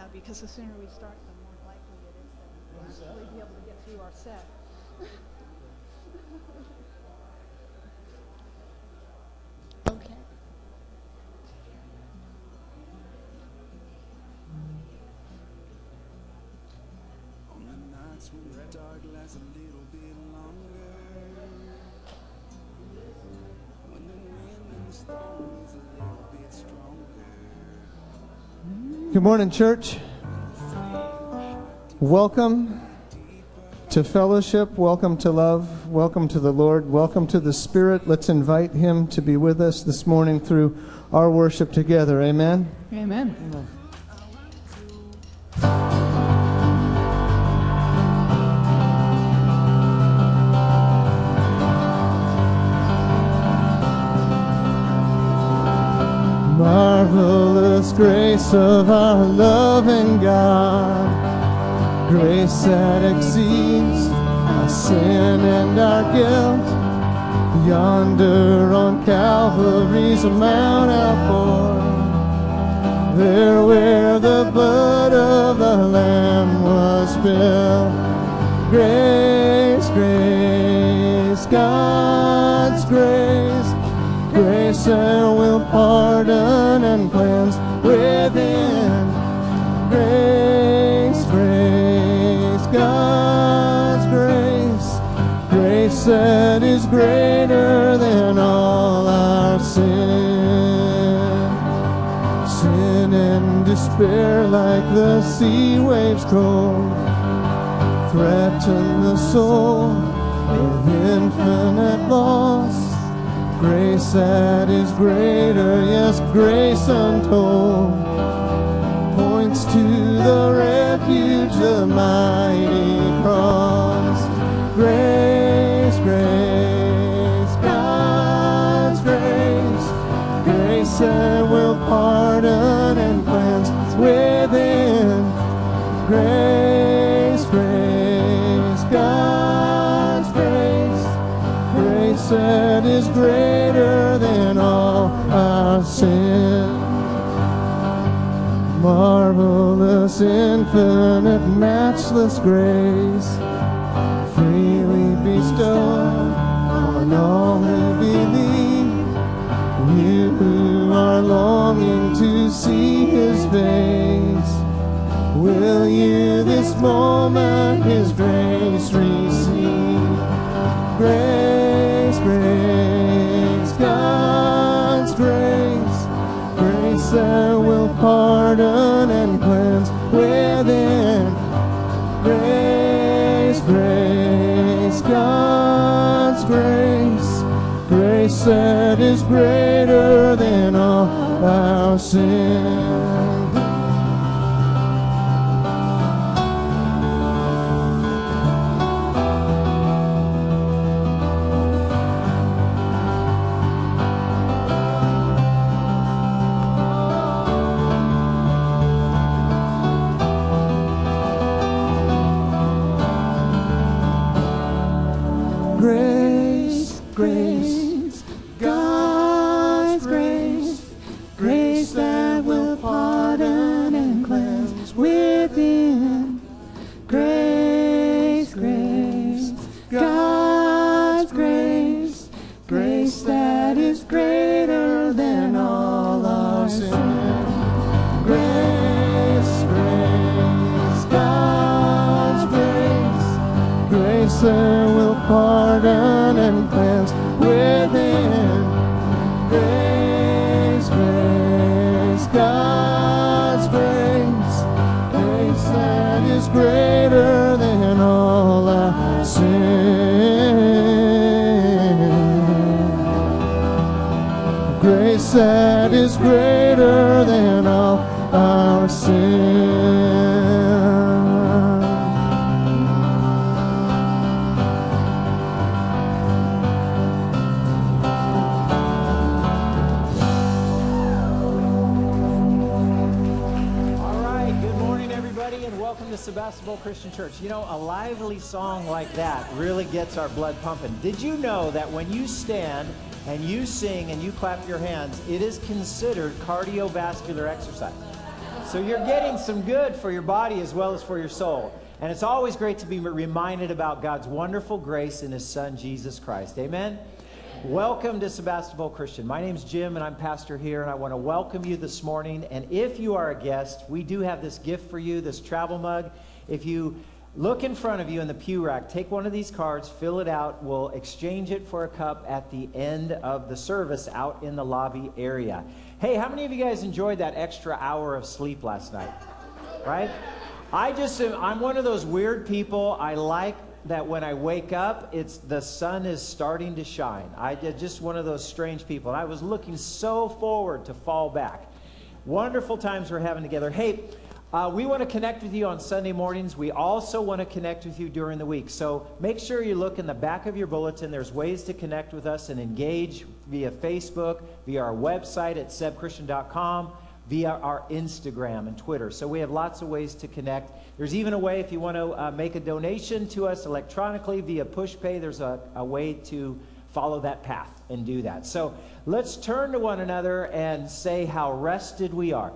because the sooner we start, the more likely it is that we'll actually be able to get through our set. Okay. On the nights when the dark lasts a little bit longer, when the wind and the storm is a little bit stronger. Good morning, church. Welcome to fellowship. Welcome to love. Welcome to the Lord. Welcome to the Spirit. Let's invite Him to be with us this morning through our worship together. Amen. Amen. Amen. Marvelous grace of our loving God, grace that exceeds our sin and our guilt. Yonder on Calvary's Mount outpoured, there where the blood of the Lamb was spilled. Grace, grace, God's grace, grace that will pardon and cleanse within. Grace, grace, God's grace, grace that is greater than all our sin. Sin and despair like the sea waves cold threaten the soul with infinite loss. Grace that is greater, yes, grace untold, points to the refuge, the mighty cross. Grace, grace, God's grace, grace that will pardon and cleanse within. Grace, grace, God's grace, grace that is greater than all our sin. Marvelous, infinite, matchless grace, freely bestowed on all who believe. You who are longing to see His face, will you this moment His grace receive? Grace, grace, God's grace, grace that will pardon and cleanse within. Grace, grace, God's grace, grace that is greater than all our sin. Grace, grace, God's grace, grace that will pardon and cleanse within. Grace, grace, God's grace, grace that is greater than all our sin. Grace, grace, God's grace, grace that will pardon and cleanse within. Grace, grace, God's grace, grace that is greater than all our sin. Grace that is greater than all our sin. Sebastopol Christian Church. You know, a lively song like that really gets our blood pumping. Did you know that when you stand and you sing and you clap your hands, it is considered cardiovascular exercise? So you're getting some good for your body as well as for your soul. And it's always great to be reminded about God's wonderful grace in His Son, Jesus Christ. Amen? Welcome to Sebastopol Christian. My name's Jim, and I'm pastor here, and I want to welcome you this morning. And if you are a guest, we do have this gift for you, this travel mug. If you look in front of you in the pew rack, take one of these cards, fill it out. We'll exchange it for a cup at the end of the service out in the lobby area. Hey, how many of you guys enjoyed that extra hour of sleep last night? Right? I'm one of those weird people. I like that when I wake up, the sun is starting to shine. I'm just one of those strange people. And I was looking so forward to fall back. Wonderful times we're having together. Hey, we want to connect with you on Sunday mornings. We also want to connect with you during the week. So make sure you look in the back of your bulletin. There's ways to connect with us and engage via Facebook, via our website at sebchristian.com, via our Instagram and Twitter. So we have lots of ways to connect. There's even a way if you want to make a donation to us electronically via PushPay. There's a way to follow that path and do that. So let's turn to one another and say how rested we are.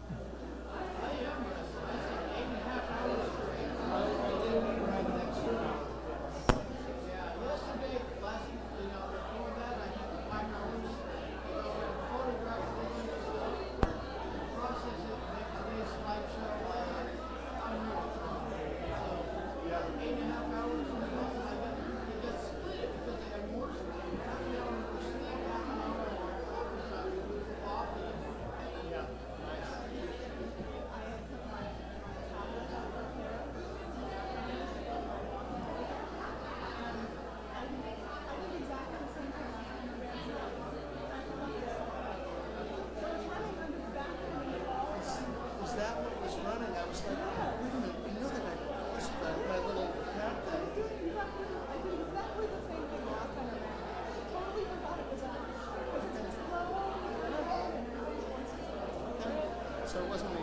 So it wasn't me.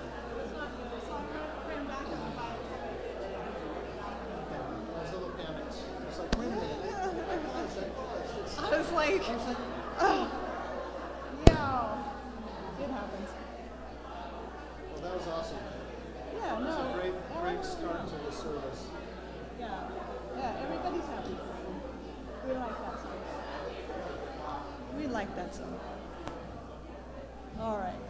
I was a little panicked. I was like, wait a minute. I was like, oh, yeah, it happens. Well, that was awesome. Yeah, It was no. a great start to the service. Yeah, everybody's happy. We like that song. We like that song. All right.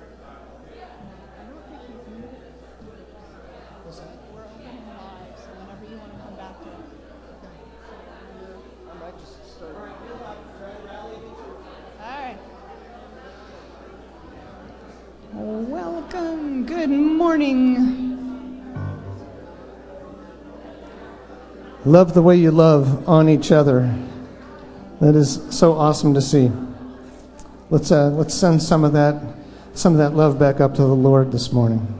I don't think he's muted. What's that? We're opening live, so whenever you want to come back to it. I might just start. All right. Welcome. Good morning. Love the way you love on each other. That is so awesome to see. Let's send some of that love back up to the Lord this morning.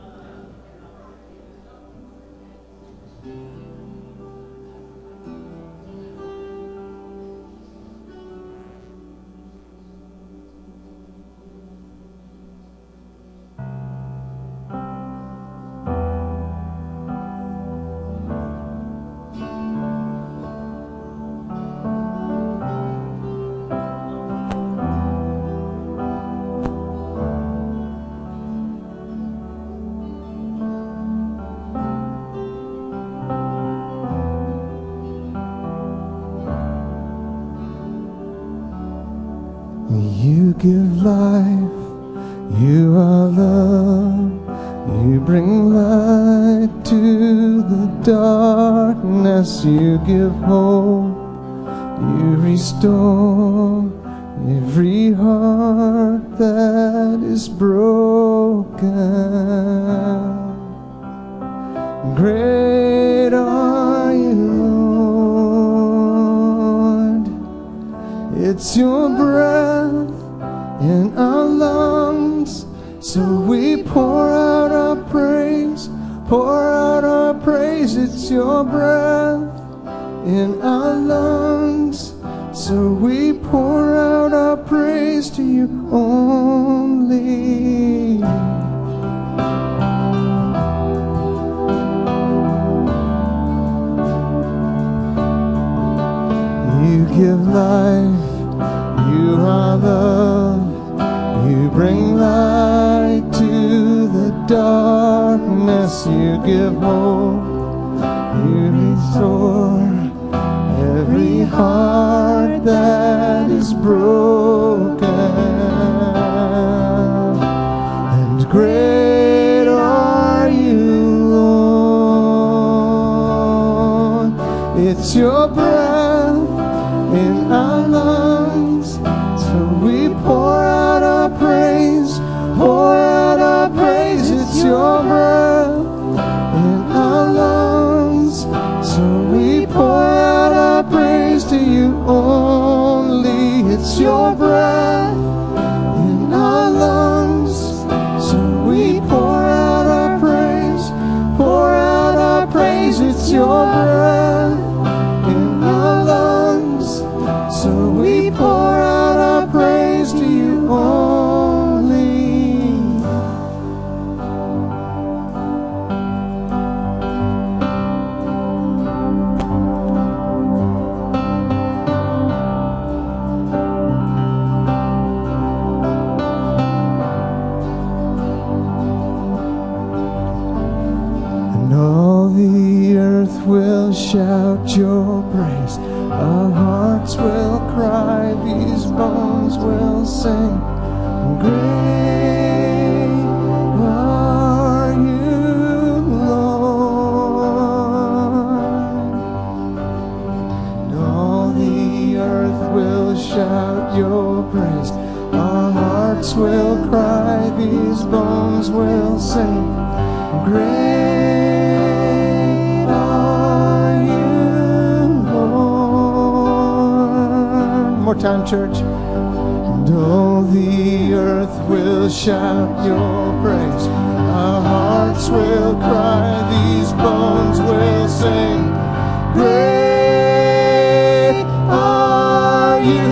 You give life, you are love, you bring light to the darkness, you give hope, you restore every heart that is broken. Great are you, Lord, it's your breath in our lungs, so we pour out our praise, it's your breath in our lungs, so we pour out our praise to you only. You give life, you are love, you bring light to peace, you give hope, you restore every heart that is broken. And great are you, Lord. It's your breath in our lungs, so we pour out our praise, pour out our praise. It's your breath in our lungs, so we pour out our praise to you only. It's your breath in our lungs, so we pour out our praise, pour out our praise. It's your breath in our lungs, so we pour out our praise to you only. And all the earth will shout your praise. Our hearts will cry, these bones will sing. Great are you, Lord. And all the earth will shout your praise. Our hearts will cry, these bones will sing. Great are you, Lord. More time, church. And all the earth will shout your praise. Our hearts will cry, these bones will sing. Great are you,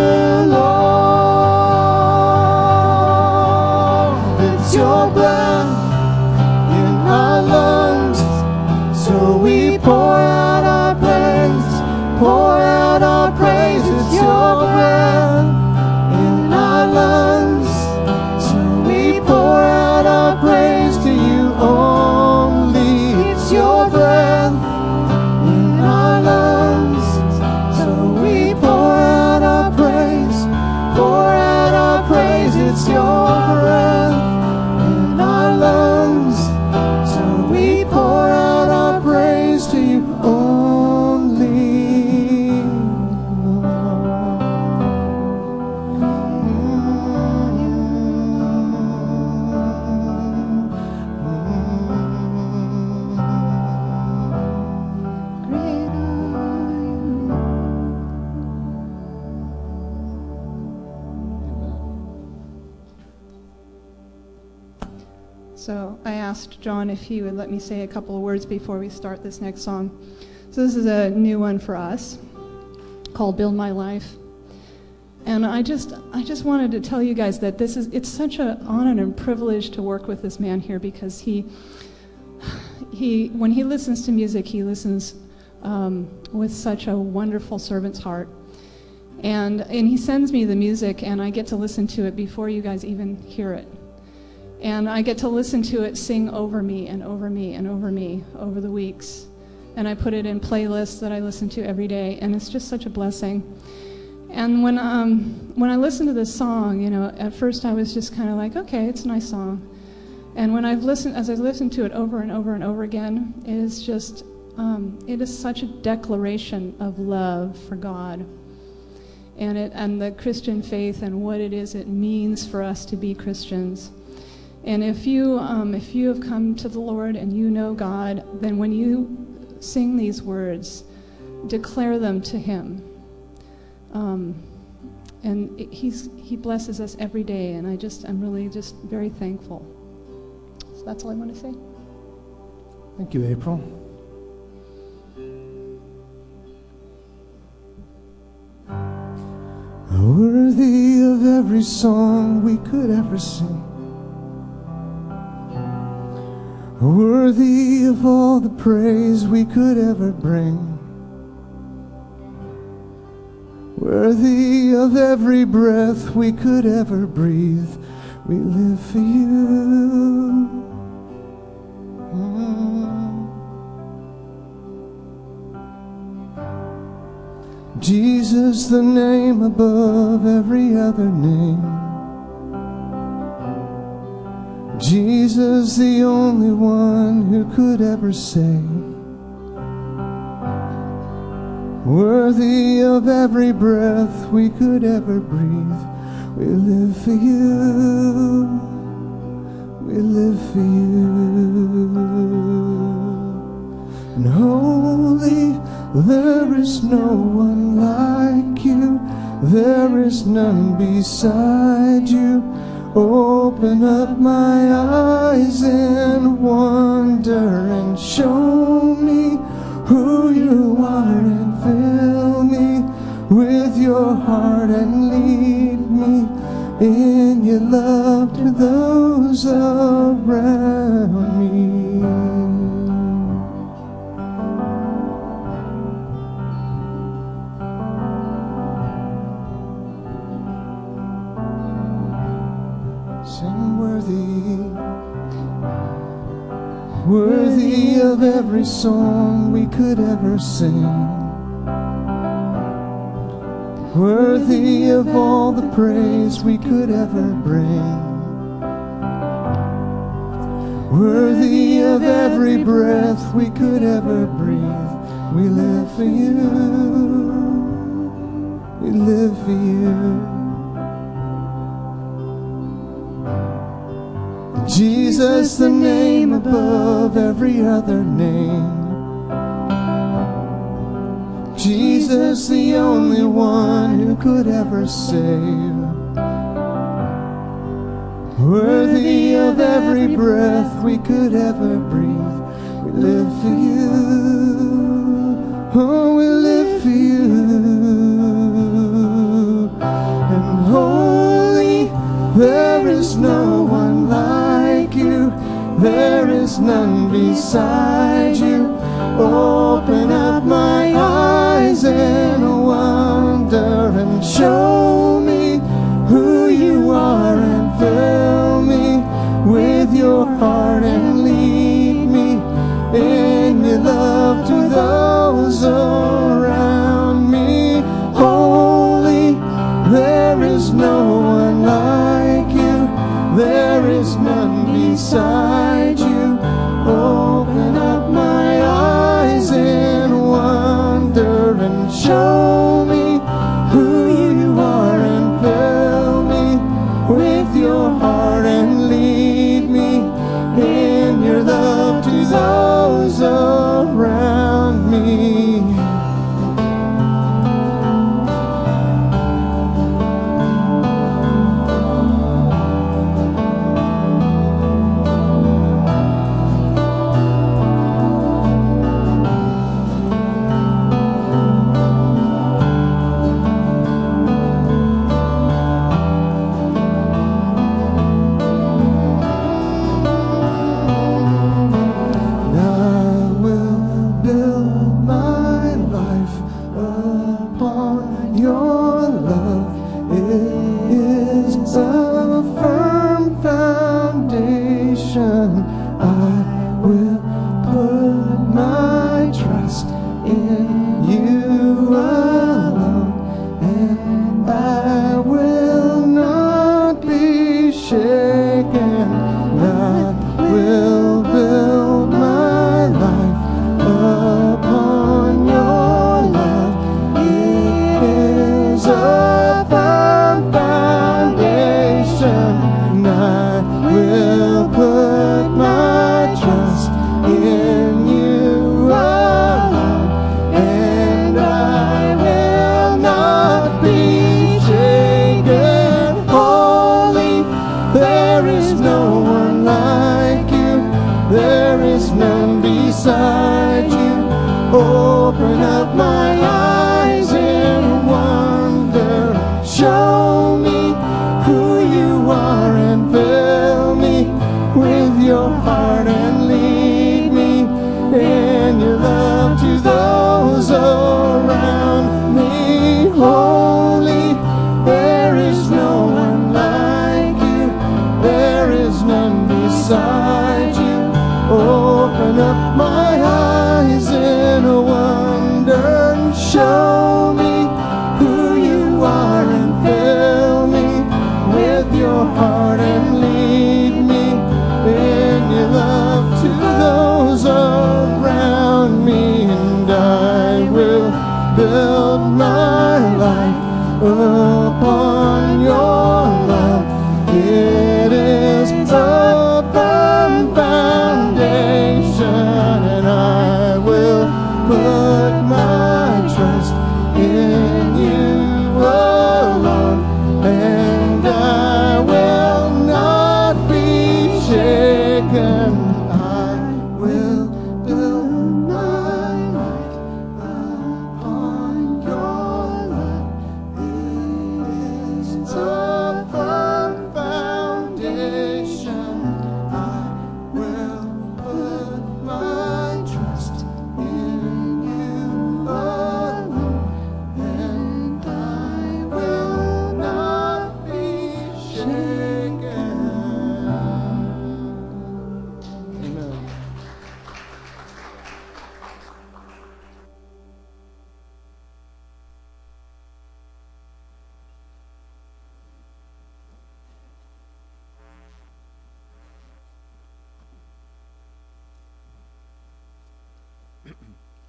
Lord. It's your breath in our lungs, so we pour out our praise, pour out our praise. It's your breath in our lungs, so we pour out our praise to you only. It's your breath in our lungs, so we pour out our praise, pour out our praise. It's your breath in our lungs, so we pour out our praise to you only, So I asked John if he would let me say a couple of words before we start this next song. So this is a new one for us called Build My Life. And I just wanted to tell you guys that it's such an honor and privilege to work with this man here, because he when he listens to music, he listens with such a wonderful servant's heart. And he sends me the music, and I get to listen to it before you guys even hear it. And I get to listen to it sing over me and over me and over me over the weeks. And I put it in playlists that I listen to every day, and it's just such a blessing. And when I listened to this song, at first I was just kind of like, okay, it's a nice song. And as I've listened to it over and over and over again, it is just, it is such a declaration of love for God, and the Christian faith and what it is it means for us to be Christians. And if you have come to the Lord and you know God, then when you sing these words, declare them to Him. And He blesses us every day, and I'm really just very thankful. So that's all I want to say. Thank you, April. Worthy of every song we could ever sing, worthy of all the praise we could ever bring, worthy of every breath we could ever breathe. We live for you. Jesus, the name above every other name. Jesus, the only one who could ever save. Worthy of every breath we could ever breathe. We live for you. We live for you. And holy, there is no one like you. There is none beside you. Open up my eyes in wonder and show me who you are, and fill me with your heart and lead me in your love to those around me. Sing worthy of every song we could ever sing. Worthy of all the praise we could ever bring. Worthy of every breath we could ever breathe. We live for you. We live for you. Jesus, the name above every other name. Jesus, the only one who could ever save. Worthy of every breath we could ever breathe. We live for you. Oh, we live for you. And holy, there is no one like you. There is none beside you. Open up my eyes in wonder and show me who you are, and fill me with your heart and lead me in your love to those around me. Holy, there is no one like you. There is none beside you. Open up my eyes in wonder and show me who you are, and fill me with your heart and lead me in your love to those around me.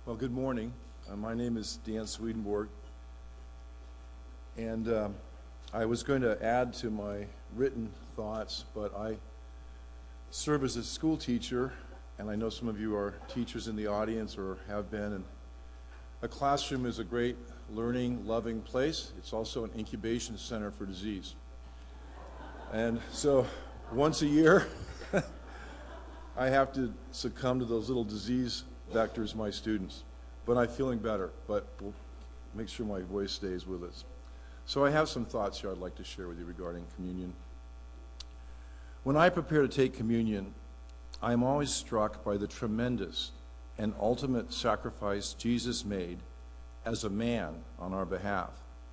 Well, good morning. My name is Dan Swedenborg, and I was going to add to my written thoughts, but I serve as a school teacher, and I know some of you are teachers in the audience or have been, and a classroom is a great learning, loving place. It's also an incubation center for disease. And so once a year, I have to succumb to those little disease vectors, my students. But I'm feeling better, but we'll make sure my voice stays with us. So I have some thoughts here I'd like to share with you regarding communion. When I prepare to take communion, I am always struck by the tremendous and ultimate sacrifice Jesus made as a man on our behalf.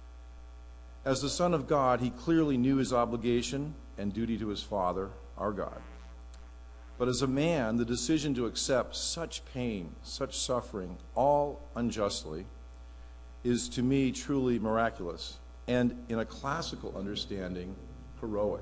As the Son of God, he clearly knew his obligation and duty to his Father, our God. But as a man, the decision to accept such pain, such suffering, all unjustly, is to me truly miraculous and, in a classical understanding, heroic.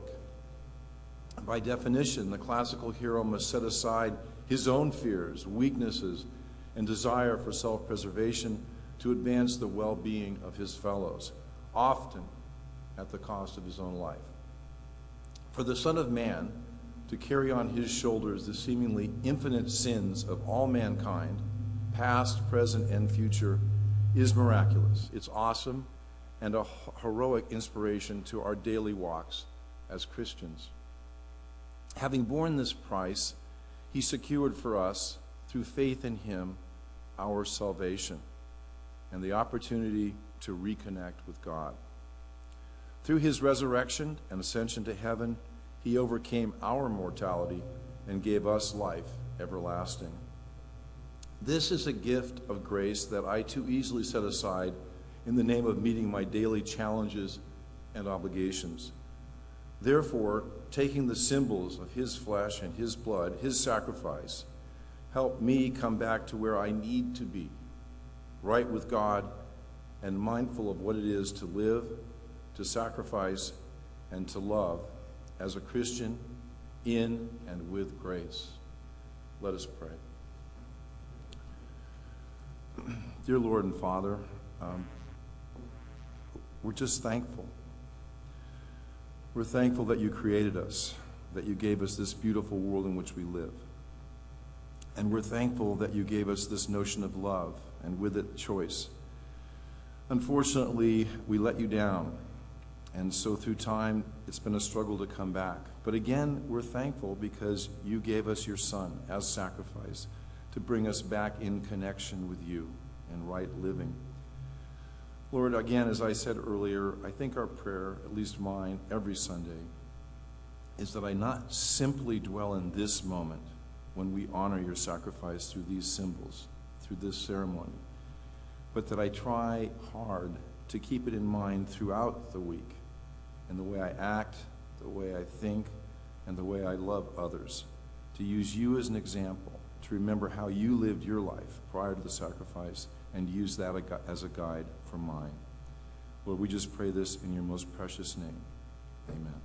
By definition, the classical hero must set aside his own fears, weaknesses, and desire for self-preservation to advance the well-being of his fellows, often at the cost of his own life. For the Son of Man to carry on his shoulders the seemingly infinite sins of all mankind, past, present, and future, is miraculous. It's awesome and a heroic inspiration to our daily walks as Christians. Having borne this price, he secured for us, through faith in him, our salvation and the opportunity to reconnect with God. Through his resurrection and ascension to heaven, he overcame our mortality and gave us life everlasting. This is a gift of grace that I too easily set aside in the name of meeting my daily challenges and obligations. Therefore, taking the symbols of his flesh and his blood, his sacrifice, help me come back to where I need to be, right with God and mindful of what it is to live, to sacrifice, and to love as a Christian in and with grace. Let us pray. Dear Lord and Father, we're just thankful. We're thankful that you created us, that you gave us this beautiful world in which we live. And we're thankful that you gave us this notion of love and with it choice. Unfortunately, we let you down. And so through time, it's been a struggle to come back. But again, we're thankful because you gave us your Son as sacrifice to bring us back in connection with you and right living. Lord, again, as I said earlier, I think our prayer, at least mine, every Sunday, is that I not simply dwell in this moment when we honor your sacrifice through these symbols, through this ceremony, but that I try hard to keep it in mind throughout the week in the way I act, the way I think, and the way I love others, to use you as an example, to remember how you lived your life prior to the sacrifice and use that as a guide for mine. Lord, we just pray this in your most precious name. Amen.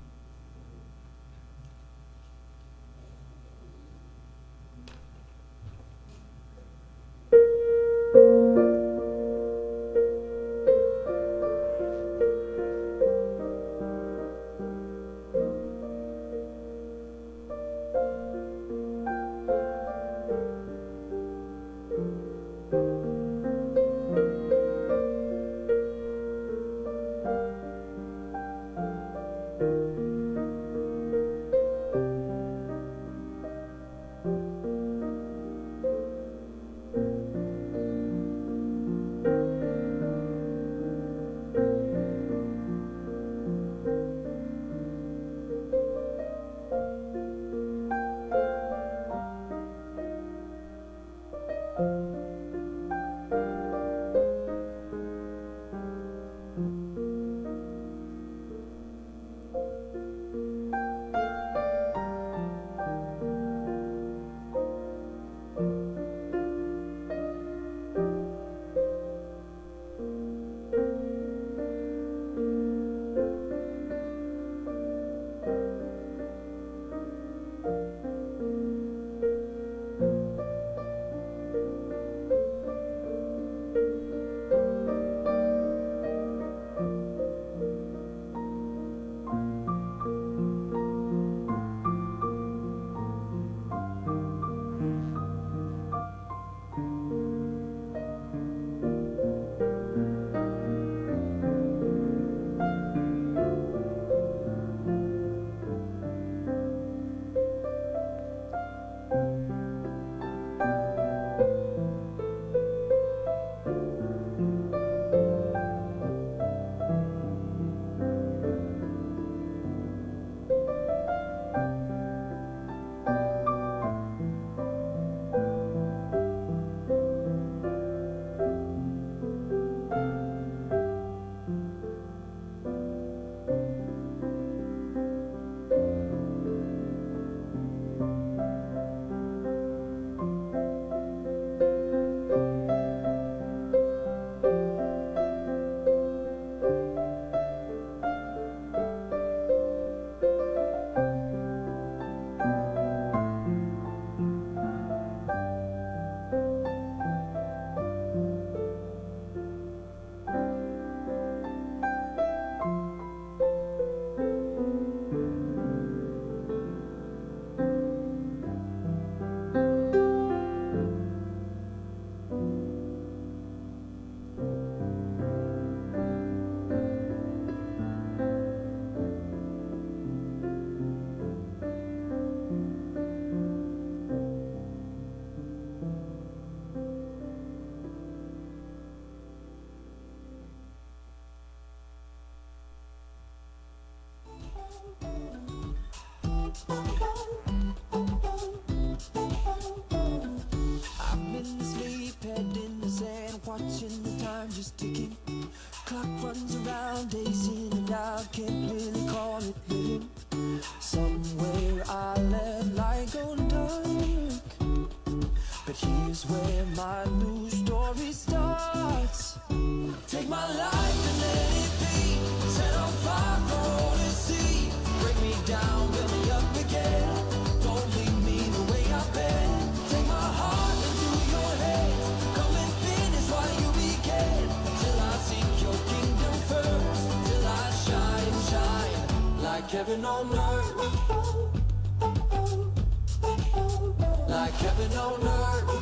I've been asleep, head in the sand, watching the time just ticking. Clock runs around, days in and out, can't really call it living. Somewhere I let light go dark, but here's where my new story starts. Take my life and let it be set on fire for all to see. Break me down, build me up again. Don't leave me the way I've been. Take my heart into your hands. Come and finish what you began. Till I seek your kingdom first. Till I shine like heaven on earth. Like heaven on earth.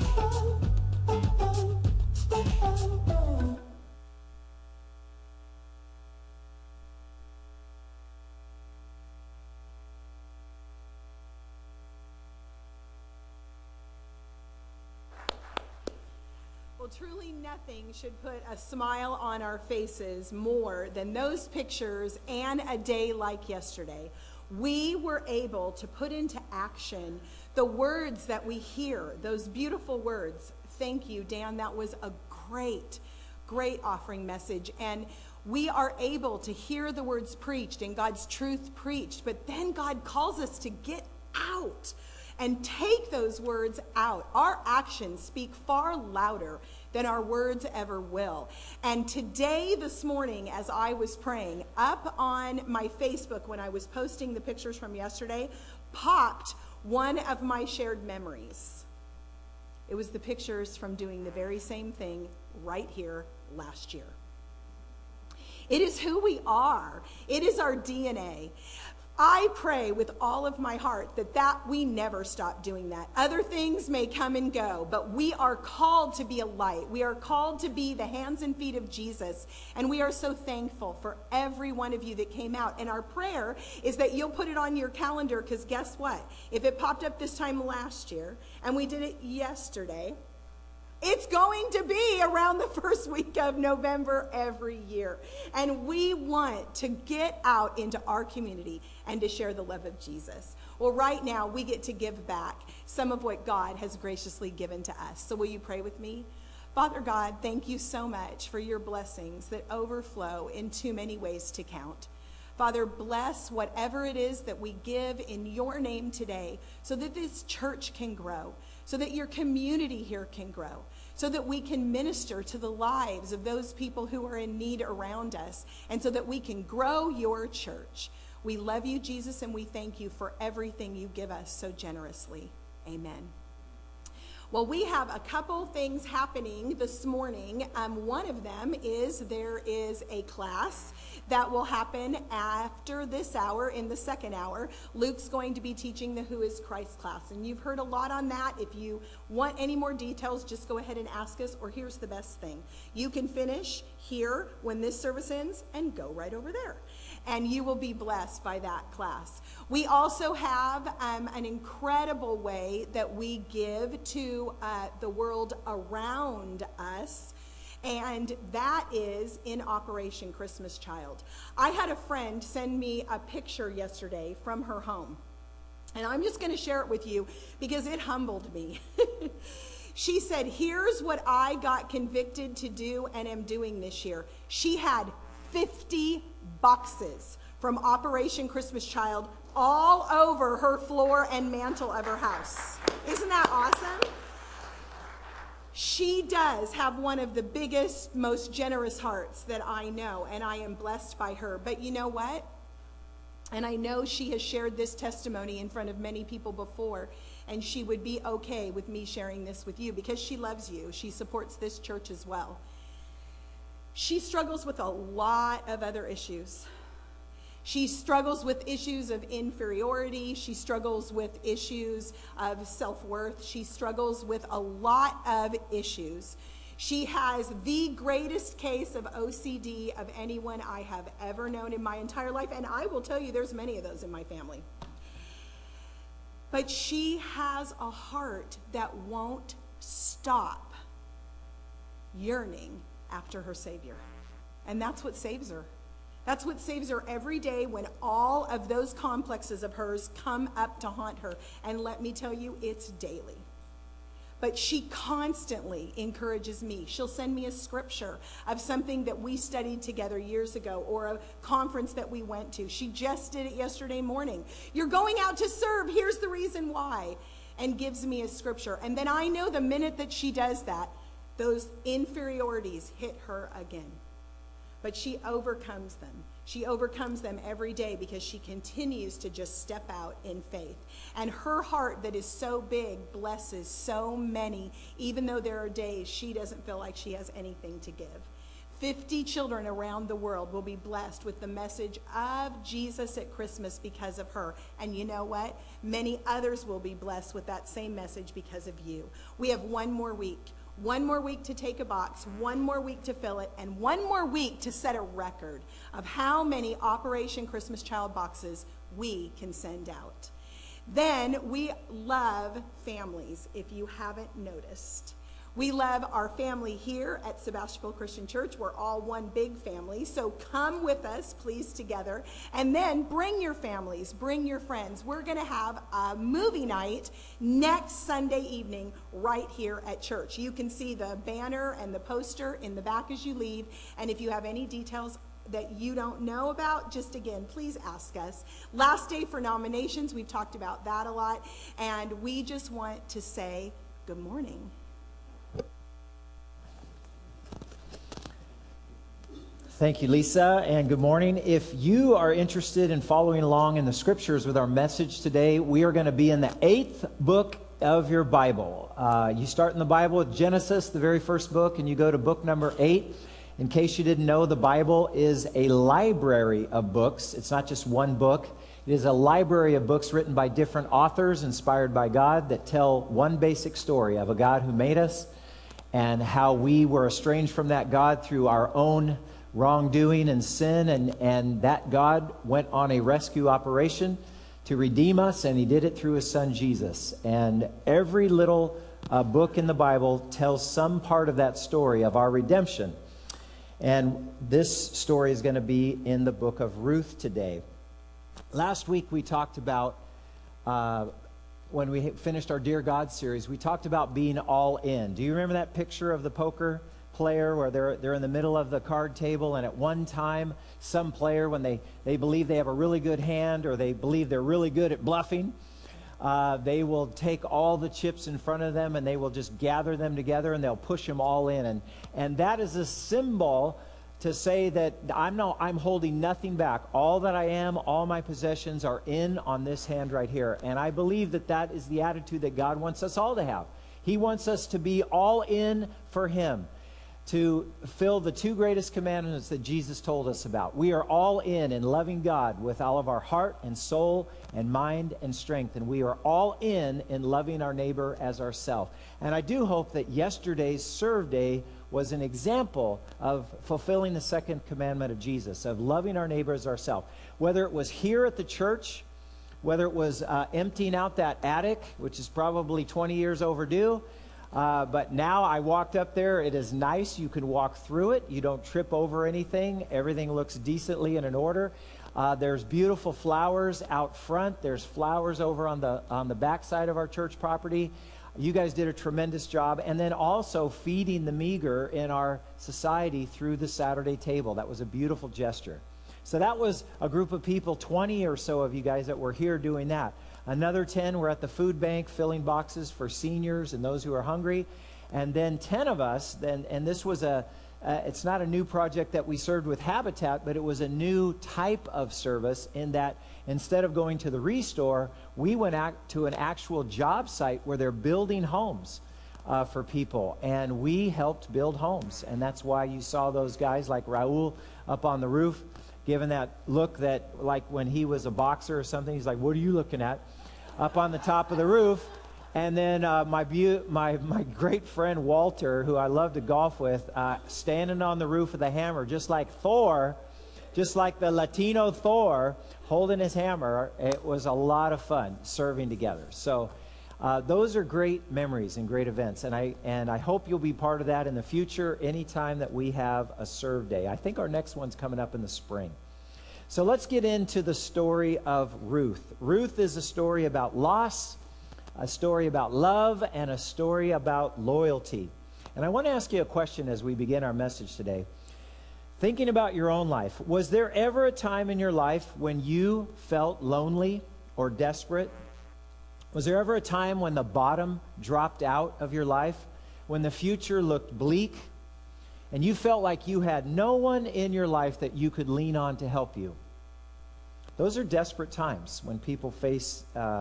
Well, truly nothing should put a smile on our faces more than those pictures and a day like yesterday. We were able to put into action the words that we hear, those beautiful words. Thank you, Dan. That was a great offering message. And we are able to hear the words preached and God's truth preached. But then God calls us to get out and take those words out. Our actions speak far louder than our words ever will. And today, this morning, as I was praying, up on my Facebook when I was posting the pictures from yesterday, popped one of my shared memories. It was the pictures from doing the very same thing right here last year. It is who we are. It is our DNA. I pray with all of my heart that we never stop doing that. Other things may come and go, but we are called to be a light. We are called to be the hands and feet of Jesus. And we are so thankful for every one of you that came out. And our prayer is that you'll put it on your calendar, because guess what? If it popped up this time last year and we did it yesterday, it's going to be around the first week of November every year. And we want to get out into our community and to share the love of Jesus. Well, right now, we get to give back some of what God has graciously given to us. So will you pray with me? Father God, thank you so much for your blessings that overflow in too many ways to count. Father, bless whatever it is that we give in your name today so that this church can grow, so that your community here can grow, so that we can minister to the lives of those people who are in need around us, and so that we can grow your church. We love you, Jesus, and we thank you for everything you give us so generously. Amen. Well, we have a couple things happening this morning. One of them is there is a class that will happen after this hour, in the second hour. Luke's going to be teaching the Who is Christ class, and you've heard a lot on that. If you want any more details, just go ahead and ask us, or here's the best thing. You can finish here when this service ends and go right over there, and you will be blessed by that class. We also have an incredible way that we give to the world around us, and that is in Operation Christmas Child. I had a friend send me a picture yesterday from her home, and I'm just going to share it with you because it humbled me. She said, here's what I got convicted to do and am doing this year. She had 50 boxes from Operation Christmas Child all over her floor and mantle of her house. Isn't that awesome? She does have one of the biggest, most generous hearts that I know, and I am blessed by her. But you know what? And I know she has shared this testimony in front of many people before, and she would be okay with me sharing this with you because she loves you. She supports this church as well. She struggles with a lot of other issues. She struggles with issues of inferiority. She struggles with issues of self-worth. She struggles with a lot of issues. She has the greatest case of OCD of anyone I have ever known in my entire life, and I will tell you there's many of those in my family. But she has a heart that won't stop yearning after her Savior, and that's what saves her. That's what saves her every day when all of those complexes of hers come up to haunt her. And let me tell you, it's daily. But she constantly encourages me. She'll send me a scripture of something that we studied together years ago or a conference that we went to. She just did it yesterday morning. You're going out to serve. Here's the reason why. And gives me a scripture. And then I know the minute that she does that, those inferiorities hit her again. But she overcomes them. She overcomes them every day because she continues to just step out in faith. And her heart that is so big blesses so many, even though there are days she doesn't feel like she has anything to give. 50 children around the world will be blessed with the message of Jesus at Christmas because of her. And you know what? Many others will be blessed with that same message because of you. We have one more week. One more week to take a box, one more week to fill it, and one more week to set a record of how many Operation Christmas Child boxes we can send out. Then we love families, if you haven't noticed. We love our family here at Sebastopol Christian Church. We're all one big family. So come with us, please, together. And then bring your families, bring your friends. We're going to have a movie night next Sunday evening right here at church. You can see the banner and the poster in the back as you leave. And if you have any details that you don't know about, just again, please ask us. Last day for nominations. We've talked about that a lot. And we just want to say good morning. Thank you, Lisa, and good morning. If you are interested in following along in the scriptures with our message today, we are going to be in the 8th book of your Bible. You start in the Bible with Genesis, the very first book, and you go to book number 8. In case you didn't know, the Bible is a library of books. It's not just one book. It is a library of books written by different authors inspired by God that tell one basic story of a God who made us and how we were estranged from that God through our own wrongdoing and sin, and that God went on a rescue operation to redeem us, and he did it through his son Jesus. And every little book in the Bible tells some part of that story of our redemption. And this story is going to be in the book of Ruth today. Last week we talked about, when we finished our Dear God series, we talked about being all in. Do you remember that picture of the poker player where they're in the middle of the card table, and at one time some player, when they believe they have a really good hand or they believe they're really good at bluffing, they will take all the chips in front of them and they will just gather them together and they'll push them all in, and that is a symbol to say that I'm holding nothing back. All that I am, all my possessions are in on this hand right here. And I believe that that is the attitude that God wants us all to have. He wants us to be all in for him, to fill the two greatest commandments that Jesus told us about. We are all in loving God with all of our heart and soul and mind and strength. And we are all in loving our neighbor as ourselves. And I do hope that yesterday's Serve Day was an example of fulfilling the second commandment of Jesus, of loving our neighbor as ourselves. Whether it was here at the church, whether it was emptying out that attic, which is probably 20 years overdue, but now I walked up there. It is nice. You can walk through it. You don't trip over anything. Everything looks decently and in order. There's beautiful flowers out front. There's flowers over on the back side of our church property. You guys did a tremendous job. And then also feeding the meager in our society through the Saturday table. That was a beautiful gesture. So that was a group of people, 20 or so of you guys that were here doing that. Another 10 were at the food bank filling boxes for seniors and those who are hungry. And then 10 of us, and this was it's not a new project that we served with Habitat, but it was a new type of service in that instead of going to the Restore, we went to an actual job site where they're building homes for people. And we helped build homes. And that's why you saw those guys like Raul up on the roof, giving that look that like when he was a boxer or something, he's like, what are you looking at? Up on the top of the roof. And then my great friend Walter, who I love to golf with, standing on the roof with a hammer, just like Thor, just like the Latino Thor, holding his hammer. It was a lot of fun serving together. So those are great memories and great events. And I hope you'll be part of that in the future anytime that we have a Serve Day. I think our next one's coming up in the spring. So let's get into the story of Ruth. Ruth is a story about loss, a story about love, and a story about loyalty. And I want to ask you a question as we begin our message today. Thinking about your own life, was there ever a time in your life when you felt lonely or desperate? Was there ever a time when the bottom dropped out of your life, when the future looked bleak, and you felt like you had no one in your life that you could lean on to help you? Those are desperate times when people face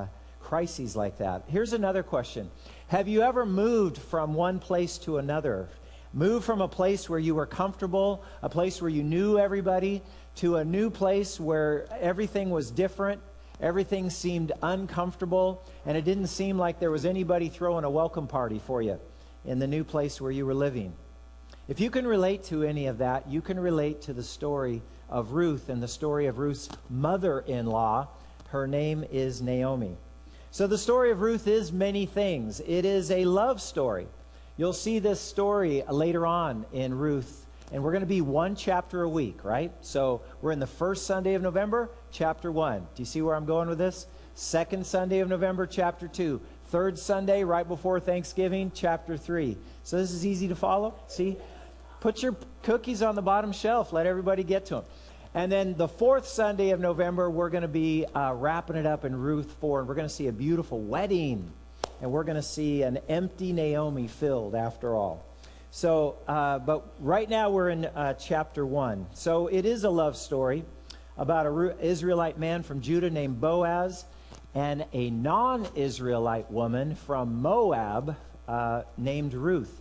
crises like that. Here's another question. Have you ever moved from one place to another? Moved from a place where you were comfortable, a place where you knew everybody, to a new place where everything was different, everything seemed uncomfortable, and it didn't seem like there was anybody throwing a welcome party for you in the new place where you were living? If you can relate to any of that, you can relate to the story of Ruth and the story of Ruth's mother-in-law. Her name is Naomi. So the story of Ruth is many things. It is a love story. You'll see this story later on in Ruth, and we're going to be one chapter a week, right? So we're in the first Sunday of November, chapter 1. Do you see where I'm going with this? Second Sunday of November, chapter 2. Third Sunday, right before Thanksgiving, chapter 3. So this is easy to follow. See? Put your cookies on the bottom shelf. Let everybody get to them. And then the fourth Sunday of November, we're going to be wrapping it up in Ruth 4. And we're going to see a beautiful wedding. And we're going to see an empty Naomi filled after all. So, but right now we're in chapter 1. So it is a love story about an Israelite man from Judah named Boaz and a non-Israelite woman from Moab named Ruth.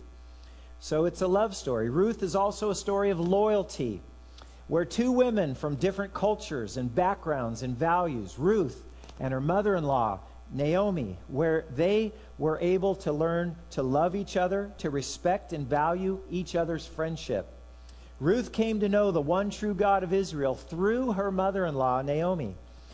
So it's a love story. Ruth is also a story of loyalty, where two women from different cultures and backgrounds and values, Ruth and her mother-in-law, Naomi, where they were able to learn to love each other, to respect and value each other's friendship. Ruth came to know the one true God of Israel through her mother-in-law, Naomi.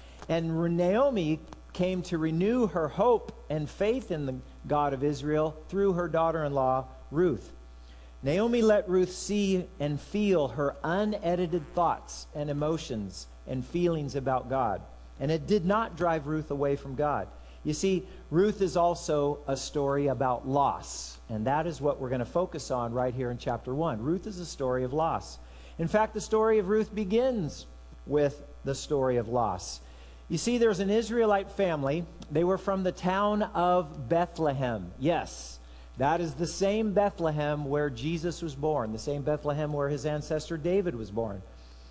And Naomi came to renew her hope and faith in the God of Israel through her daughter-in-law, Ruth. Naomi let Ruth see and feel her unedited thoughts and emotions and feelings about God. And it did not drive Ruth away from God. You see, Ruth is also a story about loss. And that is what we're going to focus on right here in chapter 1. Ruth is a story of loss. In fact, the story of Ruth begins with the story of loss. You see, there's an Israelite family. They were from the town of Bethlehem. Yes, that is the same Bethlehem where Jesus was born, the same Bethlehem where his ancestor David was born.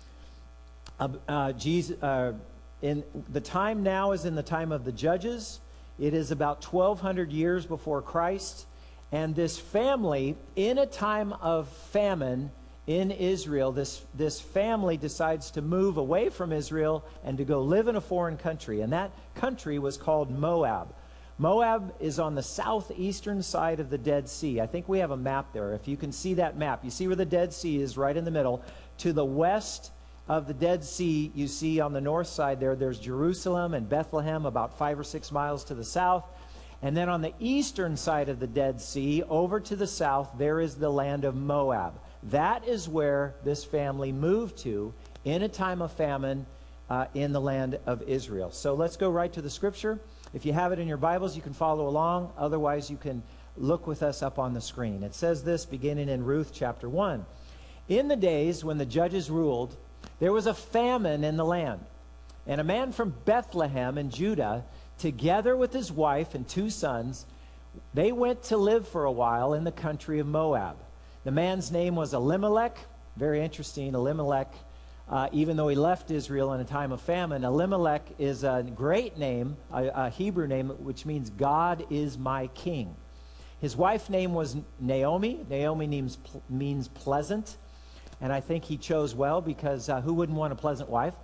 In the time now is in the time of the Judges. It is about 1,200 years before Christ. And this family, in a time of famine in Israel, this family decides to move away from Israel and to go live in a foreign country. And that country was called Moab. Moab is on the southeastern side of the Dead Sea. I think we have a map there. If you can see that map, you see where the Dead Sea is, right in the middle. To the west of the Dead Sea, you see on the north side there's Jerusalem and Bethlehem, about 5 or 6 miles to the south. And then on the eastern side of the Dead Sea, over to the south, there is the land of Moab. That is where this family moved to in a time of famine in the land of Israel. So let's go right to the scripture. If you have it in your Bibles, you can follow along. Otherwise, you can look with us up on the screen. It says this beginning in Ruth chapter 1. In the days when the judges ruled, there was a famine in the land. And a man from Bethlehem in Judah, together with his wife and 2 sons, they went to live for a while in the country of Moab. The man's name was Elimelech. Very interesting, Elimelech. Even though he left Israel in a time of famine, Elimelech is a great name, a Hebrew name, which means God is my king. His wife's name was Naomi. Naomi means pleasant. And I think he chose well because who wouldn't want a pleasant wife?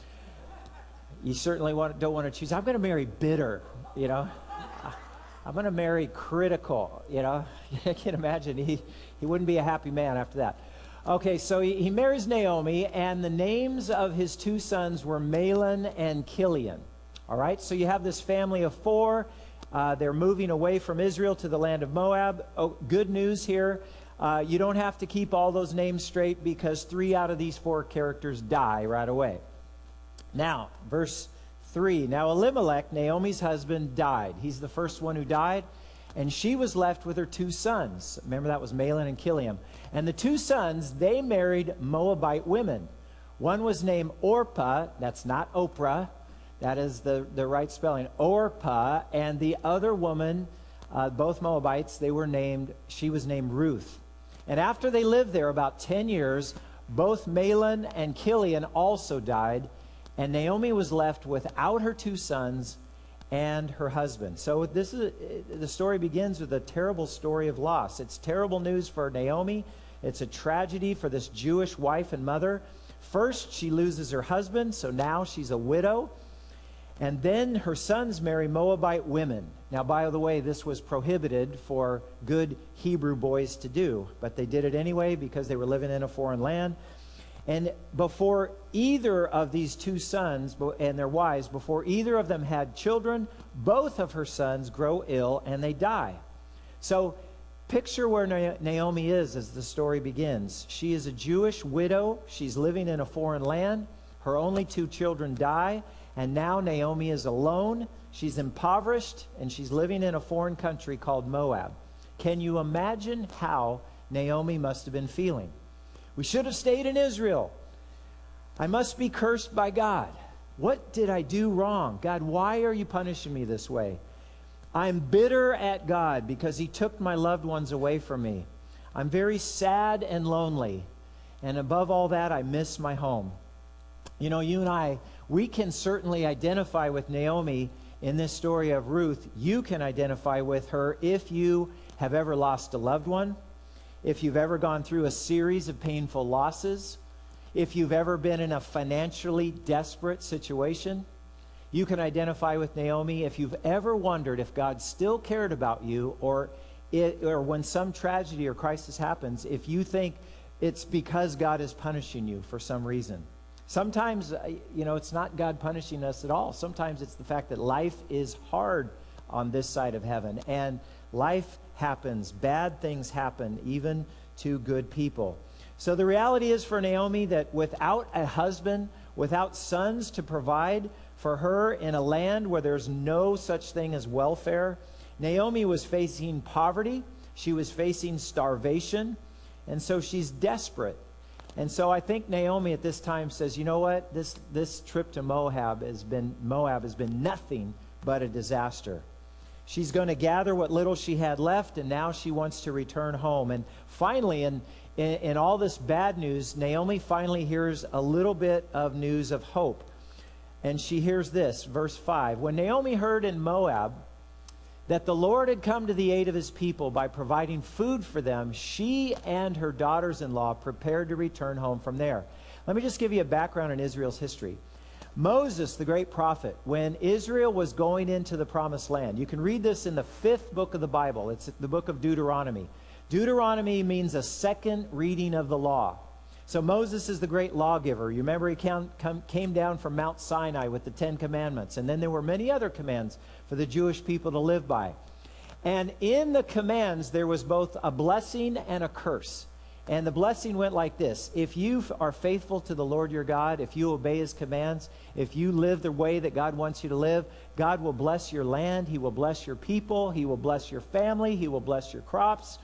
You certainly don't want to choose, I'm going to marry bitter, you know. I'm going to marry critical, you know. I can imagine he wouldn't be a happy man after that. Okay, so he marries Naomi, and the names of his 2 sons were Mahlon and Chilion. All right, so you have this family of 4. They're moving away from Israel to the land of Moab. Oh, good news here. You don't have to keep all those names straight because 3 out of these 4 characters die right away. Now, verse 3. Now Elimelech, Naomi's husband, died. He's the first one who died. And she was left with her 2 sons. Remember, that was Mahlon and Chilion. And the 2 sons, they married Moabite women. One was named Orpah. That's not Oprah. That is the right spelling. Orpah. And the other woman, both Moabites, she was named Ruth. And after they lived there about 10 years, both Mahlon and Chilion also died. And Naomi was left without her 2 sons and her husband. So the story begins with a terrible story of loss. It's terrible news for Naomi. It's a tragedy for this Jewish wife and mother. First, she loses her husband, so now she's a widow. And then her sons marry Moabite women. Now, by the way, this was prohibited for good Hebrew boys to do, but they did it anyway because they were living in a foreign land. And before either of these 2 sons and their wives, before either of them had children, both of her sons grow ill and they die. So picture where Naomi is as the story begins. She is a Jewish widow. She's living in a foreign land. Her only 2 children die. And now Naomi is alone. She's impoverished and she's living in a foreign country called Moab. Can you imagine how Naomi must have been feeling? We should have stayed in Israel. I must be cursed by God. What did I do wrong? God, why are you punishing me this way? I'm bitter at God because he took my loved ones away from me. I'm very sad and lonely. And above all that, I miss my home. You know, you and I, we can certainly identify with Naomi in this story of Ruth. You can identify with her if you have ever lost a loved one. If you've ever gone through a series of painful losses, if you've ever been in a financially desperate situation, you can identify with Naomi. If you've ever wondered if God still cared about you, or when some tragedy or crisis happens, if you think it's because God is punishing you for some reason. Sometimes, it's not God punishing us at all. Sometimes it's the fact that life is hard on this side of heaven, and life happens. Bad things happen, even to good people. So the reality is for Naomi that without a husband, without sons to provide for her in a land where there's no such thing as welfare, Naomi was facing poverty. She was facing starvation. And so she's desperate. And so I think Naomi at this time says, you know what? This trip to Moab has been nothing but a disaster. She's going to gather what little she had left, and now she wants to return home. And finally, in all this bad news, Naomi finally hears a little bit of news of hope. And she hears this, verse 5. When Naomi heard in Moab that the Lord had come to the aid of his people by providing food for them, she and her daughters-in-law prepared to return home from there. Let me just give you a background in Israel's history. Moses, the great prophet, when Israel was going into the promised land, you can read this in the 5th book of the Bible. It's the book of Deuteronomy. Deuteronomy means a second reading of the law. So Moses is the great lawgiver. You remember he came down from Mount Sinai with the 10 commandments. And then there were many other commands for the Jewish people to live by. And in the commands, there was both a blessing and a curse. And the blessing went like this. If you are faithful to the Lord your God, if you obey his commands, if you live the way that God wants you to live, God will bless your land. He will bless your people. He will bless your family. He will bless your crops.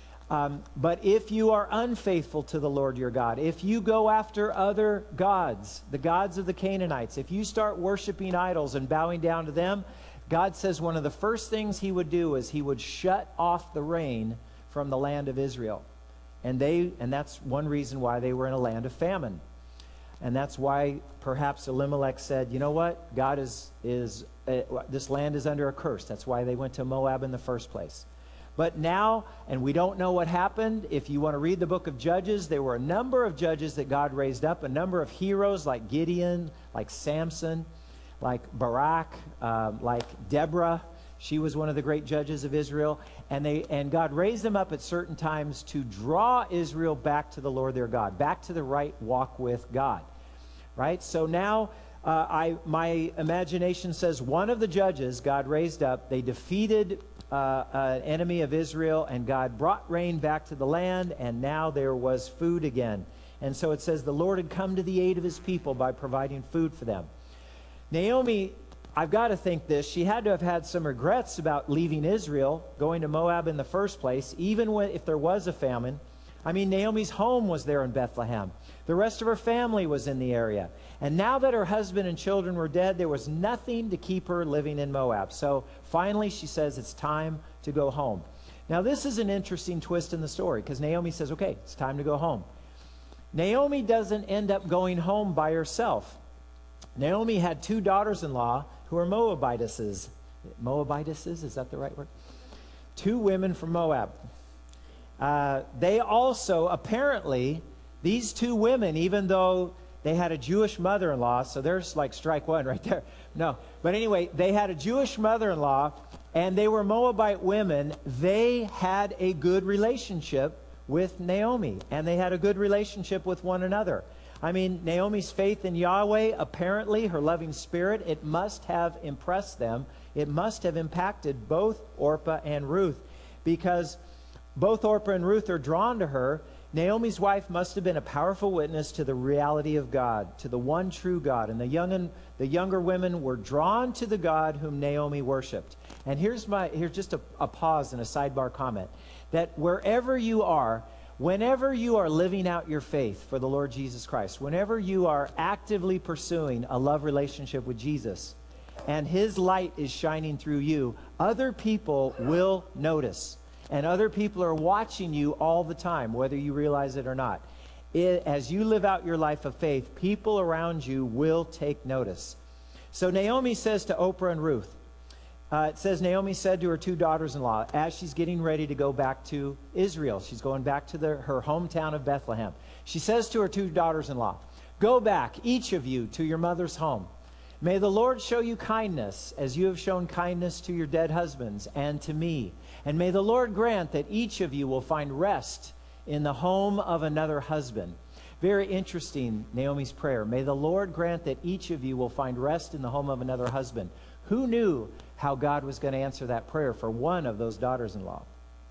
But if you are unfaithful to the Lord your God, if you go after other gods, the gods of the Canaanites, if you start worshiping idols and bowing down to them, God says one of the first things he would do is he would shut off the rain from the land of Israel. And that's one reason why they were in a land of famine. And that's why perhaps Elimelech said, you know what? God this land is under a curse. That's why they went to Moab in the first place. But now, and we don't know what happened. If you want to read the book of Judges, there were a number of judges that God raised up, a number of heroes like Gideon, like Samson, like Barak, like Deborah. She was one of the great judges of Israel. And God raised them up at certain times to draw Israel back to the Lord their God, back to the right walk with God. Right? So now my imagination says one of the judges God raised up, they defeated an enemy of Israel, and God brought rain back to the land, and now there was food again. And so it says the Lord had come to the aid of his people by providing food for them. Naomi, I've got to think this, she had to have had some regrets about leaving Israel, going to Moab in the first place, even if there was a famine. I mean, Naomi's home was there in Bethlehem. The rest of her family was in the area. And now that her husband and children were dead, there was nothing to keep her living in Moab. So finally she says it's time to go home. Now this is an interesting twist in the story, because Naomi says, okay, it's time to go home. Naomi doesn't end up going home by herself. Naomi had 2 daughters-in-law who are Moabitesses. Moabitesses, is that the right word? 2 women from Moab. They also, apparently, these 2 women, even though they had a Jewish mother-in-law, so there's like strike one right there. No, but anyway, they had a Jewish mother-in-law, and they were Moabite women. They had a good relationship with Naomi, and they had a good relationship with one another. I mean, Naomi's faith in Yahweh, apparently, her loving spirit, it must have impressed them. It must have impacted both Orpah and Ruth, because both Orpah and Ruth are drawn to her. Naomi's wife must have been a powerful witness to the reality of God, to the one true God. And the younger women were drawn to the God whom Naomi worshipped. And here's just a pause and a sidebar comment, that wherever you are, whenever you are living out your faith for the Lord Jesus Christ, whenever you are actively pursuing a love relationship with Jesus, and His light is shining through you, other people will notice. And other people are watching you all the time, whether you realize it or not. As you live out your life of faith, people around you will take notice. So Naomi says to Orpah and Ruth, it says Naomi said to her 2 daughters-in-law, as she's getting ready to go back to Israel, she's going back to her hometown of Bethlehem. She says to her 2 daughters-in-law, go back, each of you, to your mother's home. May the Lord show you kindness as you have shown kindness to your dead husbands and to me. And may the Lord grant that each of you will find rest in the home of another husband. Very interesting, Naomi's prayer. May the Lord grant that each of you will find rest in the home of another husband. Who knew how God was going to answer that prayer for one of those daughters-in-law?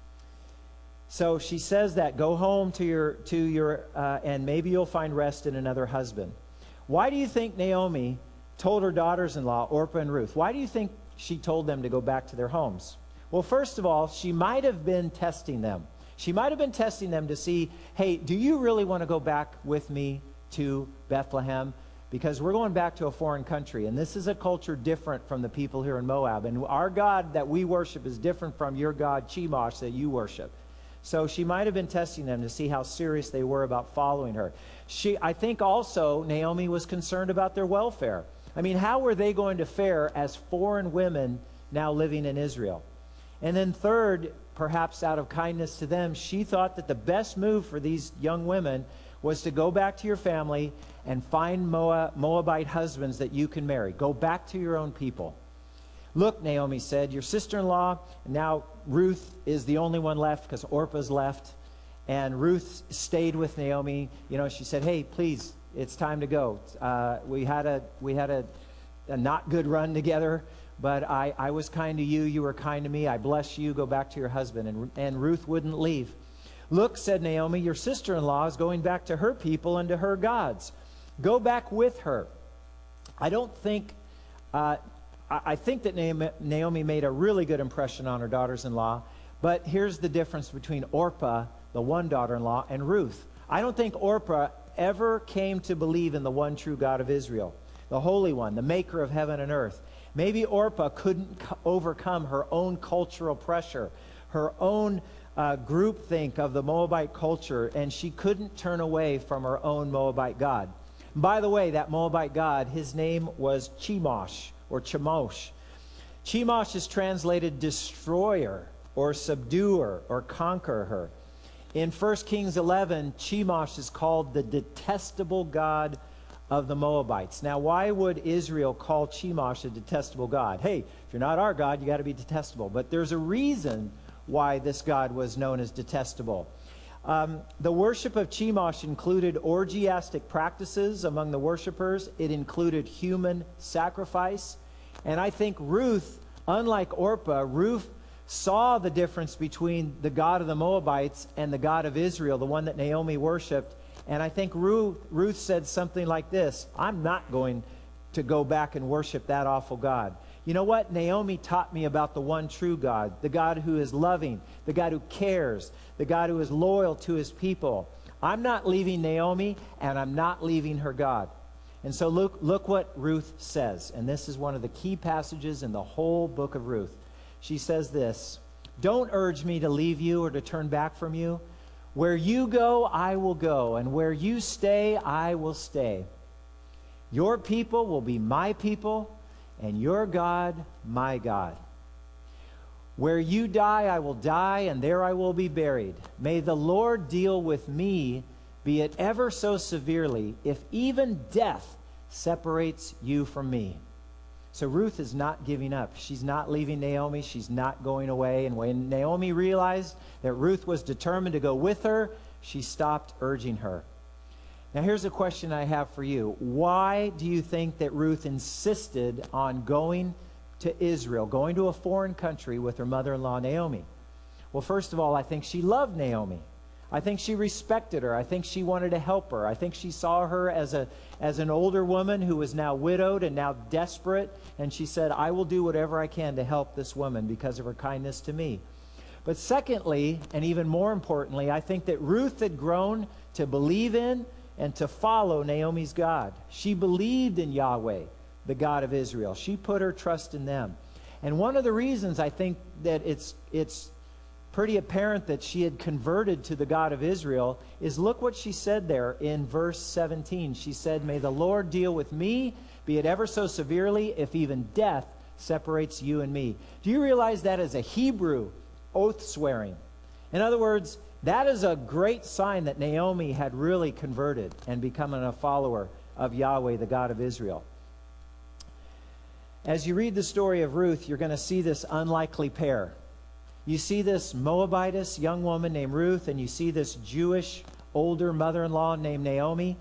So she says that, go home to your and maybe you'll find rest in another husband. Why do you think Naomi told her daughters-in-law, Orpah and Ruth, why do you think she told them to go back to their homes? Well, first of all, she might have been testing them. She might have been testing them to see, hey, do you really want to go back with me to Bethlehem? Because we're going back to a foreign country, and this is a culture different from the people here in Moab. And our God that we worship is different from your God, Chemosh, that you worship. So she might have been testing them to see how serious they were about following her. I think also Naomi was concerned about their welfare. I mean, how were they going to fare as foreign women now living in Israel? And then third, perhaps out of kindness to them, she thought that the best move for these young women was to go back to your family and find Moabite husbands that you can marry. Go back to your own people. Look, Naomi said, your sister-in-law, now Ruth is the only one left because Orpah's left. And Ruth stayed with Naomi. You know, she said, hey, please, it's time to go. We had a not good run together. But I was kind to you. You were kind to me. I bless you. Go back to your husband. And Ruth wouldn't leave. Look, said Naomi, your sister-in-law is going back to her people and to her gods. Go back with her. I think that Naomi made a really good impression on her daughters-in-law. But here's the difference between Orpah, the one daughter-in-law, and Ruth. I don't think Orpah ever came to believe in the one true God of Israel, the Holy One, the maker of heaven and earth. Maybe Orpah couldn't overcome her own cultural pressure, her own groupthink of the Moabite culture, and she couldn't turn away from her own Moabite God. By the way, that Moabite God, his name was Chemosh, or Chemosh. Chemosh is translated destroyer, or subduer, or conqueror. In 1 Kings 11, Chemosh is called the detestable God of the Moabites. Now, why would Israel call Chemosh a detestable God? Hey, if you're not our God, you got to be detestable. But there's a reason why this God was known as detestable. The worship of Chemosh included orgiastic practices among the worshipers. It included human sacrifice. And I think Ruth, unlike Orpah, Ruth saw the difference between the God of the Moabites and the God of Israel, the one that Naomi worshipped. And I think Ruth said something like this, I'm not going to go back and worship that awful God. You know what? Naomi taught me about the one true God, the God who is loving, the God who cares, the God who is loyal to his people. I'm not leaving Naomi, and I'm not leaving her God. And so look what Ruth says. And this is one of the key passages in the whole book of Ruth. She says this, "Don't urge me to leave you or to turn back from you. Where you go, I will go, and where you stay, I will stay. Your people will be my people, and your God, my God. Where you die, I will die, and there I will be buried. May the Lord deal with me, be it ever so severely, if even death separates you from me." So Ruth is not giving up. She's not leaving Naomi. She's not going away. And when Naomi realized that Ruth was determined to go with her, she stopped urging her. Now here's a question I have for you. Why do you think that Ruth insisted on going to Israel, going to a foreign country with her mother-in-law Naomi? Well, first of all, I think she loved Naomi. I think she respected her. I think she wanted to help her. I think she saw her as an older woman who was now widowed and now desperate. And she said, I will do whatever I can to help this woman because of her kindness to me. But secondly, and even more importantly, I think that Ruth had grown to believe in and to follow Naomi's God. She believed in Yahweh, the God of Israel. She put her trust in them. And one of the reasons I think that it's pretty apparent that she had converted to the God of Israel is look what she said there in verse 17. She said, "May the Lord deal with me, be it ever so severely, if even death separates you and me." Do you realize that is a Hebrew oath swearing? In other words, that is a great sign that Naomi had really converted and become a follower of Yahweh, the God of Israel. As you read the story of Ruth, you're going to see this unlikely pair. You see this Moabitess young woman named Ruth, and you see this Jewish older mother-in-law named Naomi.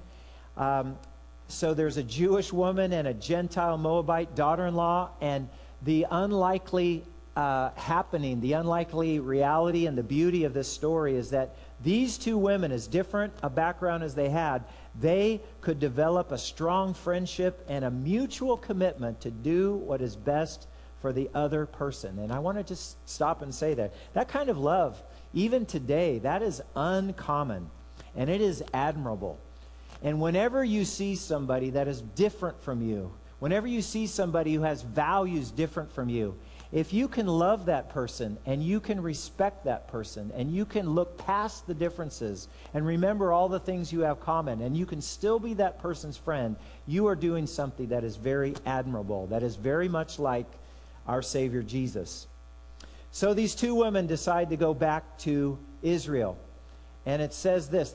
So there's a Jewish woman and a Gentile Moabite daughter-in-law, and the unlikely happening, the unlikely reality and the beauty of this story is that these two women, as different a background as they had, they could develop a strong friendship and a mutual commitment to do what is best for the other person. And I want to just stop and say that kind of love, even today, that is uncommon, and it is admirable. And whenever you see somebody that is different from you, whenever you see somebody who has values different from you, if you can love that person and you can respect that person and you can look past the differences and remember all the things you have common and you can still be that person's friend, you are doing something that is very admirable, that is very much like our Savior Jesus. So these two women decide to go back to Israel. And it says this,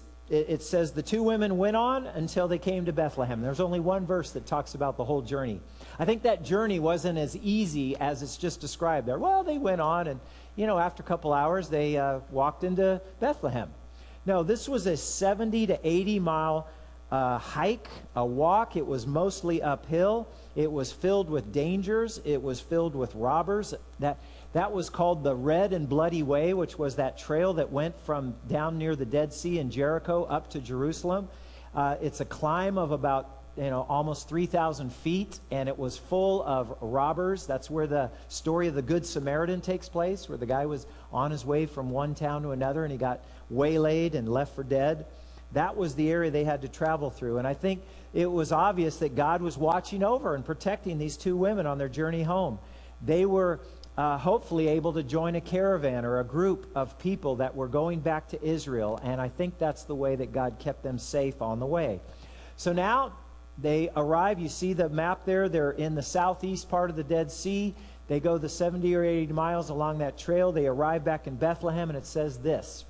it says the two women went on until they came to Bethlehem. There's only one verse that talks about the whole journey. I think that journey wasn't as easy as it's just described there. Well, they went on and, after a couple hours, they walked into Bethlehem. No, this was a 70 to 80 mile hike, a walk. It was mostly uphill. It was filled with dangers. It was filled with robbers. That was called the Red and Bloody Way, which was that trail that went from down near the Dead Sea in Jericho up to Jerusalem. It's a climb of about almost 3,000 feet, and it was full of robbers. That's where the story of the Good Samaritan takes place, where the guy was on his way from one town to another, and he got waylaid and left for dead. That was the area they had to travel through. And I think it was obvious that God was watching over and protecting these two women on their journey home. They were hopefully able to join a caravan or a group of people that were going back to Israel. And I think that's the way that God kept them safe on the way. So now they arrive. You see the map there. They're in the southeast part of the Dead Sea. They go the 70 or 80 miles along that trail. They arrive back in Bethlehem, and it says this.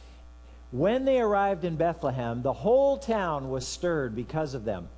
When they arrived in Bethlehem, the whole town was stirred because of them.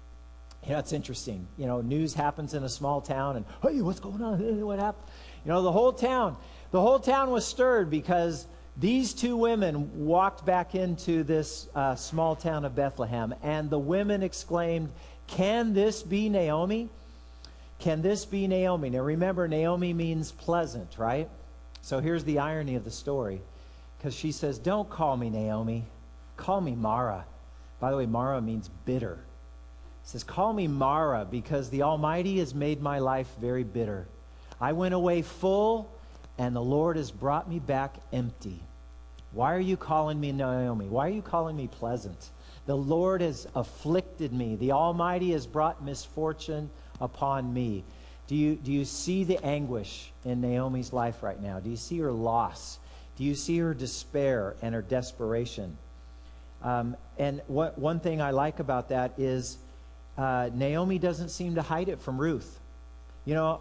It's interesting. News happens in a small town, and hey, what's going on? Hey, what happened? The whole town was stirred because these two women walked back into this small town of Bethlehem, and the women exclaimed, "Can this be Naomi? Can this be Naomi?" Now remember, Naomi means pleasant, right? So here's the irony of the story. Because she says, "Don't call me Naomi. Call me Mara." By the way, Mara means bitter. says, call me Mara, because the Almighty has made my life very bitter. I went away full, and the Lord has brought me back empty. Why are you calling me Naomi? Why are you calling me pleasant? The Lord has afflicted me. The Almighty has brought misfortune upon me. Do you see the anguish in Naomi's life right now? Do you see her loss? Do you see her despair and her desperation? And one thing I like about that is Naomi doesn't seem to hide it from Ruth. You know,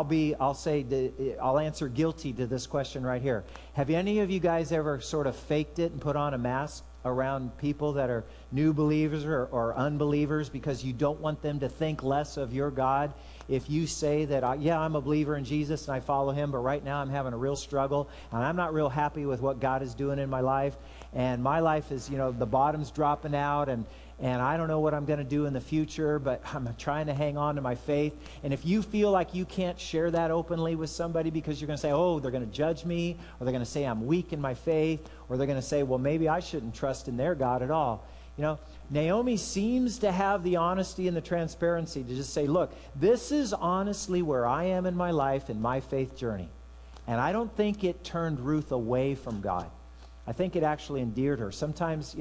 I'll answer guilty to this question right here. Have any of you guys ever sort of faked it and put on a mask around people that are new believers or unbelievers because you don't want them to think less of your God? If you say that, I'm a believer in Jesus and I follow him, but right now I'm having a real struggle and I'm not real happy with what God is doing in my life, and my life is, the bottom's dropping out, and I don't know what I'm going to do in the future, but I'm trying to hang on to my faith. And if you feel like you can't share that openly with somebody because you're going to say, oh, they're going to judge me, or they're going to say I'm weak in my faith, or they're going to say, well, maybe I shouldn't trust in their God at all. Naomi seems to have the honesty and the transparency to just say, look, this is honestly where I am in my life, in my faith journey. And I don't think it turned Ruth away from God. I think it actually endeared her. Sometimes,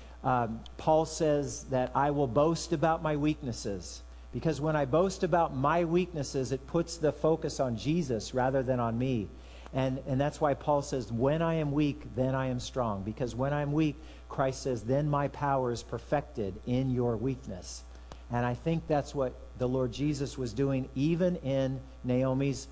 Paul says that I will boast about my weaknesses, because when I boast about my weaknesses, it puts the focus on Jesus rather than on me. And that's why Paul says, when I am weak, then I am strong. Because when I'm weak, Christ says, then my power is perfected in your weakness. And I think that's what the Lord Jesus was doing, even in Naomi's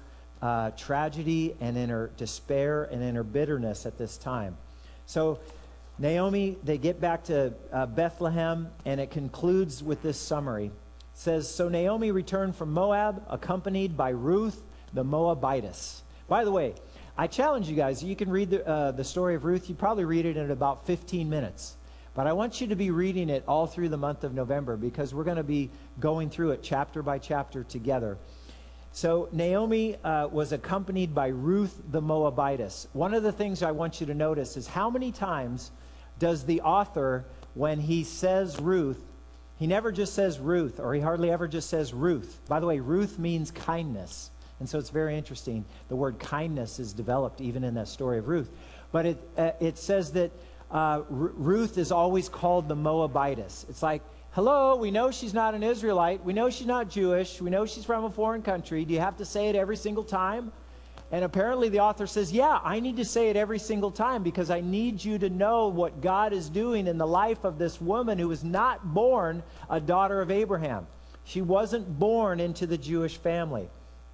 tragedy and in her despair and in her bitterness at this time. So Naomi, they get back to Bethlehem, and it concludes with this summary. It says, so Naomi returned from Moab, accompanied by Ruth the Moabitess. By the way, I challenge you guys, you can read the story of Ruth. You probably read it in about 15 minutes. But I want you to be reading it all through the month of November, because we're going to be going through it chapter by chapter together. So Naomi was accompanied by Ruth the Moabitess. One of the things I want you to notice is how many times does the author, when he says Ruth, he never just says Ruth, or he hardly ever just says Ruth. By the way, Ruth means kindness. And so it's very interesting. The word kindness is developed even in that story of Ruth. But it says that Ruth is always called the Moabitess. It's like, hello, we know she's not an Israelite. We know she's not Jewish. We know she's from a foreign country. Do you have to say it every single time? And apparently the author says, yeah, I need to say it every single time, because I need you to know what God is doing in the life of this woman who was not born a daughter of Abraham. She wasn't born into the Jewish family.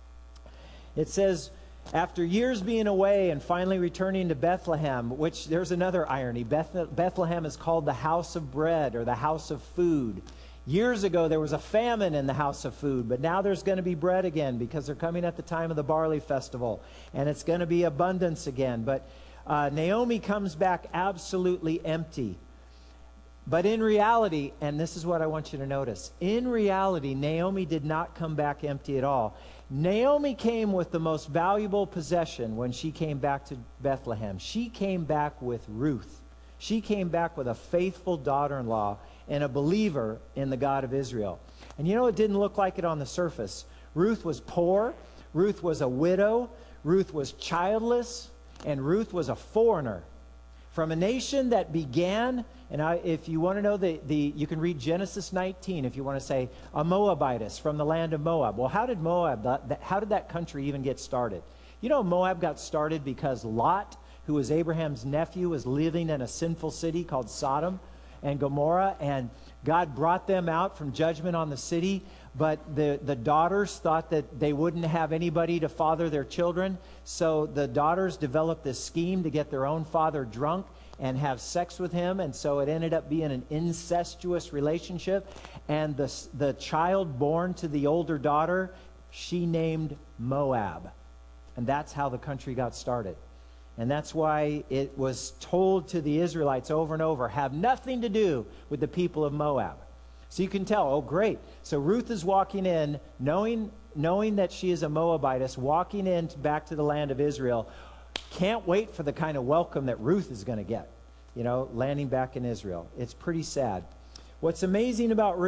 It says, after years being away and finally returning to Bethlehem, which there's another irony. Bethlehem is called the house of bread, or the house of food. Years ago, there was a famine in the house of food, but now there's going to be bread again, because they're coming at the time of the barley festival, and it's going to be abundance again. But Naomi comes back absolutely empty. But in reality, and this is what I want you to notice, in reality, Naomi did not come back empty at all. Naomi came with the most valuable possession when she came back to Bethlehem. She came back with Ruth. She came back with a faithful daughter-in-law and a believer in the God of Israel. And it didn't look like it on the surface. Ruth was poor. Ruth was a widow. Ruth was childless. And Ruth was a foreigner from a nation that began, and if you want to know you can read Genesis 19 if you want to say a Moabitess from the land of Moab. Well, how did that country even get started? Moab got started because Lot, who was Abraham's nephew, was living in a sinful city called Sodom and Gomorrah, and God brought them out from judgment on the city, but the daughters thought that they wouldn't have anybody to father their children, so the daughters developed this scheme to get their own father drunk and have sex with him, and so it ended up being an incestuous relationship, and the child born to the older daughter, she named Moab, and that's how the country got started. And that's why it was told to the Israelites over and over, have nothing to do with the people of Moab. So you can tell, oh great. So Ruth is walking in, knowing that she is a Moabitess, walking in back to the land of Israel. Can't wait for the kind of welcome that Ruth is going to get, landing back in Israel. It's pretty sad. What's amazing about Ruth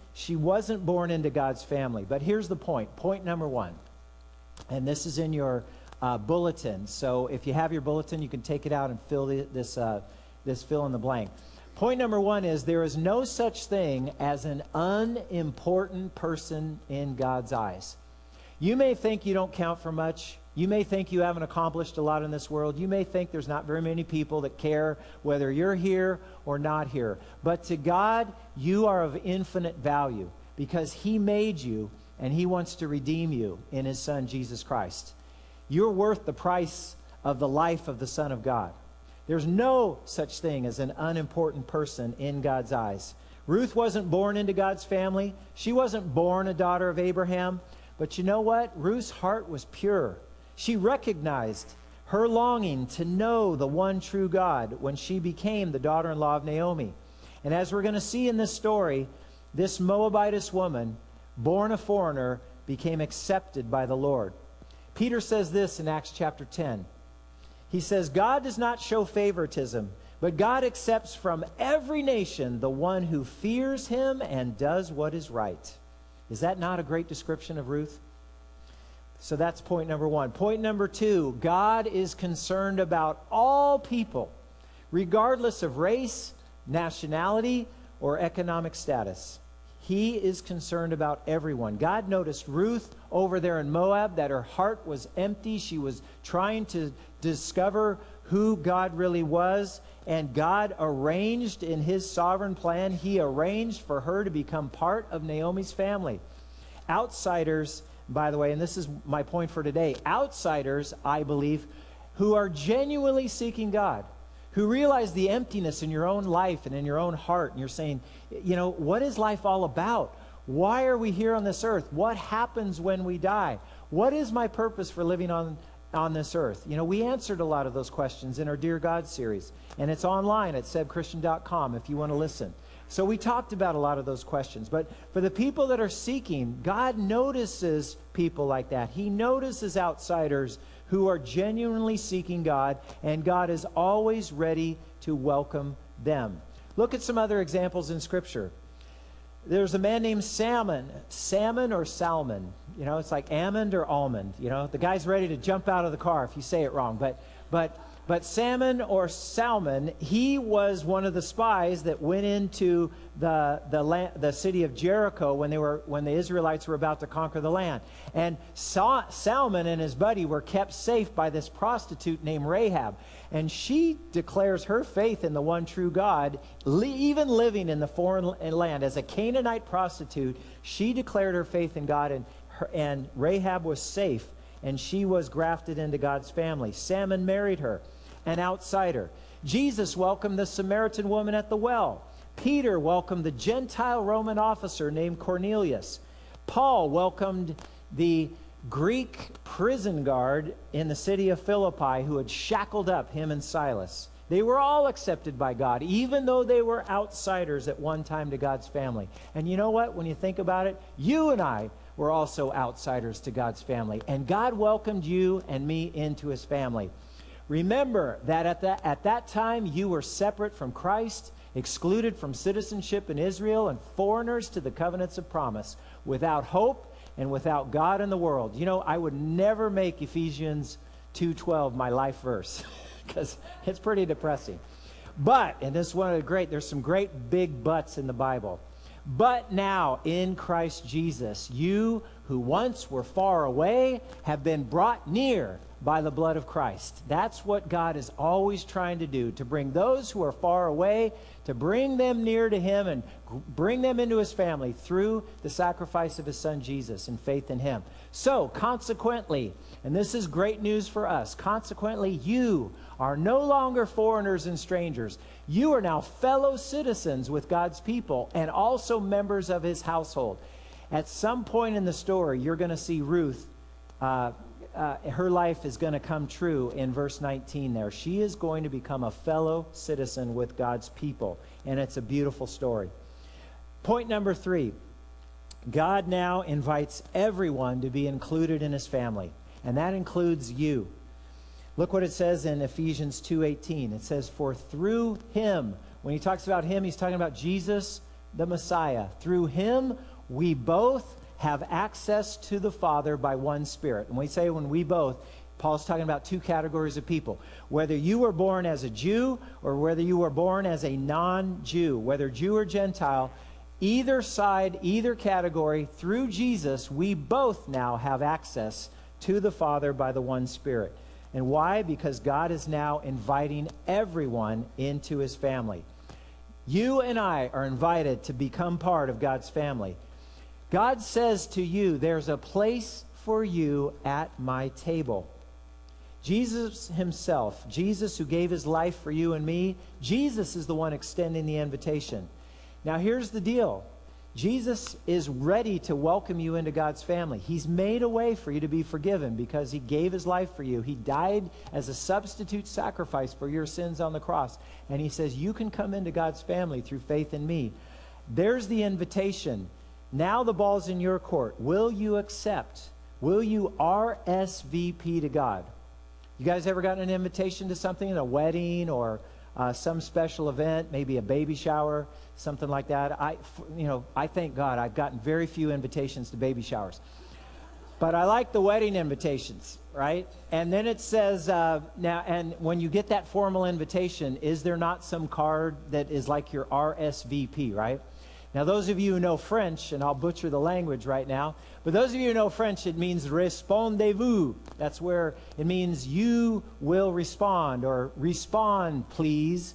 she wasn't born into God's family. But here's the point. Point number one. And this is in your bulletin. So if you have your bulletin, you can take it out and fill this fill in the blank. Point number one is there is no such thing as an unimportant person in God's eyes. You may think you don't count for much. You may think you haven't accomplished a lot in this world. You may think there's not very many people that care whether you're here or not here. But to God, you are of infinite value because He made you and He wants to redeem you in His Son, Jesus Christ. You're worth the price of the life of the Son of God. There's no such thing as an unimportant person in God's eyes. Ruth wasn't born into God's family. She wasn't born a daughter of Abraham. But you know what? Ruth's heart was pure. She recognized her longing to know the one true God when she became the daughter-in-law of Naomi. And as we're going to see in this story, this Moabitess woman, born a foreigner, became accepted by the Lord. Peter says this in Acts chapter 10. He says, God does not show favoritism, but God accepts from every nation the one who fears Him and does what is right. Is that not a great description of Ruth? So that's point number one. Point number two, God is concerned about all people, regardless of race, nationality, or economic status. He is concerned about everyone. God noticed Ruth over there in Moab, that her heart was empty. She was trying to discover who God really was. And God arranged in His sovereign plan, He arranged for her to become part of Naomi's family. Outsiders, by the way, and this is my point for today, outsiders, I believe, who are genuinely seeking God, who realize the emptiness in your own life and in your own heart, and you're saying, you know, what is life all about? Why are we here on this earth? What happens when we die? What is my purpose for living on this earth? You know, we answered a lot of those questions in our Dear God series, and it's online at sebchristian.com if you want to listen. So we talked about a lot of those questions. But for the people that are seeking, God notices people like that. He notices outsiders who are genuinely seeking God, and God is always ready to welcome them. Look at some other examples in Scripture. There's a man named Salmon or Salmon. You know, it's like almond or almond. You know, the guy's ready to jump out of the car if you say it wrong. But Salmon or Salmon, he was one of the spies that went into the city of Jericho when the Israelites were about to conquer the land. And Salmon and his buddy were kept safe by this prostitute named Rahab. And she declares her faith in the one true God, even living in the foreign land. As a Canaanite prostitute, she declared her faith in God, and Rahab was safe, and she was grafted into God's family. Salmon married her, an outsider. Jesus welcomed the Samaritan woman at the well. Peter welcomed the Gentile Roman officer named Cornelius. Paul welcomed the Greek prison guard in the city of Philippi who had shackled up him and Silas. They were all accepted by God, even though they were outsiders at one time to God's family. And you know what? When you think about it, you and I were also outsiders to God's family. And God welcomed you and me into His family. Remember that at that time you were separate from Christ, excluded from citizenship in Israel, and foreigners to the covenants of promise, without hope and without God in the world. You know, I would never make Ephesians 2:12 my life verse because it's pretty depressing. But, and this is one of the great, there's some great big buts in the Bible. But now in Christ Jesus, you who once were far away have been brought near by the blood of Christ. That's what God is always trying to do, to bring those who are far away, to bring them near to Him and bring them into His family through the sacrifice of His Son Jesus and faith in Him. So, consequently, and this is great news for us, consequently, you are no longer foreigners and strangers. You are now fellow citizens with God's people and also members of His household. At some point in the story, you're going to see Ruth, her life is going to come true in verse 19 there. She is going to become a fellow citizen with God's people, and it's a beautiful story. Point number 3, God now invites everyone to be included in His family, and that includes you. Look what it says in Ephesians 2:18. It says, for through Him, when he talks about Him, he's talking about Jesus. the Messiah. Through him, we both have access to the Father by one Spirit. And we say when we both, Paul's talking about two categories of people. Whether you were born as a Jew or whether you were born as a non-Jew, whether Jew or Gentile, either side, either category, through Jesus, we both now have access to the Father by the one Spirit. And why? Because God is now inviting everyone into his family. You and I are invited to become part of God's family. God says to you, there's a place for you at my table. Jesus himself, Jesus who gave his life for you and me, Jesus is the one extending the invitation. Now here's the deal. Jesus is ready to welcome you into God's family. He's made a way for you to be forgiven because he gave his life for you. He died as a substitute sacrifice for your sins on the cross. And he says, you can come into God's family through faith in me. There's the invitation. Now the ball's in your court. Will you accept? Will you RSVP to God? You guys ever gotten an invitation to something, a wedding or some special event, maybe a baby shower, something like that? I thank God I've gotten very few invitations to baby showers. But I like the wedding invitations, right? And then it says, now, and when you get that formal invitation, is there not some card that is like your RSVP, right? Now, those of you who know French, and I'll butcher the language right now, but those of you who know French, it means répondez-vous. That's where it means you will respond, or respond, please.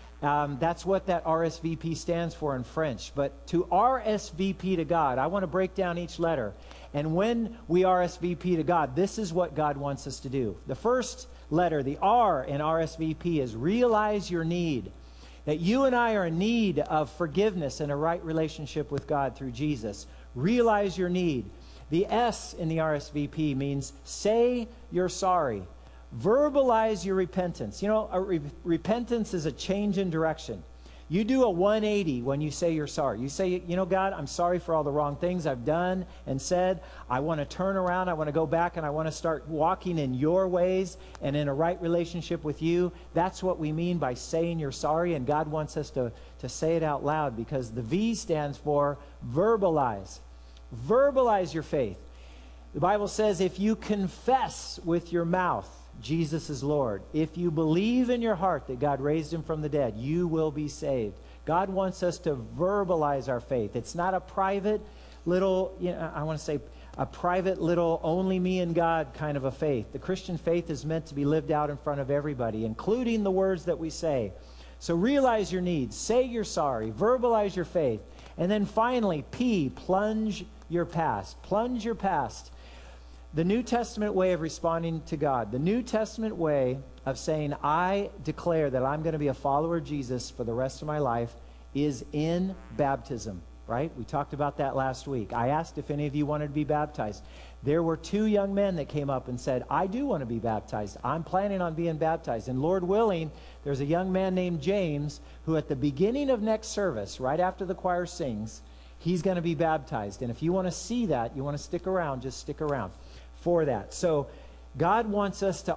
That's what that RSVP stands for in French. But to RSVP to God, I want to break down each letter. And when we RSVP to God, this is what God wants us to do. The first letter, the R in RSVP, is realize your need. That you and I are in need of forgiveness and a right relationship with God through Jesus. Realize your need. The S in the RSVP means say you're sorry. Verbalize your repentance. You know, repentance is a change in direction. You do a 180 when you say you're sorry. You say, you know, God, I'm sorry for all the wrong things I've done and said. I want to turn around. I want to go back and I want to start walking in your ways and in a right relationship with you. That's what we mean by saying you're sorry. And God wants us to say it out loud because the V stands for verbalize. Verbalize your faith. The Bible says if you confess with your mouth Jesus is Lord, if you believe in your heart that God raised him from the dead, you will be saved. God wants us to verbalize our faith. It's not a private little, I want to say a private little only me and God kind of a faith. The Christian faith is meant to be lived out in front of everybody, including the words that we say. So realize your needs, say you're sorry, verbalize your faith. And then finally, P, plunge your past. Plunge your past. The New Testament way of responding to God, the New Testament way of saying, I declare that I'm going to be a follower of Jesus for the rest of my life is in baptism, right? We talked about that last week. I asked if any of you wanted to be baptized. There were 2 young men that came up and said, I do want to be baptized. I'm planning on being baptized. And Lord willing, there's a young man named James who at the beginning of next service, right after the choir sings, he's going to be baptized. And if you want to see that, you want to stick around, just stick around for that. So God wants us to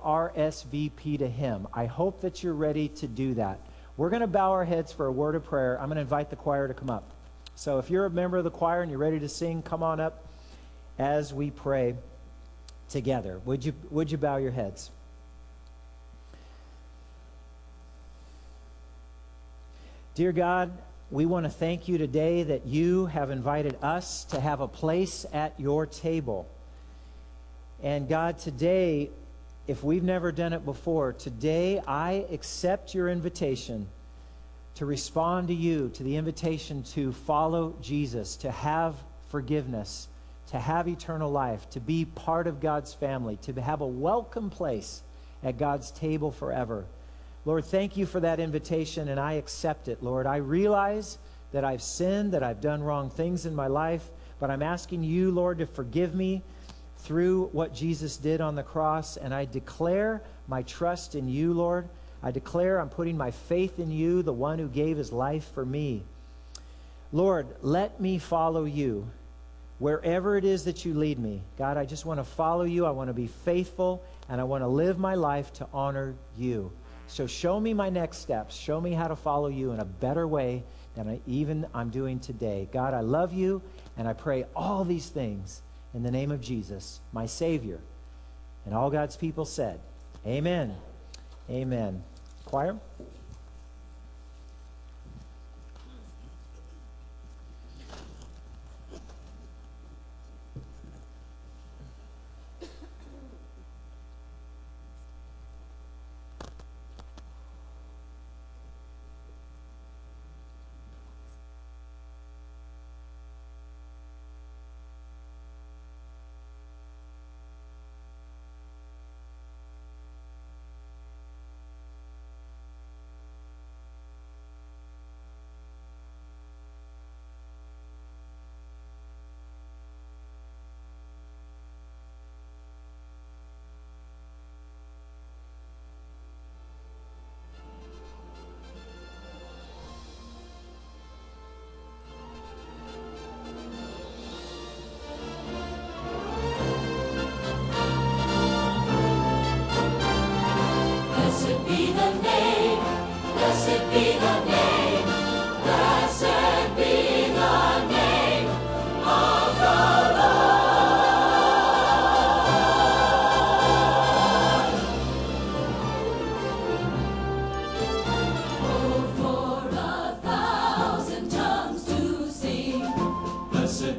RSVP to him. I hope that you're ready to do that. We're going to bow our heads for a word of prayer. I'm going to invite the choir to come up. So if you're a member of the choir and you're ready to sing, come on up as we pray together. Would you bow your heads? Dear God, we want to thank you today that you have invited us to have a place at your table. And God, today, if we've never done it before, today I accept your invitation to respond to you, to the invitation to follow Jesus, to have forgiveness, to have eternal life, to be part of God's family, to have a welcome place at God's table forever. Lord, thank you for that invitation, and I accept it, Lord. I realize that I've sinned, that I've done wrong things in my life, but I'm asking you, Lord, to forgive me through what Jesus did on the cross, and I declare my trust in you, Lord. I declare I'm putting my faith in you, the one who gave his life for me. Lord, let me follow you wherever it is that you lead me. God, I just want to follow you. I want to be faithful, and I want to live my life to honor you. So show me my next steps. Show me how to follow you in a better way than I'm doing today. God, I love you, and I pray all these things in the name of Jesus, my Savior. And all God's people said, amen. Amen. Choir? Blessed be the name, blessed be the name, blessed be the name of the Lord. Oh, for 1,000 tongues to sing, blessed.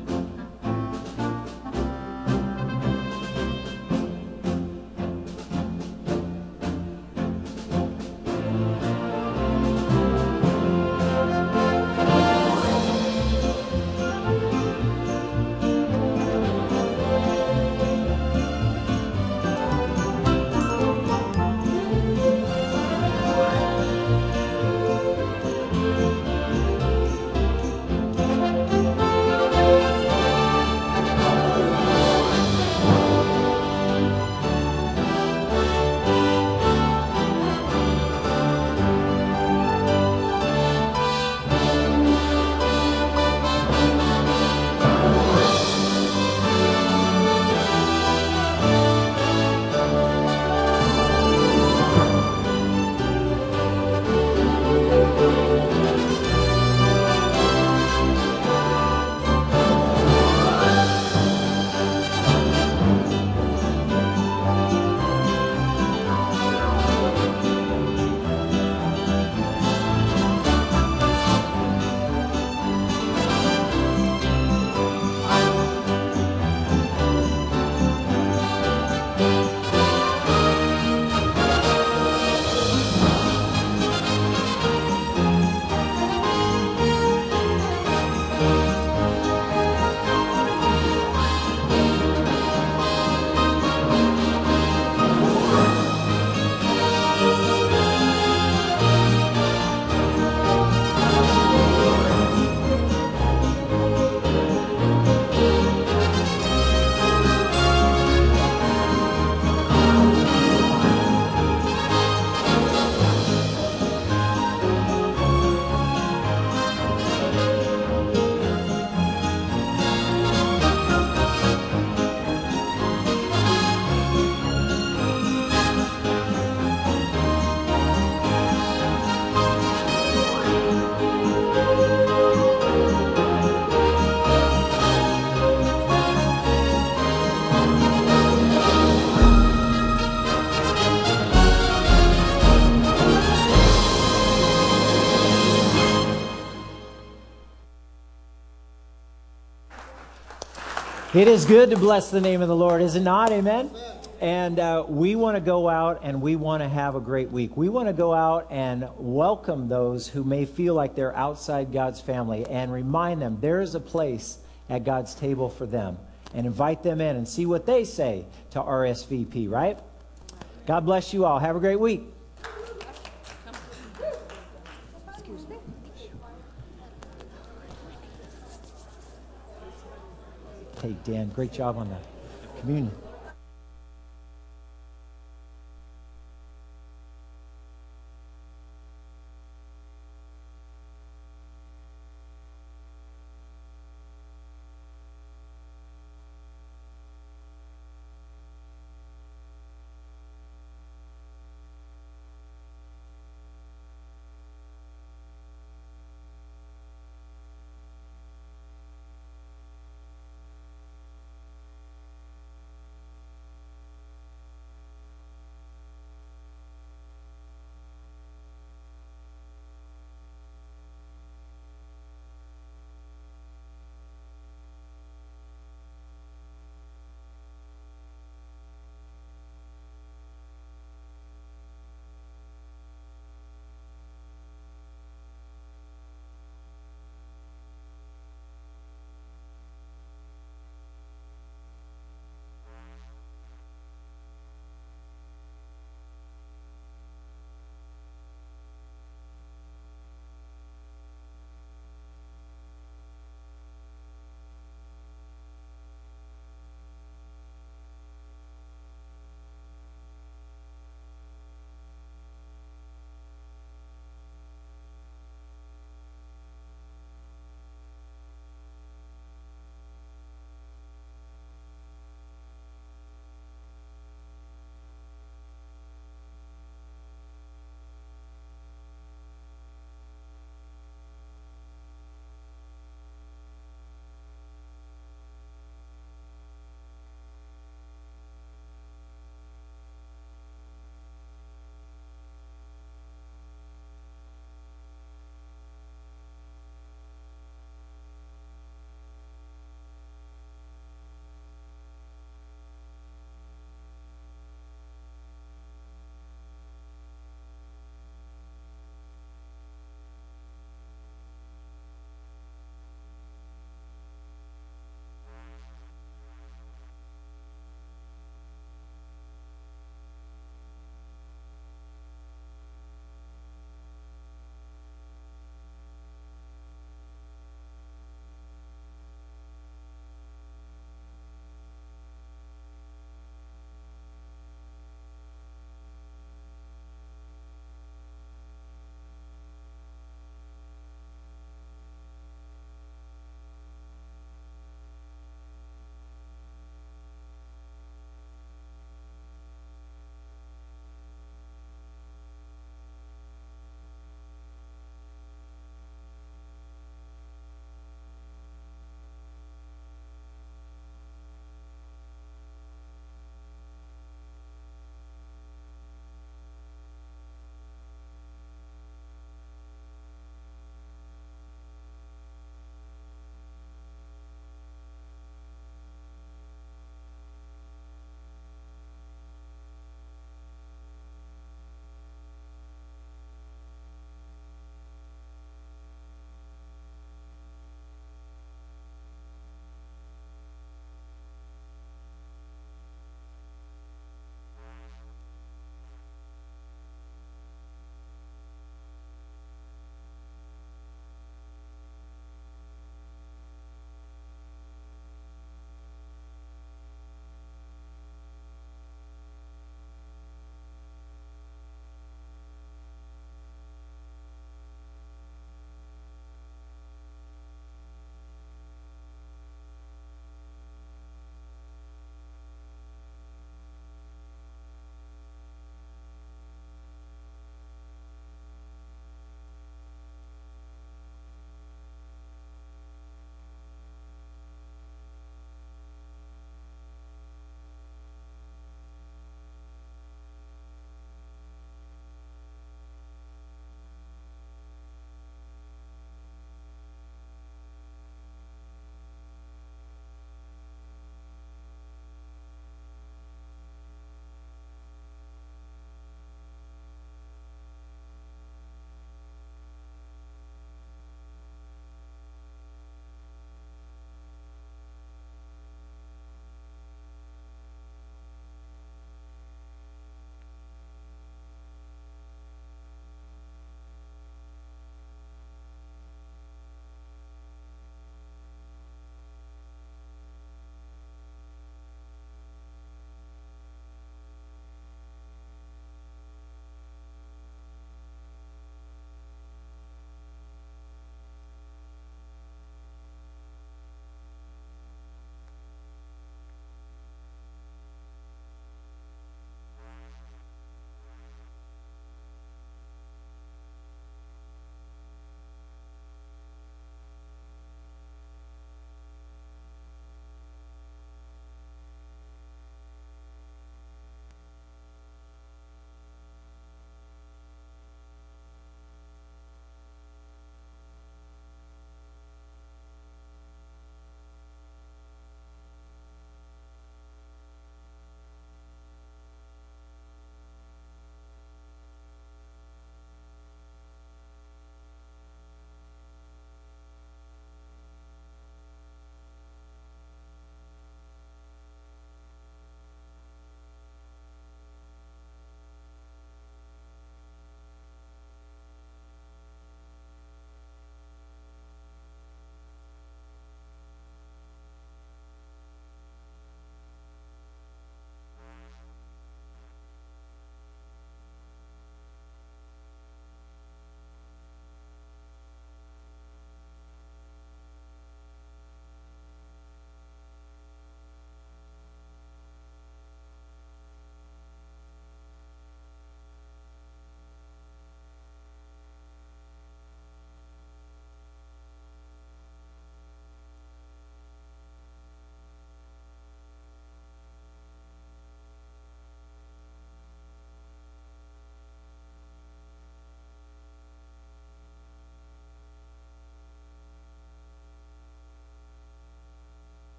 It is good to bless the name of the Lord, is it not? Amen? And we want to go out and we want to have a great week. We want to go out and welcome those who may feel like they're outside God's family and remind them there is a place at God's table for them and invite them in and see what they say to RSVP, right? God bless you all. Have a great week. Hey, Dan, great job on the communion.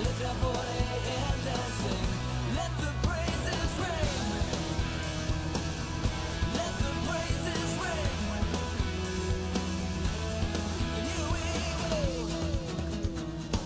lift up holy hands and sing. Let the praises ring. Let the praises ring. Here we go.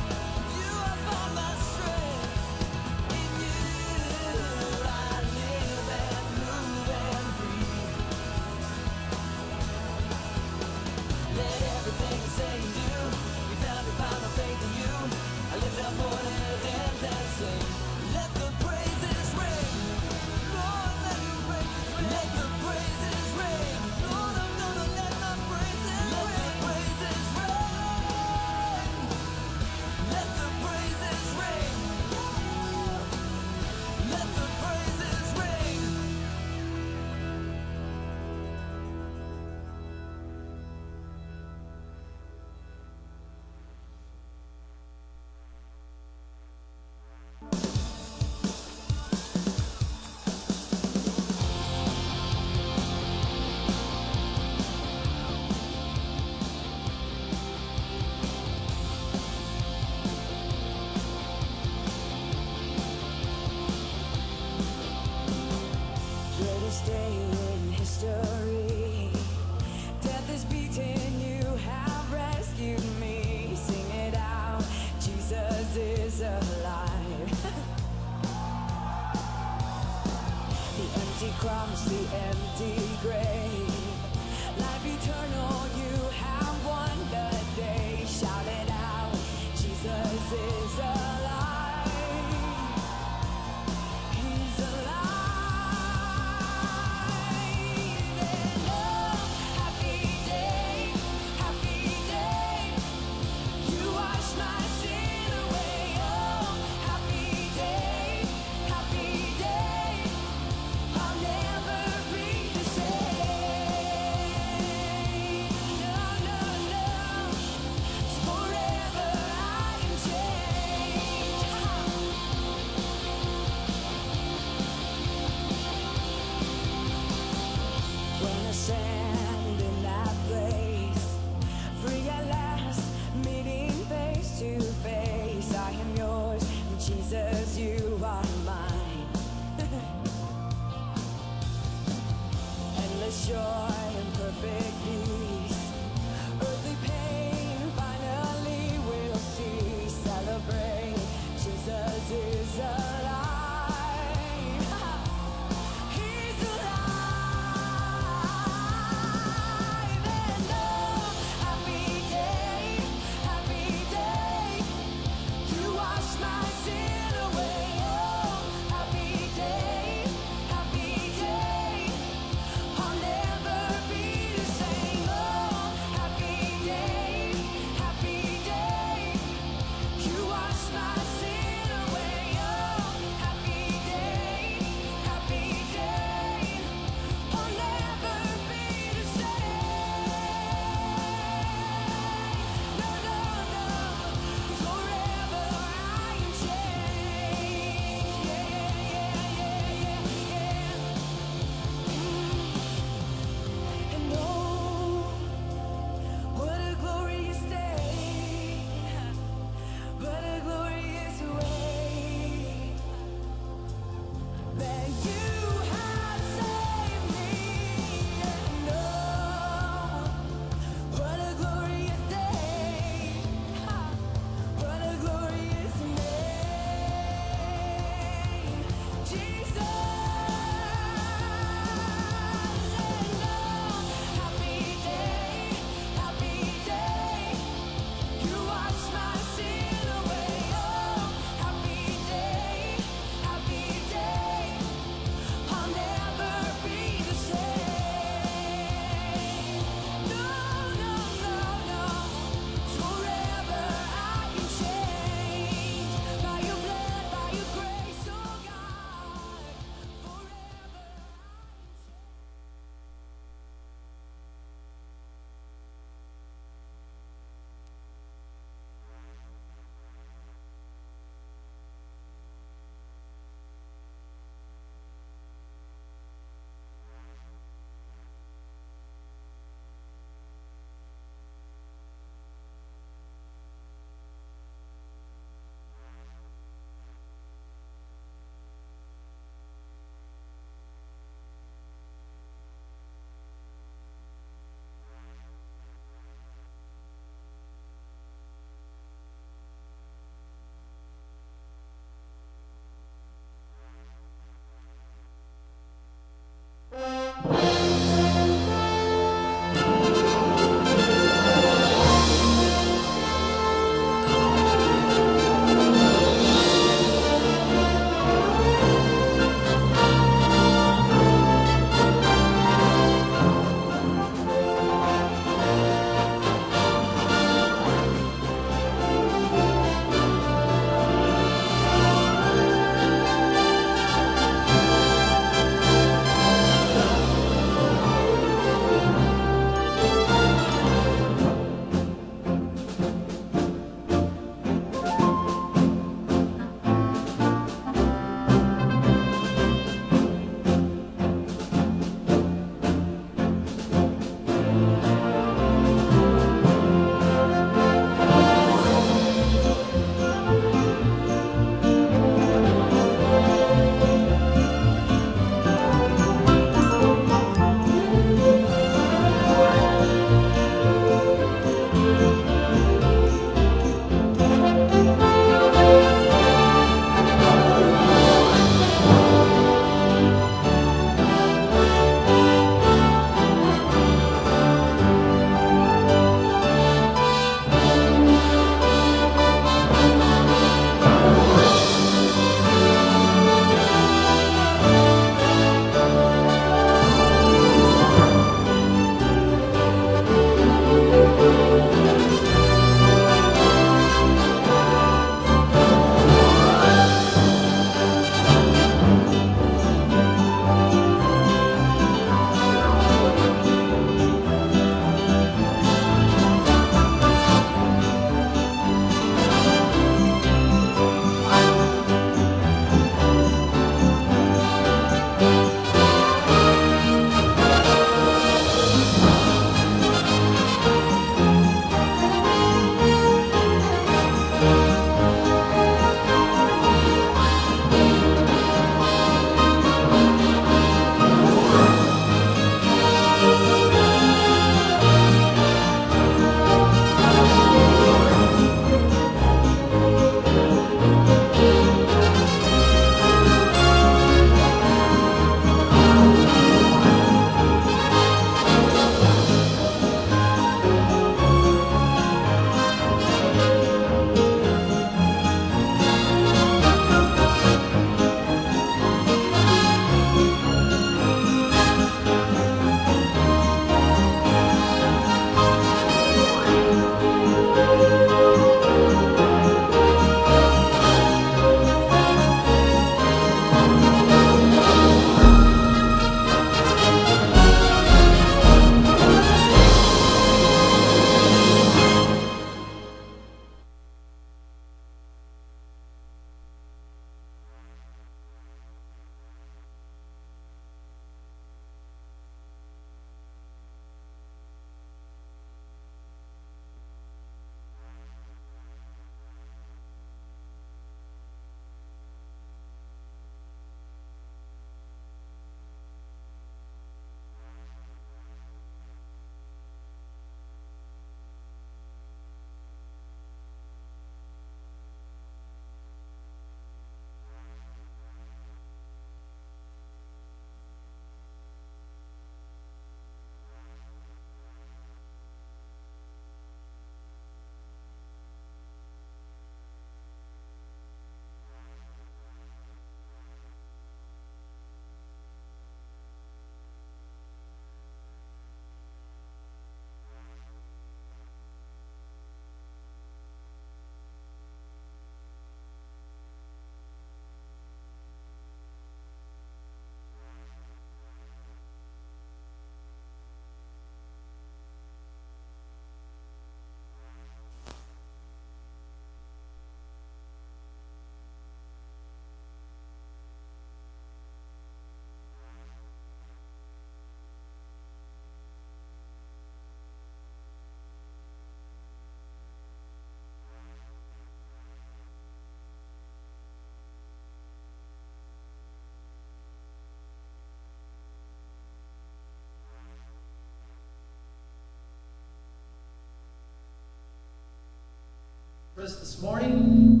service this morning.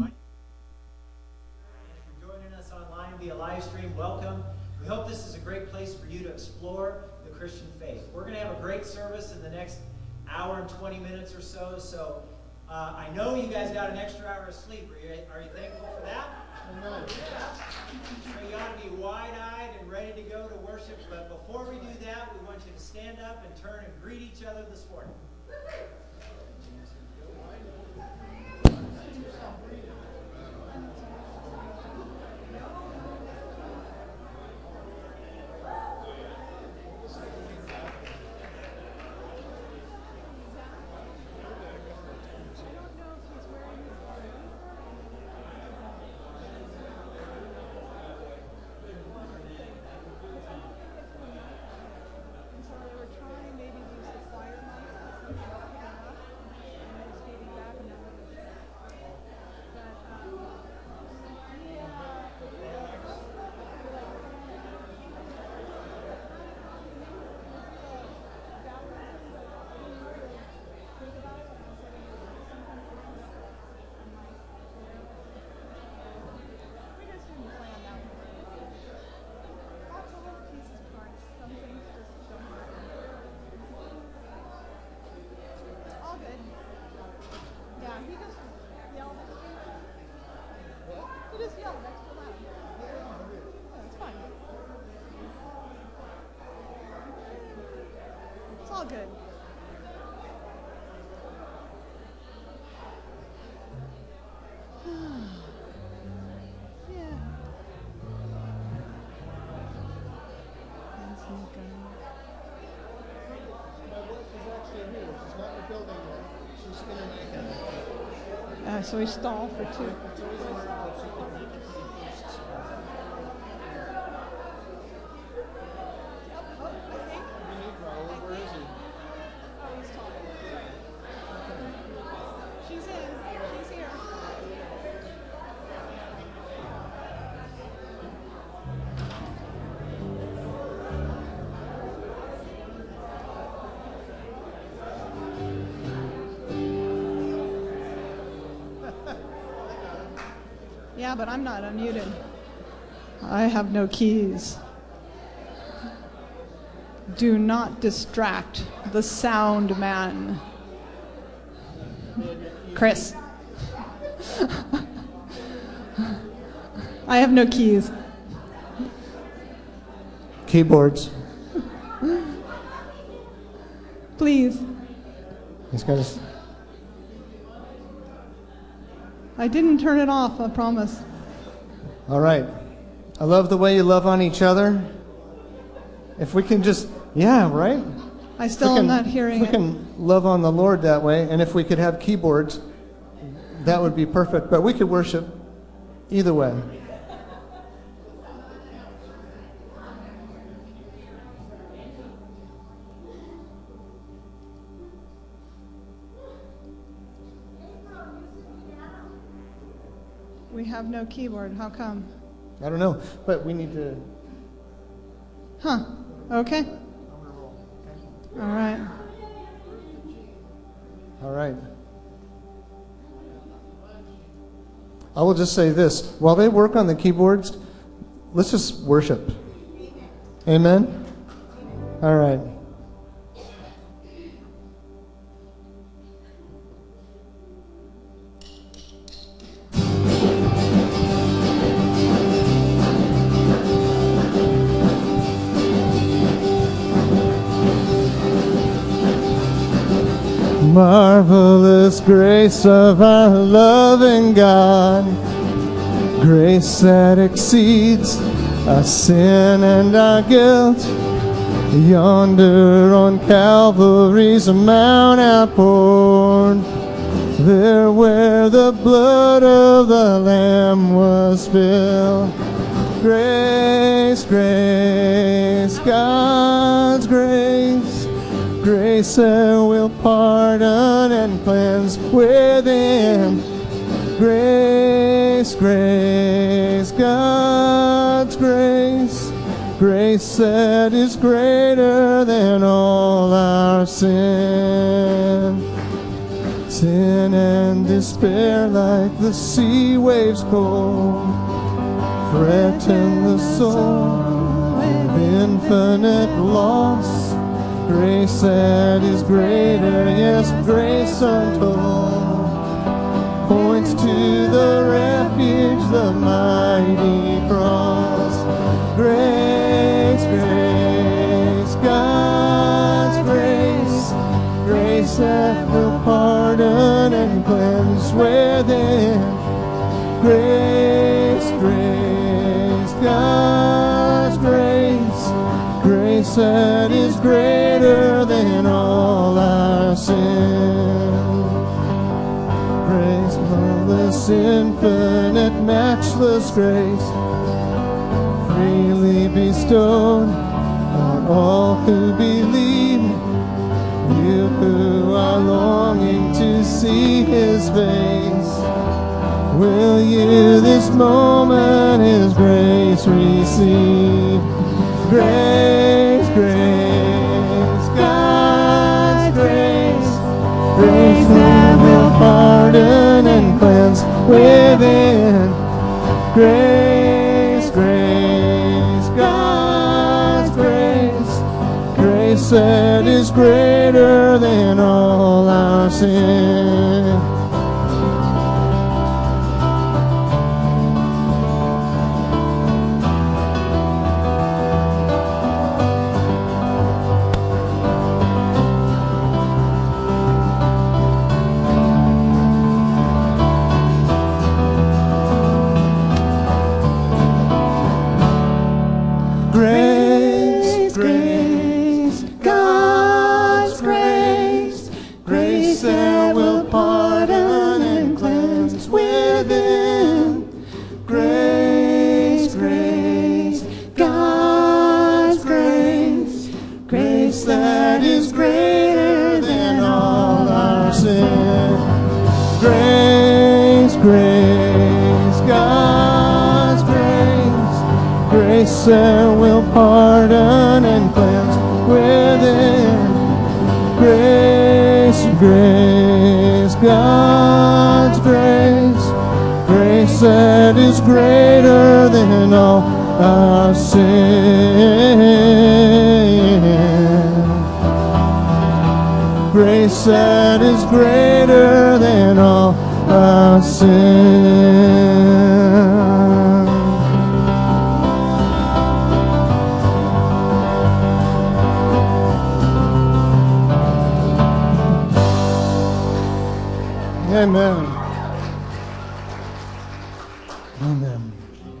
If you're joining us online via live stream, welcome. We hope this is a great place for you to explore the Christian faith. We're going to have a great service in the next hour and 20 minutes or so. So I know you guys got an extra hour of sleep. Are you thankful for that? Amen. So you ought to be wide-eyed and ready to go to worship. But before we do that, we want you to stand up and turn and greet each other this morning. All good. Yeah. My wife is actually here. She's not in the building yet. She's going to make it. So we stall for 2. Yeah, but I'm not unmuted. I have no keys. Do not distract the sound man. Chris. I have no keys. Keyboards. Please. He's got his... I didn't turn it off, I promise. All right. I love the way you love on each other. If we can just, yeah, right? I still am not hearing it. If we can love on the Lord that way, and if we could have keyboards, that would be perfect. But we could worship either way. We have no keyboard. How come? I don't know, but we need to... Huh. Okay. All right. All right. I will just say this. While they work on the keyboards, let's just worship. Amen? All right. Marvelous grace of our loving God, grace that exceeds our sin and our guilt. Yonder on Calvary's mount outpoured, there where the blood of the Lamb was spilled. Grace, grace, God's grace, grace that will pardon and cleanse within. Grace, grace, God's grace, grace that is greater than all our sin. Sin and despair like the sea waves cold threaten the soul with infinite loss. Grace that is greater, yes, grace untold, points to the refuge, the mighty cross. Grace, grace, God's grace, grace that will pardon and cleanse within. Grace, grace, God's grace, grace that is greater than all our sin. Grace, marvelous, infinite, matchless grace, freely bestowed on all who believe. You who are longing to see His face, will you this moment His grace receive? Grace, grace, God's grace, grace that will pardon and cleanse within. Grace, grace, God's grace, grace that is greater than all our sin. Grace, grace, God's grace, grace that will pardon and cleanse within. Grace, grace, God's grace, grace that is greater than all our sin. Grace, grace, God's grace, grace that will pardon and cleanse within. Grace, grace, God's grace, grace that is greater than all our sin. Grace that is greater than all our sin. Amen. Amen.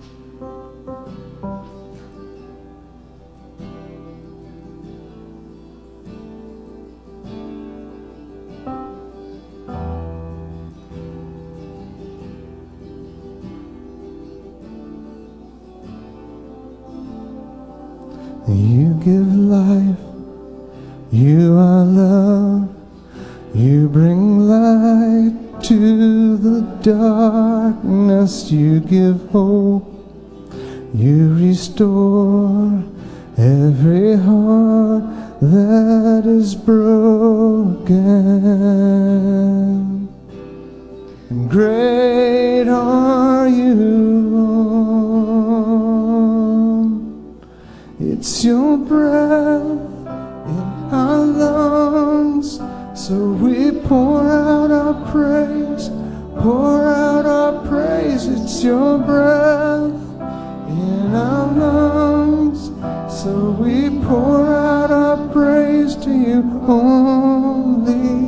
You give life, you are love, you bring light to the darkness, you give hope, you restore every heart that is broken. And great are you, Lord. It's your breath in our lungs, so we pour out our praise, pour out our praise. It's your breath in our lungs, so we pour out our praise to you only.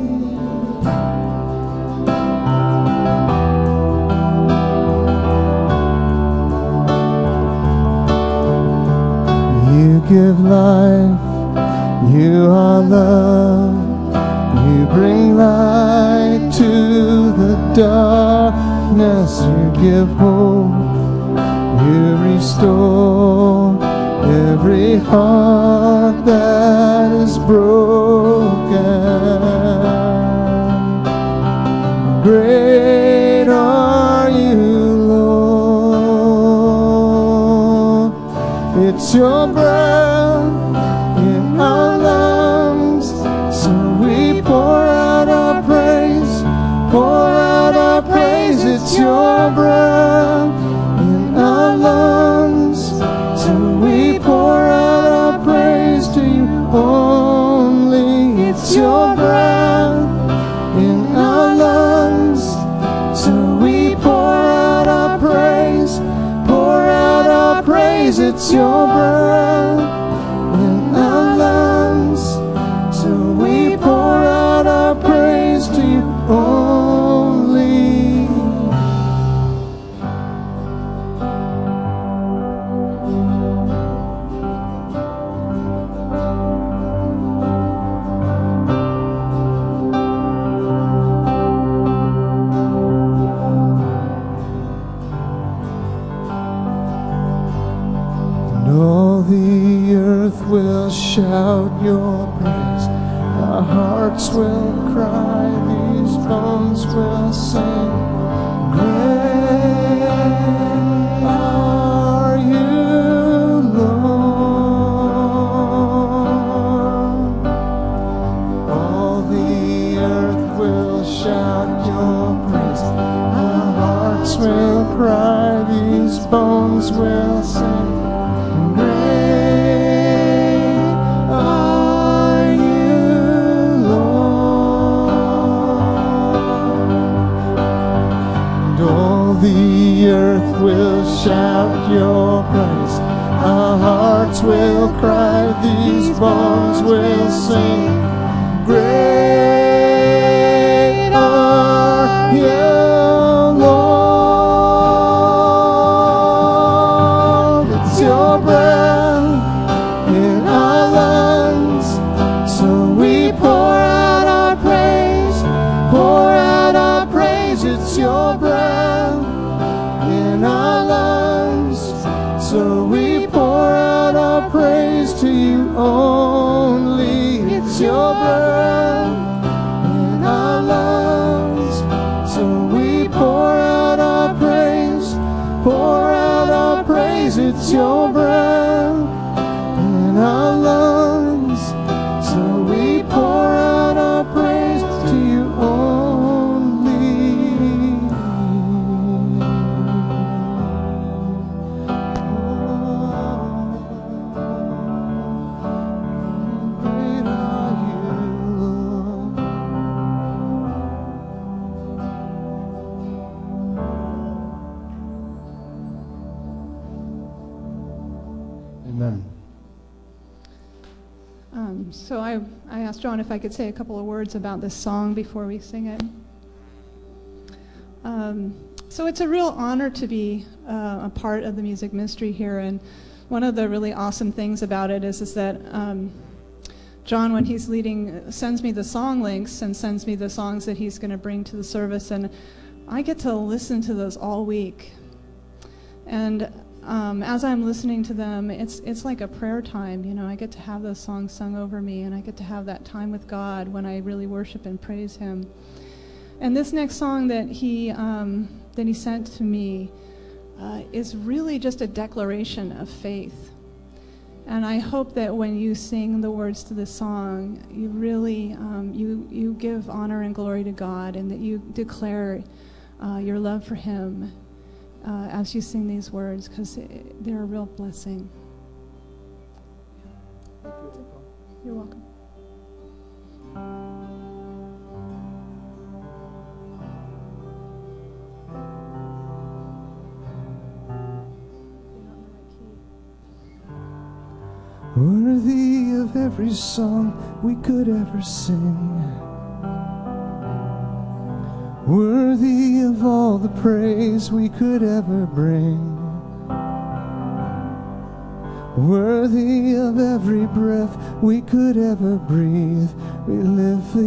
You give life, you are love, you bring light to the darkness, you give hope, you restore every heart that is broken. Great are you, Lord. It's your breath in our lungs, so we pour out our praise, It's your breath in our lungs, so we pour out our praise to you only. It's your breath in our lungs, so we pour out our praise, pour out our praise. It's your breath in our lungs, so we pour out our praise to you only. All the earth will shout your praise. Our hearts will cry, these bones will sing. Great are you, Lord. All the earth will shout your praise. Our hearts will cry, these bones will sing. The earth will shout your praise. Our hearts will cry, these bones will sing. Great are you, Lord. It's your breath in our lungs, so we pour out our praise, pour out our praise. It's your breath in our lungs, so we pour out our praise to you only. It's your breath in our lungs, so we pour out our praise, pour out our praise. It's your breath in our lungs, so we pour out our praise to you only. Amen. So I asked John if I could say a couple of words about this song before we sing it. So it's a real honor to be a part of the music ministry here, and one of the really awesome things about it is that John, when he's leading, sends me the song links and sends me the songs that he's going to bring to the service, and I get to listen to those all week. And as I'm listening to them, it's like a prayer time. You know, I get to have those songs sung over me, and I get to have that time with God when I really worship and praise Him. And this next song that he sent to me is really just a declaration of faith. And I hope that when you sing the words to this song, you really you give honor and glory to God, and that you declare your love for Him as you sing these words, because they're a real blessing. You're welcome. Worthy of every song we could ever sing, worthy of all the praise we could ever bring, worthy of every breath we could ever breathe. We live for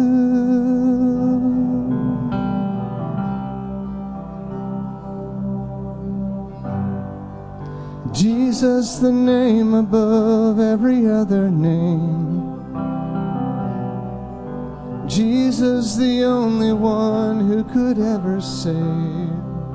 you. Jesus, the name above every other name. Jesus, the only one who could ever save.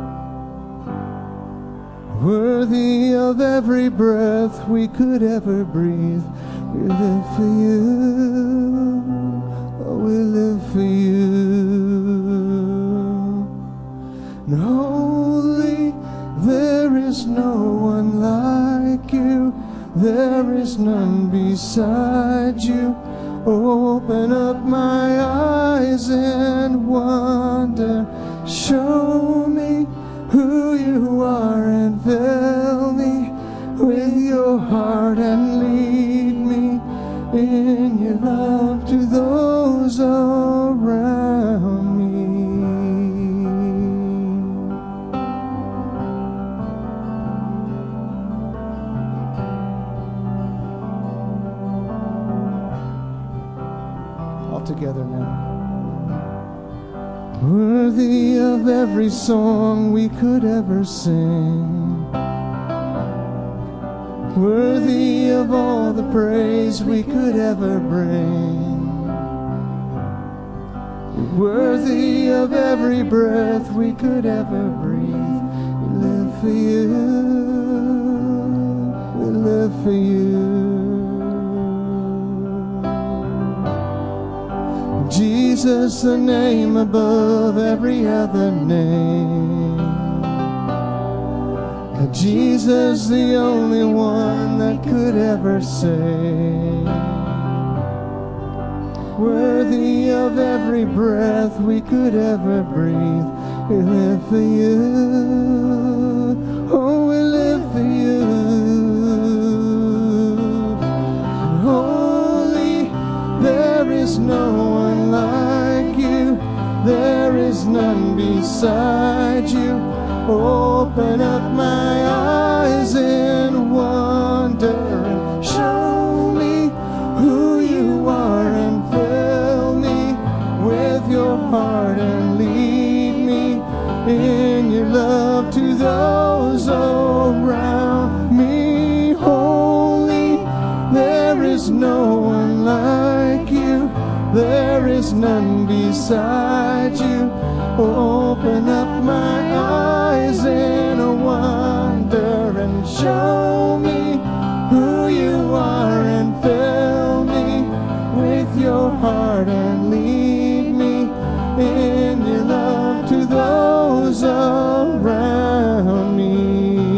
Worthy of every breath we could ever breathe. We live for you. Oh, we live for you. there is none beside you. Open up my eyes and wonder. Show me who you are and fill me with your heart and lead me in your love to those around me. All together now. Worthy of every song we could ever sing, worthy of all the praise we could ever bring, worthy of every breath we could ever breathe. We live for you, we live for you. Jesus, the name above every other name. Jesus, the only one that could ever save. Worthy of every breath we could ever breathe. We live for you. Oh, we live for you. Holy, there is no one like you. There is none beside you. Open up my eyes in wonder and show me who you are and fill me with your heart and lead me in your love to those around me. Holy, there is no one like you. There is none beside you. Open up my eyes in a wonder and show me who you are and fill me with your heart and lead me in your love to those around me.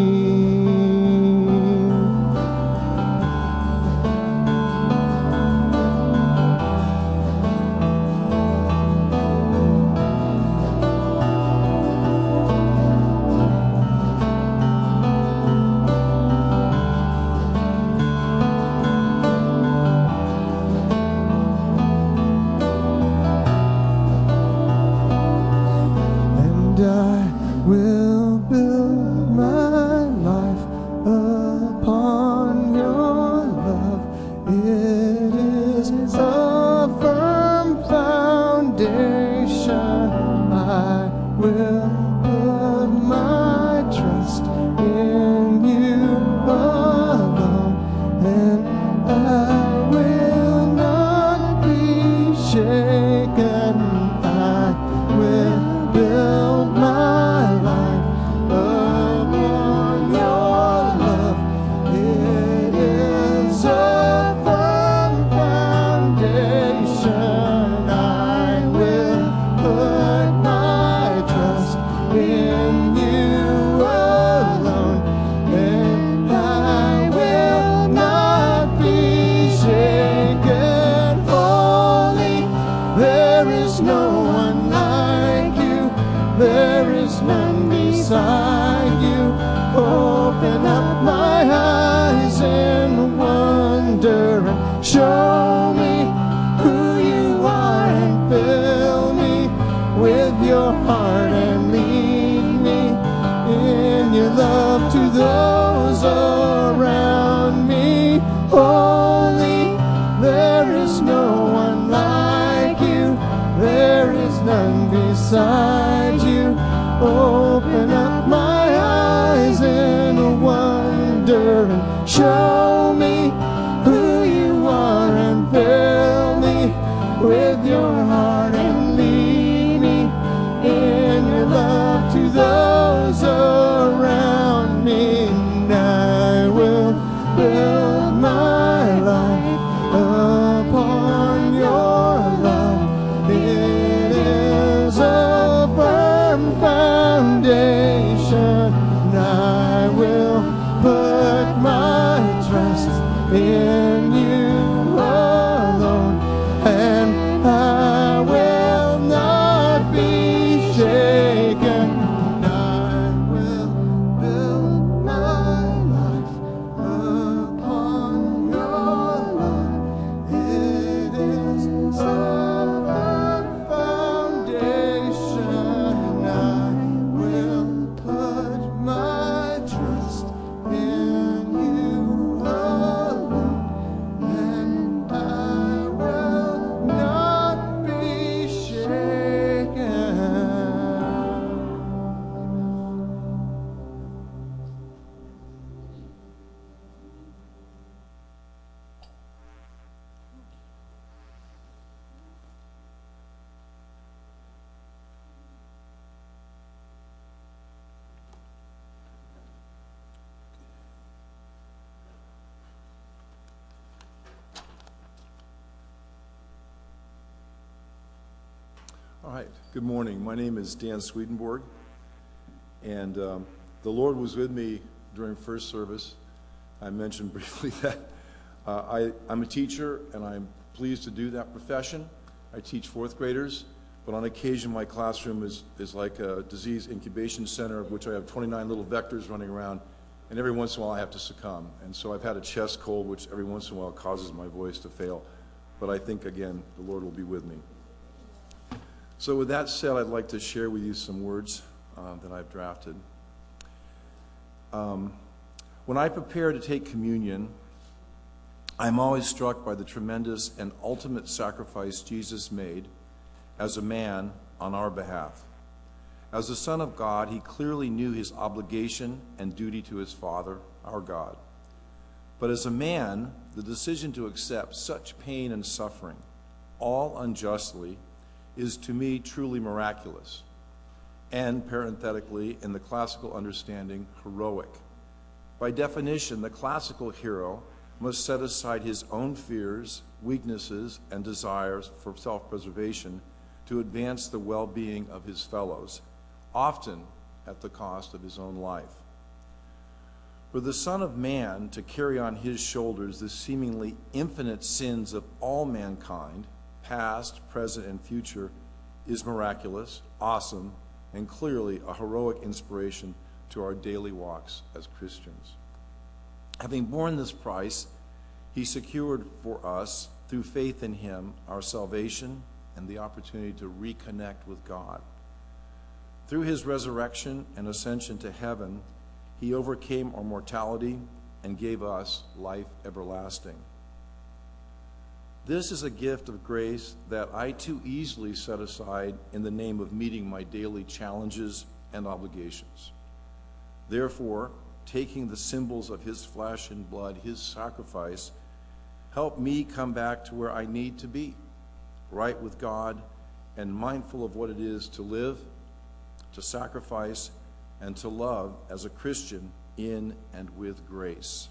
Show me who you are and fill me with your heart and lead me in your love to those around me. Holy, there is no one like you. There is none beside you. Open up my eyes in wonder and show me fill me with your heart and lead me in your love to those around me. And I will build my life upon your love. It is a firm foundation. And I will put my trust right. Good morning. My name is Dan Swedenborg, and the Lord was with me during first service. I mentioned briefly that I'm a teacher, and I'm pleased to do that profession. I teach fourth graders, but on occasion my classroom is like a disease incubation center of which I have 29 little vectors running around, and every once in a while I have to succumb. And so I've had a chest cold, which every once in a while causes my voice to fail. But I think, again, the Lord will be with me. So with that said, I'd like to share with you some words that I've drafted. When I prepare to take communion, I'm always struck by the tremendous and ultimate sacrifice Jesus made as a man on our behalf. As the Son of God, he clearly knew his obligation and duty to his Father, our God. But as a man, the decision to accept such pain and suffering, all unjustly, is to me truly miraculous, and parenthetically, in the classical understanding, heroic. By definition, the classical hero must set aside his own fears, weaknesses, and desires for self-preservation to advance the well-being of his fellows, often at the cost of his own life. For the Son of Man to carry on his shoulders the seemingly infinite sins of all mankind, past, present, and future, is miraculous, awesome, and clearly a heroic inspiration to our daily walks as Christians. Having borne this price, he secured for us, through faith in him, our salvation and the opportunity to reconnect with God. Through his resurrection and ascension to heaven, he overcame our mortality and gave us life everlasting. This is a gift of grace that I too easily set aside in the name of meeting my daily challenges and obligations. Therefore, taking the symbols of his flesh and blood, his sacrifice, help me come back to where I need to be, right with God and mindful of what it is to live, to sacrifice, and to love as a Christian in and with grace.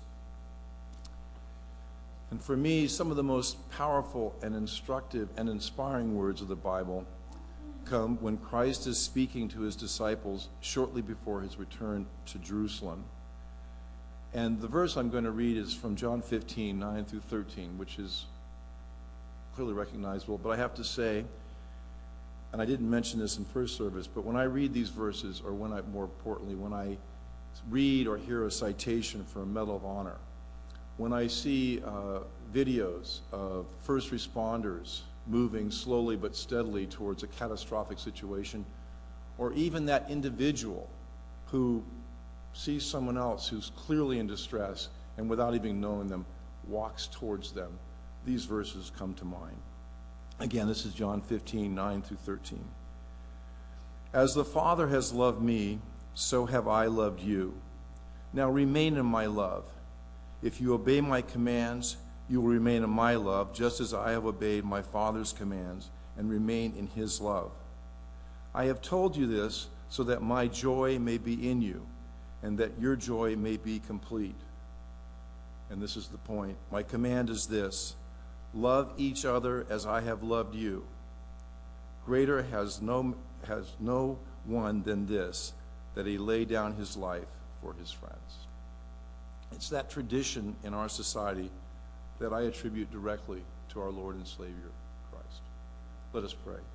And for me, some of the most powerful and instructive and inspiring words of the Bible come when Christ is speaking to his disciples shortly before his return to Jerusalem. And the verse I'm going to read is from John 15, 9 through 13, which is clearly recognizable. But I have to say, and I didn't mention this in first service, but when I read these verses, or more importantly, when I read or hear a citation for a Medal of Honor, when I see videos of first responders moving slowly but steadily towards a catastrophic situation, or even that individual who sees someone else who's clearly in distress and without even knowing them walks towards them, these verses come to mind. Again, this is John 15, 9 through 13. As the Father has loved me, so have I loved you. Now remain in my love. If you obey my commands, you will remain in my love, just as I have obeyed my Father's commands and remain in his love. I have told you this so that my joy may be in you and that your joy may be complete. And this is the point. My command is this: love each other as I have loved you. Greater has no one than this, that he lay down his life for his friends. It's that tradition in our society that I attribute directly to our Lord and Savior, Christ. Let us pray.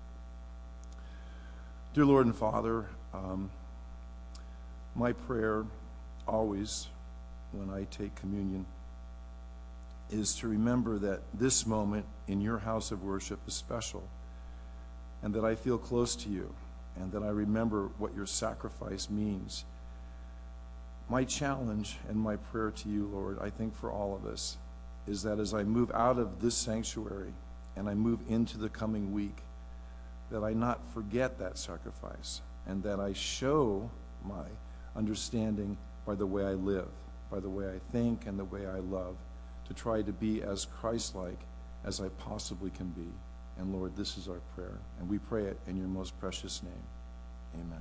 Dear Lord and Father, my prayer always when I take communion is to remember that this moment in your house of worship is special, and that I feel close to you, and that I remember what your sacrifice means. My challenge and my prayer to you, Lord, I think for all of us, is that as I move out of this sanctuary and I move into the coming week, that I not forget that sacrifice, and that I show my understanding by the way I live, by the way I think and the way I love, to try to be as Christ-like as I possibly can be. And Lord, this is our prayer, and we pray it in your most precious name. Amen.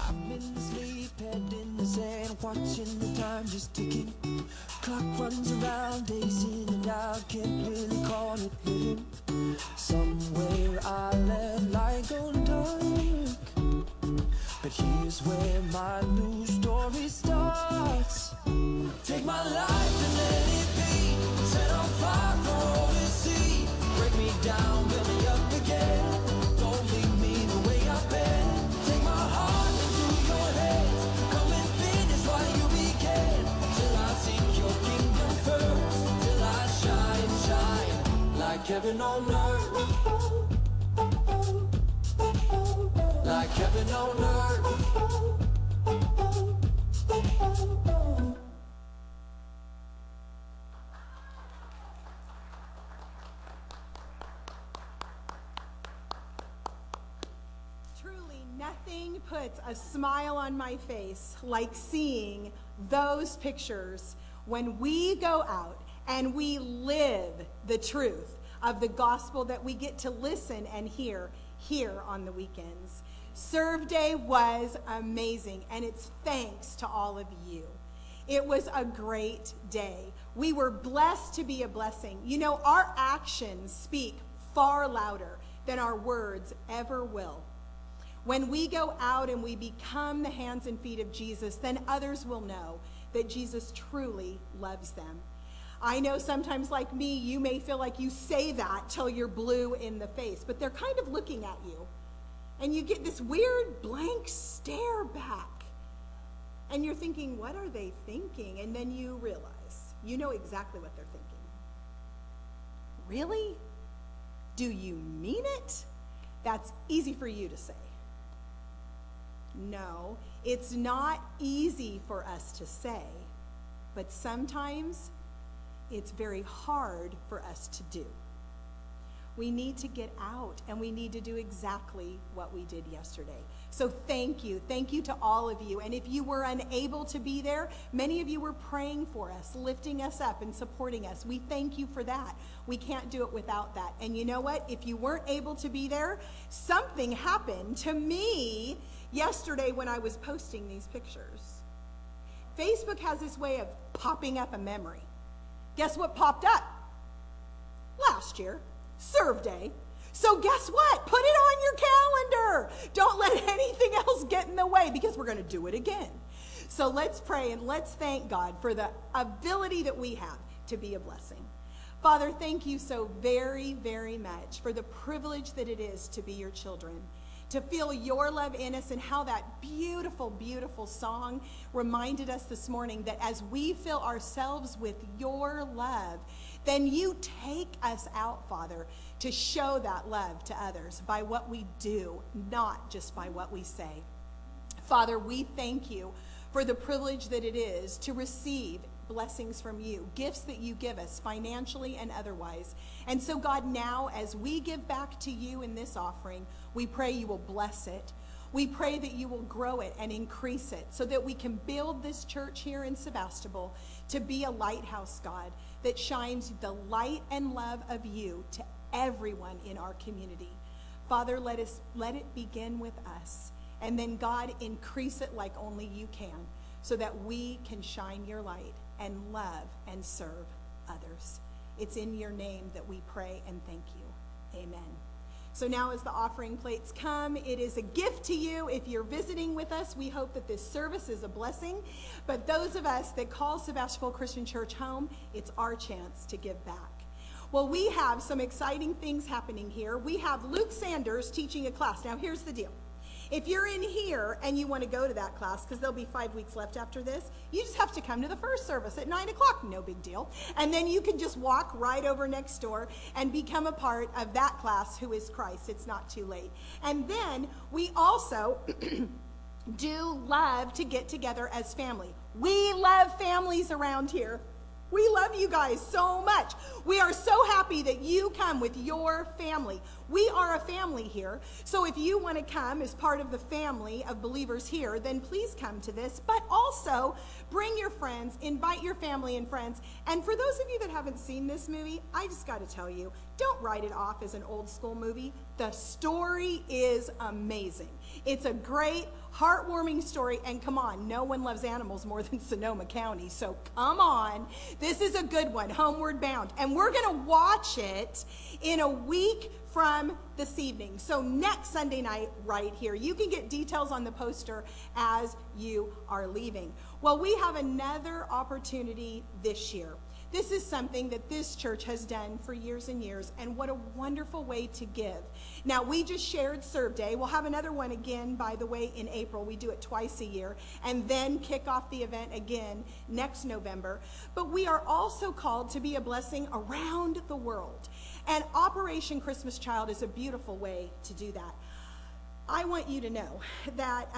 I've been asleep, head in the sand, watching the time just ticking. Clock runs around, days in and out, can't really call it living. Somewhere I let light go dark, but here's where my new story starts. Take my life and let it be set on fire for all to see. Break me down, build me up again. Don't leave me the way I've been. Take my heart into your hands. Come and finish what you began. Till I seek your kingdom first. Till I shine like heaven on earth. Like heaven on earth. Truly, nothing puts a smile on my face like seeing those pictures when we go out and we live the truth of the gospel that we get to listen and hear here on the weekends. Serve Day was amazing, and it's thanks to all of you. It was a great day. We were blessed to be a blessing. You know, our actions speak far louder than our words ever will. When we go out and we become the hands and feet of Jesus, then others will know that Jesus truly loves them. I know sometimes, like me, you may feel like you say that till you're blue in the face, but they're kind of looking at you. And you get this weird blank stare back. And you're thinking, what are they thinking? And then you realize, you know exactly what they're thinking. Really? Do you mean it? That's easy for you to say. No, it's not easy for us to say, but sometimes it's very hard for us to do. We need to get out, and we need to do exactly what we did yesterday. So thank you. Thank you to all of you. And if you were unable to be there, many of you were praying for us, lifting us up and supporting us. We thank you for that. We can't do it without that. And you know what? If you weren't able to be there, something happened to me yesterday when I was posting these pictures. Facebook has this way of popping up a memory. Guess what popped up? Last year. Serve Day. So guess what? Put it on your calendar. Don't let anything else get in the way, because we're going to do it again. So let's pray and let's thank God for the ability that we have to be a blessing. Father, thank you so very, very much for the privilege that it is to be your children, to feel your love in us, and how that beautiful, beautiful song reminded us this morning that as we fill ourselves with your love, then you take us out, Father, to show that love to others by what we do, not just by what we say. Father, we thank you for the privilege that it is to receive blessings from you, gifts that you give us financially and otherwise. And so, God, now as we give back to you in this offering, we pray you will bless it. We pray that you will grow it and increase it so that we can build this church here in Sebastopol to be a lighthouse, God, that shines the light and love of you to everyone in our community. Father, let it begin with us. And then, God, increase it like only you can so that we can shine your light and love and serve others. It's in your name that we pray and thank you. Amen. So now as the offering plates come, it is a gift to you. If you're visiting with us, we hope that this service is a blessing. But those of us that call Sebastopol Christian Church home, it's our chance to give back. Well, we have some exciting things happening here. We have Luke Sanders teaching a class. Now, here's the deal. If you're in here and you want to go to that class, because there'll be 5 weeks left after this, you just have to come to the first service at 9 o'clock. No big deal. And then you can just walk right over next door and become a part of that class, who is Christ. It's not too late. And then we also do love to get together as family. We love families around here. We love you guys so much. We are so happy that you come with your family. We are a family here. So if you want to come as part of the family of believers here, then please come to this. But also bring your friends, invite your family and friends. And for those of you that haven't seen this movie, I just got to tell you, Don't write it off as an old school movie. The story is amazing. It's a great, heartwarming story. And come on, no one loves animals more than Sonoma County. So come on. This is a good one, Homeward Bound. And we're going to watch it in a week from this evening. So next Sunday night, right here. You can get details on the poster as you are leaving. Well, we have another opportunity this year. This is something that this church has done for years and years, and what a wonderful way to give. Now, we just shared Serve Day. We'll have another one again, by the way, in April. We do it twice a year, and then kick off the event again next November. But we are also called to be a blessing around the world. And Operation Christmas Child is a beautiful way to do that. I want you to know that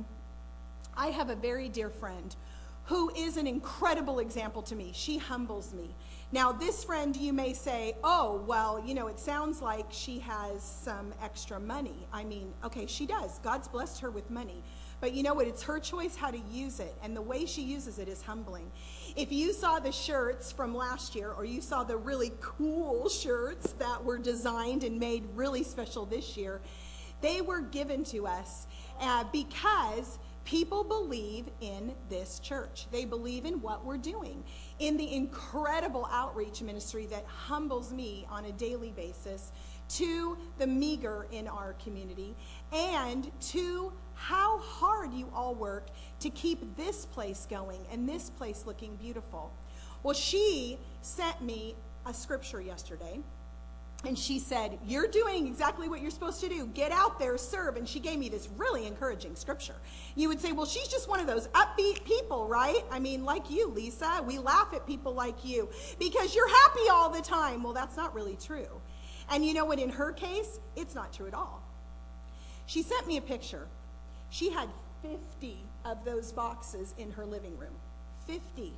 I have a very dear friend who is an incredible example to me. She humbles me. Now, this friend, you may say, oh, well, you know, it sounds like she has some extra money. I mean, okay, she does. God's blessed her with money. But you know what? It's her choice how to use it. And the way she uses it is humbling. If you saw the shirts from last year, or you saw the really cool shirts that were designed and made really special this year, they were given to us because people believe in this church. They believe in what we're doing, in the incredible outreach ministry that humbles me on a daily basis to the meager in our community, and to how hard you all work to keep this place going and this place looking beautiful. Well, she sent me a scripture yesterday. And she said, you're doing exactly what you're supposed to do. Get out there, serve. And she gave me this really encouraging scripture. You would say, well, she's just one of those upbeat people, right? I mean, like you, Lisa. We laugh at people like you because you're happy all the time. Well, that's not really true. And you know what? In her case, it's not true at all. She sent me a picture. She had 50 of those boxes in her living room. 50.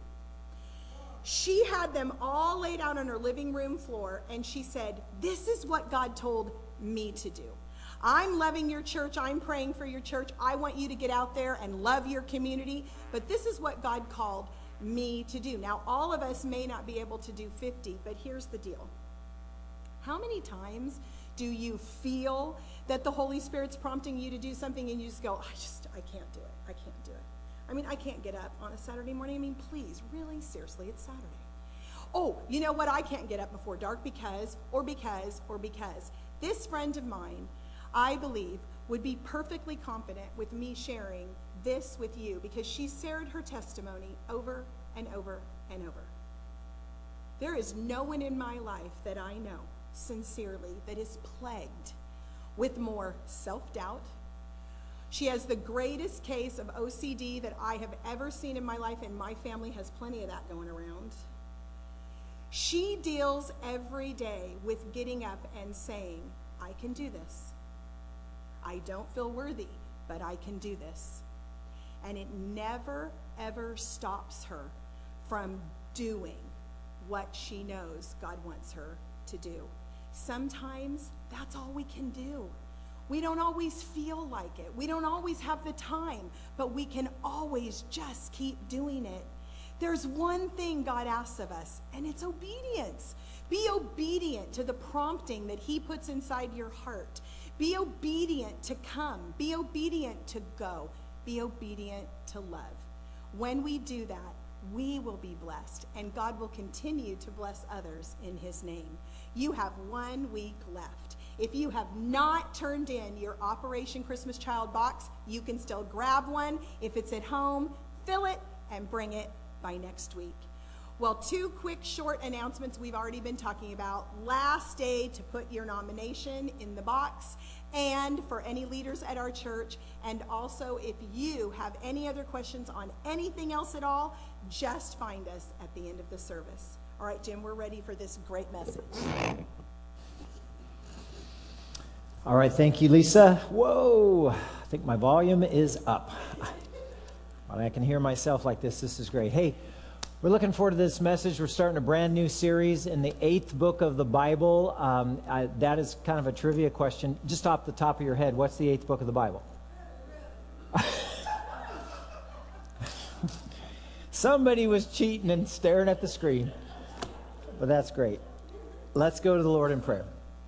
She had them all laid out on her living room floor, and she said, this is what God told me to do. I'm loving your church. I'm praying for your church. I want you to get out there and love your community, but this is what God called me to do. Now, all of us may not be able to do 50, but here's the deal. How many times do you feel that the Holy Spirit's prompting you to do something and you just go, I can't do it. I can't do it. I mean, I can't get up on a Saturday morning. I mean, please, really, seriously, it's Saturday. Oh, you know what? I can't get up before dark because. This friend of mine, I believe, would be perfectly confident with me sharing this with you because she shared her testimony over and over and over. There is no one in my life that I know, sincerely, that is plagued with more self-doubt. She has the greatest case of OCD that I have ever seen in my life, and my family has plenty of that going around. She deals every day with getting up and saying, I can do this. I don't feel worthy, but I can do this. And it never, ever stops her from doing what she knows God wants her to do. Sometimes that's all we can do. We don't always feel like it. We don't always have the time, but we can always just keep doing it. There's one thing God asks of us, and it's obedience. Be obedient to the prompting that he puts inside your heart. Be obedient to come. Be obedient to go. Be obedient to love. When we do that, we will be blessed, and God will continue to bless others in his name. You have 1 week left. If you have not turned in your Operation Christmas Child box, you can still grab one. If it's at home, fill it and bring it by next week. Well, 2 quick short announcements we've already been talking about. Last day to put your nomination in the box, and for any leaders at our church. And also, if you have any other questions on anything else at all, just find us at the end of the service. All right, Jim, we're ready for this great message. All right, thank you, Lisa. Whoa, I think my volume is up. When I can hear myself like this is great. Hey, we're looking forward to this message. We're starting a brand new series in the 8th book of the Bible. That is kind of a trivia question. Just off the top of your head, what's the 8th book of the Bible? Somebody was cheating and staring at the screen, but that's great. Let's go to the Lord in prayer.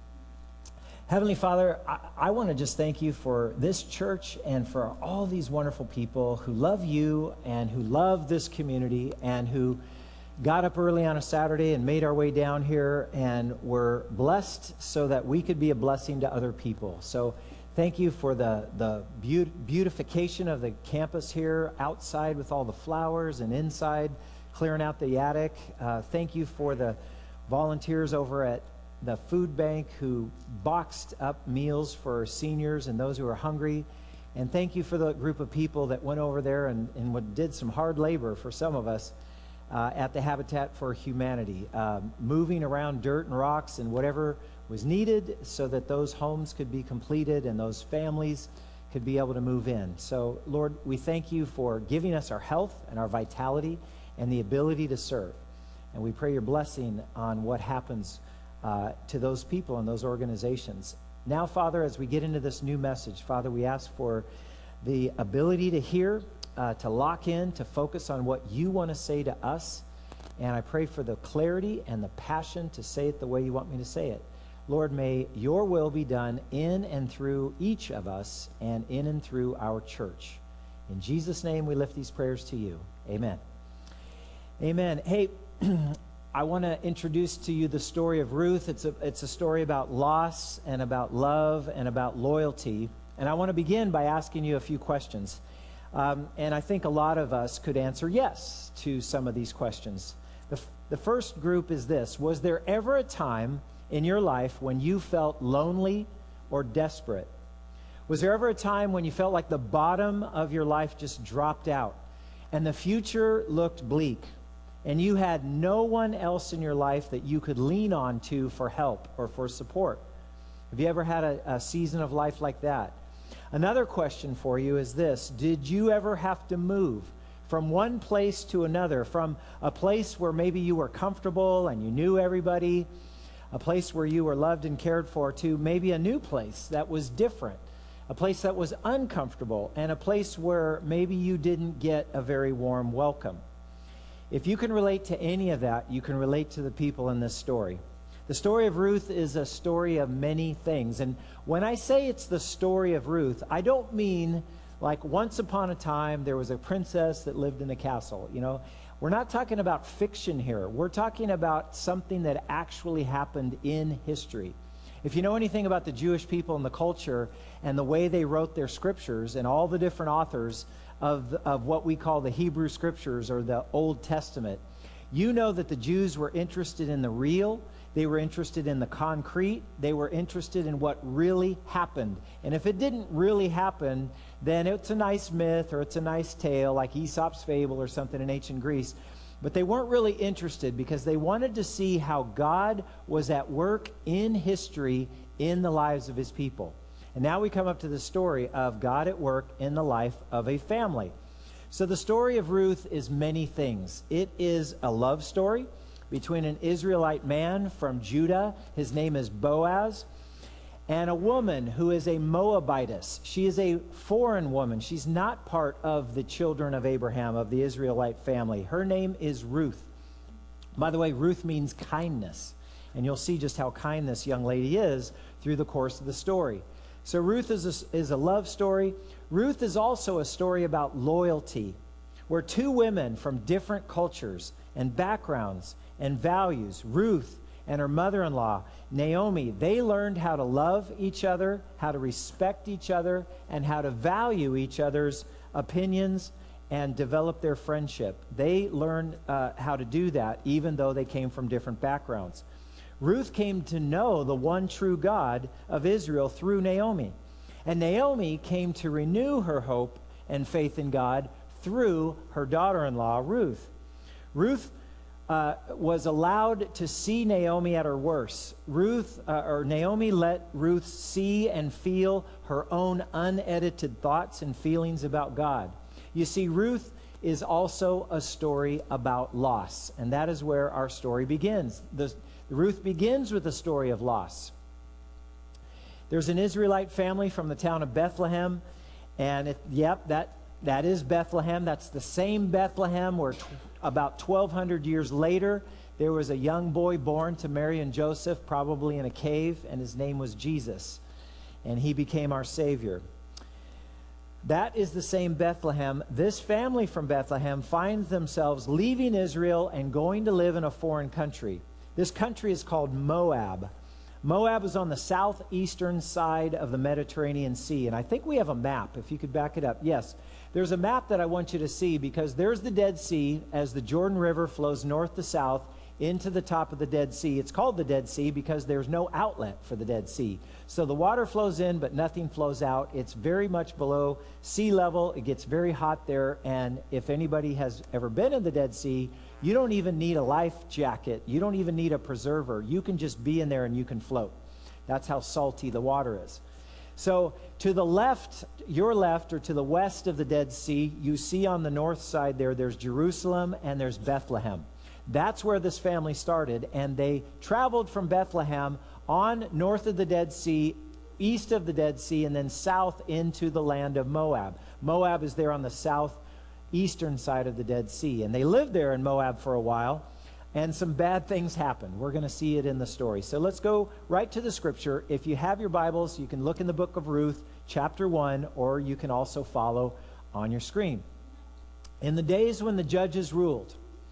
Heavenly Father, I want to just thank you for this church and for all these wonderful people who love you and who love this community and who got up early on a Saturday and made our way down here and were blessed so that we could be a blessing to other people. So thank you for the beautification of the campus here, outside with all the flowers and inside clearing out the attic. Thank you for the volunteers over at the food bank who boxed up meals for seniors and those who are hungry. And thank you for the group of people that went over there and did some hard labor for some of us at the Habitat for Humanity, moving around dirt and rocks and whatever was needed so that those homes could be completed and those families could be able to move in. So, Lord, we thank you for giving us our health and our vitality and the ability to serve. And we pray your blessing on what happens to those people and those organizations. Now, Father, as we get into this new message, Father, we ask for the ability to hear, to lock in, to focus on what you want to say to us. And I pray for the clarity and the passion to say it the way you want me to say it. Lord, may your will be done in and through each of us and in and through our church. In Jesus' name, we lift these prayers to you. Amen. Amen. Hey, I want to introduce to you the story of Ruth. It's a story about loss and about love and about loyalty. And I want to begin by asking you a few questions. And I think a lot of us could answer yes to some of these questions. The first group is this: was there ever a time in your life when you felt lonely or desperate? Was there ever a time when you felt like the bottom of your life just dropped out and the future looked bleak? And you had no one else in your life that you could lean on to for help or for support. Have you ever had a season of life like that? Another question for you is this: did you ever have to move from one place to another, from a place where maybe you were comfortable and you knew everybody, a place where you were loved and cared for, to maybe a new place that was different, a place that was uncomfortable, and a place where maybe you didn't get a very warm welcome? If you can relate to any of that, you can relate to the people in this story. The story of Ruth is a story of many things. And when I say it's the story of Ruth, I don't mean like once upon a time there was a princess that lived in a castle. You know, we're not talking about fiction here. We're talking about something that actually happened in history. If you know anything about the Jewish people and the culture and the way they wrote their scriptures and all the different authors of what we call the Hebrew Scriptures or the Old Testament, you know that the Jews were interested in the real, they were interested in the concrete, they were interested in what really happened. And if it didn't really happen, then it's a nice myth or it's a nice tale like Aesop's Fable or something in ancient Greece. But they weren't really interested because they wanted to see how God was at work in history in the lives of his people. And now we come up to the story of God at work in the life of a family. So the story of Ruth is many things. It is a love story between an Israelite man from Judah, his name is Boaz, and a woman who is a Moabitess. She is a foreign woman. She's not part of the children of Abraham, of the Israelite family. Her name is Ruth. By the way, Ruth means kindness. And you'll see just how kind this young lady is through the course of the story. So Ruth is a love story. Ruth is also a story about loyalty, where two women from different cultures and backgrounds and values, Ruth and her mother-in-law, Naomi, they learned how to love each other, how to respect each other, and how to value each other's opinions and develop their friendship. They learned how to do that even though they came from different backgrounds. Ruth came to know the one true God of Israel through Naomi. And Naomi came to renew her hope and faith in God through her daughter-in-law, Ruth. Ruth was allowed to see Naomi at her worst. Naomi let Ruth see and feel her own unedited thoughts and feelings about God. You see, Ruth is also a story about loss, and that is where our story begins. Ruth begins with a story of loss. There's an Israelite family from the town of Bethlehem, and that is Bethlehem. That's the same Bethlehem where about 1,200 years later, there was a young boy born to Mary and Joseph, probably in a cave, and his name was Jesus. And he became our Savior. That is the same Bethlehem. This family from Bethlehem finds themselves leaving Israel and going to live in a foreign country. This country is called Moab. Moab is on the southeastern side of the Mediterranean Sea. And I think we have a map, if you could back it up. Yes, there's a map that I want you to see, because there's the Dead Sea as the Jordan River flows north to south into the top of the Dead Sea. It's called the Dead Sea because there's no outlet for the Dead Sea. So the water flows in, but nothing flows out. It's very much below sea level. It gets very hot there. And if anybody has ever been in the Dead Sea, you don't even need a life jacket. You don't even need a preserver. You can just be in there and you can float. That's how salty the water is. So to the left, your left, or to the west of the Dead Sea, you see on the north side there's Jerusalem and there's Bethlehem. That's where this family started, and they traveled from Bethlehem on north of the Dead Sea, east of the Dead Sea, and then south into the land of Moab. Moab is there on the southeastern side of the Dead Sea, and they lived there in Moab for a while, and some bad things happened. We're going to see it in the story. So let's go right to the scripture. If you have your Bibles, you can look in the book of Ruth, chapter 1, or you can also follow on your screen. In the days when the judges ruled.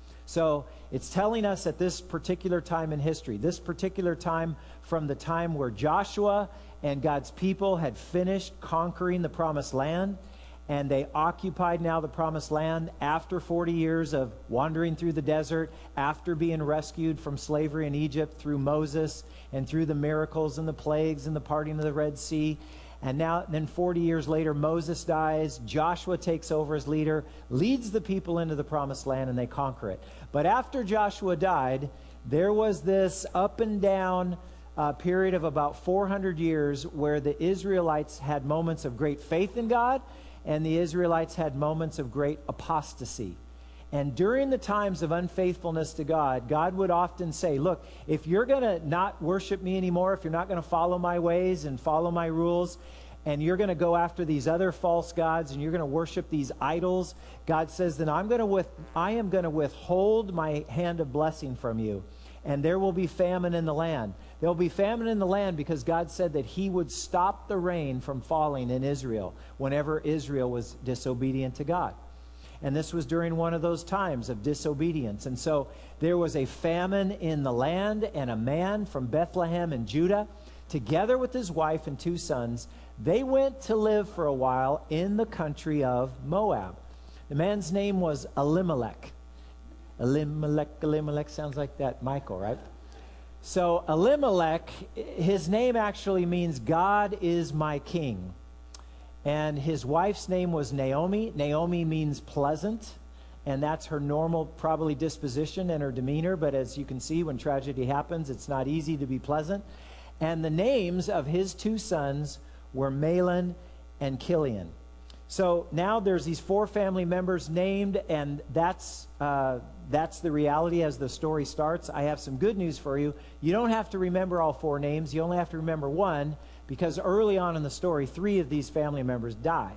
So it's telling us at this particular time in history, this particular time from the time where Joshua and God's people had finished conquering the promised land, and they occupied now the promised land after 40 years of wandering through the desert, after being rescued from slavery in Egypt through Moses and through the miracles and the plagues and the parting of the Red Sea. And now, then 40 years later, Moses dies. Joshua takes over as leader, leads the people into the promised land, and they conquer it. But after Joshua died, there was this up and down period of about 400 years where the Israelites had moments of great faith in God, and the Israelites had moments of great apostasy. And during the times of unfaithfulness to God, God would often say, look, if you're going to not worship me anymore, if you're not going to follow my ways and follow my rules, and you're going to go after these other false gods, and you're going to worship these idols, God says, then I am going to withhold my hand of blessing from you, and there will be famine in the land. There will be famine in the land because God said that he would stop the rain from falling in Israel whenever Israel was disobedient to God. And this was during one of those times of disobedience. And so there was a famine in the land, and a man from Bethlehem in Judah, together with his wife and 2 sons, they went to live for a while in the country of Moab. The man's name was Elimelech. Elimelech sounds like that Michael, right? So Elimelech, his name actually means God is my king. And his wife's name was Naomi. Naomi means pleasant, and that's her normal probably disposition and her demeanor. But as you can see, when tragedy happens, it's not easy to be pleasant. And the names of his 2 sons were Mahlon and Chilion. So now there's these 4 family members named, and that's the reality as the story starts. I have some good news for you. You don't have to remember all 4 names. You only have to remember 1, because early on in the story, 3 of these family members die.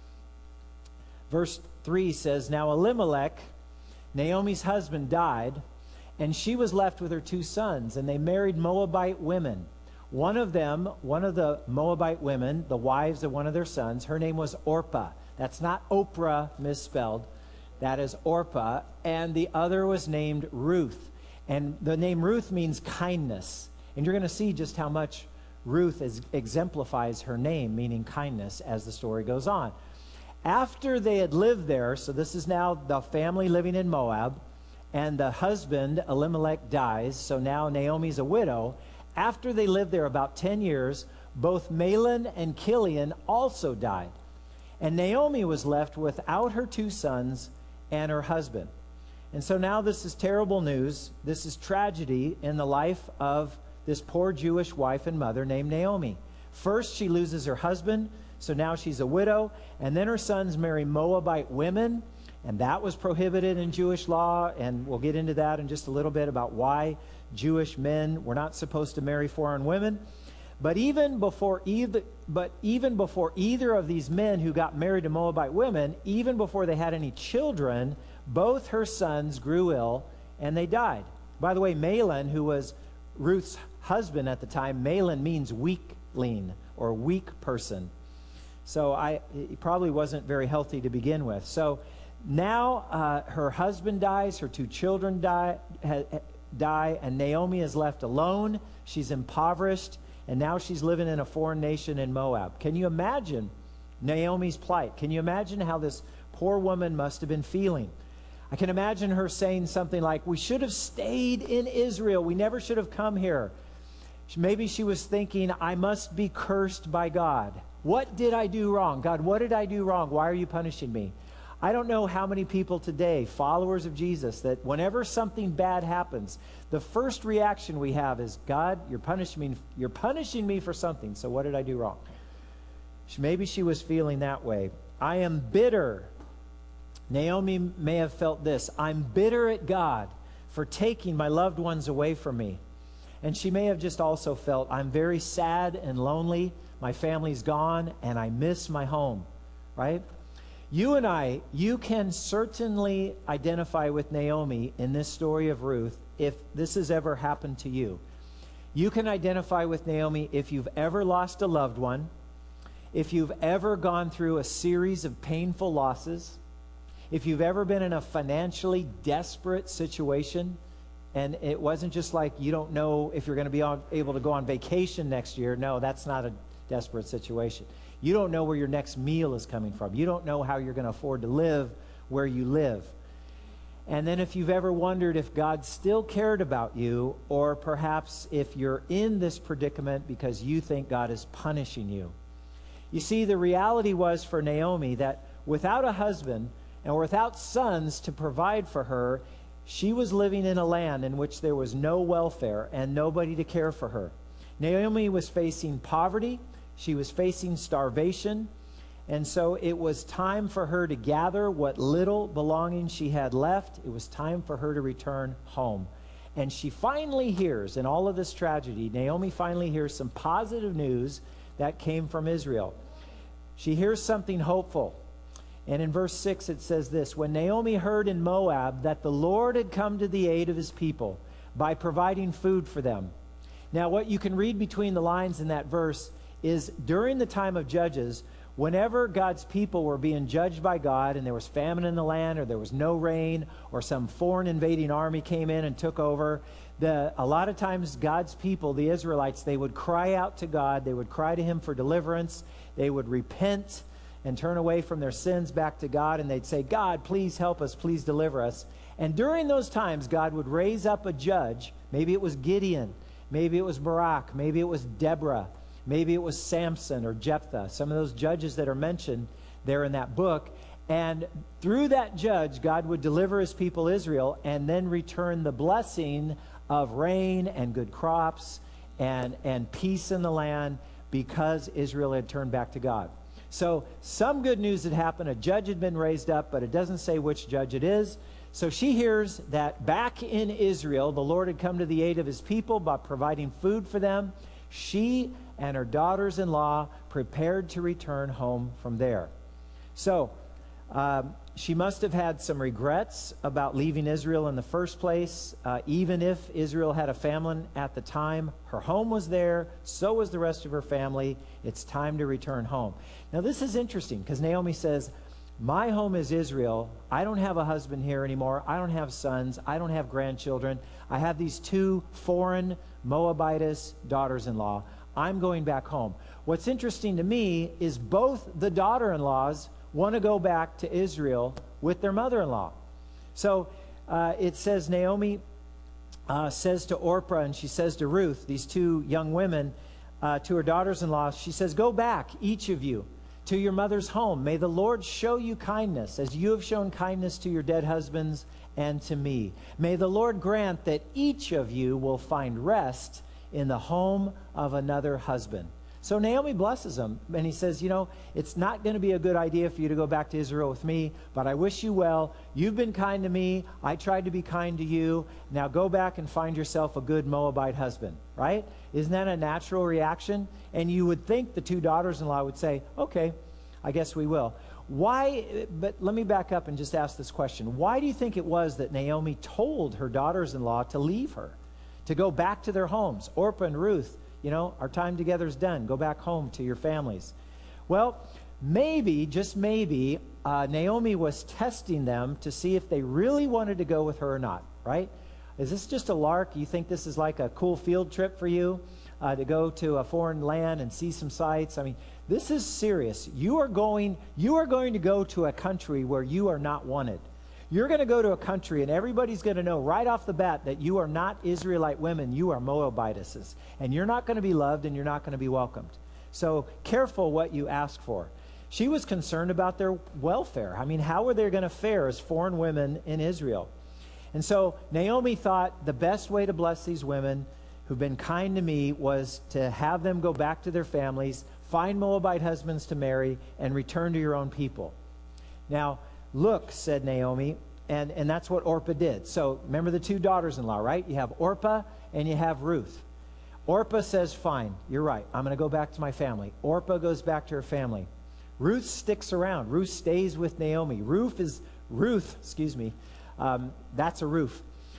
Verse 3 says, now Elimelech, Naomi's husband, died, and she was left with her 2 sons, and they married Moabite women. One of the Moabite women, the wives of one of their sons, her name was Orpah. That's not Oprah misspelled. That is Orpah. And the other was named Ruth. And the name Ruth means kindness. And you're going to see just how much Ruth exemplifies her name, meaning kindness, as the story goes on. After they had lived there, so this is now the family living in Moab, and the husband, Elimelech, dies, so now Naomi's a widow. After they lived there about 10 years, both Mahlon and Chilion also died. And Naomi was left without her 2 sons and her husband. And so now this is terrible news. This is tragedy in the life of this poor Jewish wife and mother named Naomi. First, she loses her husband, so now she's a widow. And then her sons marry Moabite women, and that was prohibited in Jewish law. And we'll get into that in just a little bit about why Jewish men were not supposed to marry foreign women. But even before either of these men who got married to Moabite women, even before they had any children, both her sons grew ill and they died. By the way, Mahlon, who was Ruth's husband at the time, Mahlon means weakling or weak person. So he probably wasn't very healthy to begin with. So now her husband dies, her 2 children die, and Naomi is left alone. She's impoverished, and now she's living in a foreign nation in Moab. Can you imagine Naomi's plight? Can you imagine how this poor woman must have been feeling? I can imagine her saying something like, we should have stayed in Israel. We never should have come here. Maybe she was thinking, I must be cursed by God. What did I do wrong? God, what did I do wrong? Why are you punishing me? I don't know how many people today, followers of Jesus, that whenever something bad happens, the first reaction we have is, God, you're punishing me for something. So what did I do wrong? Maybe she was feeling that way. I am bitter. Naomi may have felt this. I'm bitter at God for taking my loved ones away from me. And she may have just also felt, I'm very sad and lonely. My family's gone, and I miss my home, right? You and I, you can certainly identify with Naomi in this story of Ruth if this has ever happened to you. You can identify with Naomi if you've ever lost a loved one, if you've ever gone through a series of painful losses, if you've ever been in a financially desperate situation, and it wasn't just like you don't know if you're going to be able to go on vacation next year. No, that's not a desperate situation. You don't know where your next meal is coming from. You don't know how you're going to afford to live where you live. And then if you've ever wondered if God still cared about you, or perhaps if you're in this predicament because you think God is punishing you. You see, the reality was for Naomi that without a husband and without sons to provide for her, she was living in a land in which there was no welfare and nobody to care for her. Naomi was facing poverty. She was facing starvation. And so it was time for her to gather what little belongings she had left. It was time for her to return home. And she finally hears, in all of this tragedy, Naomi finally hears some positive news that came from Israel. She hears something hopeful. And in verse 6 it says this, when Naomi heard in Moab that the Lord had come to the aid of his people by providing food for them. Now what you can read between the lines in that verse is during the time of Judges, whenever God's people were being judged by God and there was famine in the land, or there was no rain, or some foreign invading army came in and took over, a lot of times God's people, the Israelites, they would cry out to God. They would cry to him for deliverance. They would repent and turn away from their sins back to God, and they'd say, God, please help us, please deliver us. And during those times, God would raise up a judge. Maybe it was Gideon, maybe it was Barak, maybe it was Deborah, maybe it was Samson or Jephthah, some of those judges that are mentioned there in that book. And through that judge, God would deliver his people Israel and then return the blessing of rain and good crops and peace in the land because Israel had turned back to God. So some good news had happened. A judge had been raised up, but it doesn't say which judge it is. So she hears that back in Israel, the Lord had come to the aid of his people by providing food for them. She and her daughters-in-law prepared to return home from there. So she must have had some regrets about leaving Israel in the first place. Even if Israel had a famine at the time, her home was there, so was the rest of her family. It's time to return home. Now this is interesting because Naomi says, my home is Israel. I don't have a husband here anymore. I don't have sons. I don't have grandchildren. I have these 2 foreign Moabitess daughters-in-law. I'm going back home. What's interesting to me is both the daughter-in-laws want to go back to Israel with their mother-in-law. So it says Naomi says to Orpah and she says to Ruth, these 2 young women, to her daughters-in-law, she says, go back, each of you, to your mother's home. May the Lord show you kindness as you have shown kindness to your dead husbands and to me. May the Lord grant that each of you will find rest in the home of another husband. So Naomi blesses him, and he says, you know, it's not going to be a good idea for you to go back to Israel with me, but I wish you well. You've been kind to me. I tried to be kind to you. Now go back and find yourself a good Moabite husband, right? Isn't that a natural reaction? And you would think the 2 daughters-in-law would say, okay, I guess we will. Why, but let me back up and just ask this question. Why do you think it was that Naomi told her daughters-in-law to leave her, to go back to their homes? Orpah and Ruth, you know, our time together is done. Go back home to your families. Well, maybe, just maybe, Naomi was testing them to see if they really wanted to go with her or not, right? Is this just a lark? You think this is like a cool field trip for you to go to a foreign land and see some sights? I mean, this is serious. You are going to go to a country where you are not wanted. You're going to go to a country and everybody's going to know right off the bat that you are not Israelite women, you are Moabitesses. And you're not going to be loved and you're not going to be welcomed. So careful what you ask for. She was concerned about their welfare. I mean, how were they going to fare as foreign women in Israel? And so Naomi thought the best way to bless these women who've been kind to me was to have them go back to their families, find Moabite husbands to marry, and return to your own people. Now, look, said Naomi, and that's what Orpah did. So remember the two daughters-in-law, right? You have Orpah and you have Ruth. Orpah says, fine, you're right. I'm going to go back to my family. Orpah goes back to her family. Ruth sticks around. Ruth stays with Naomi. That's a roof.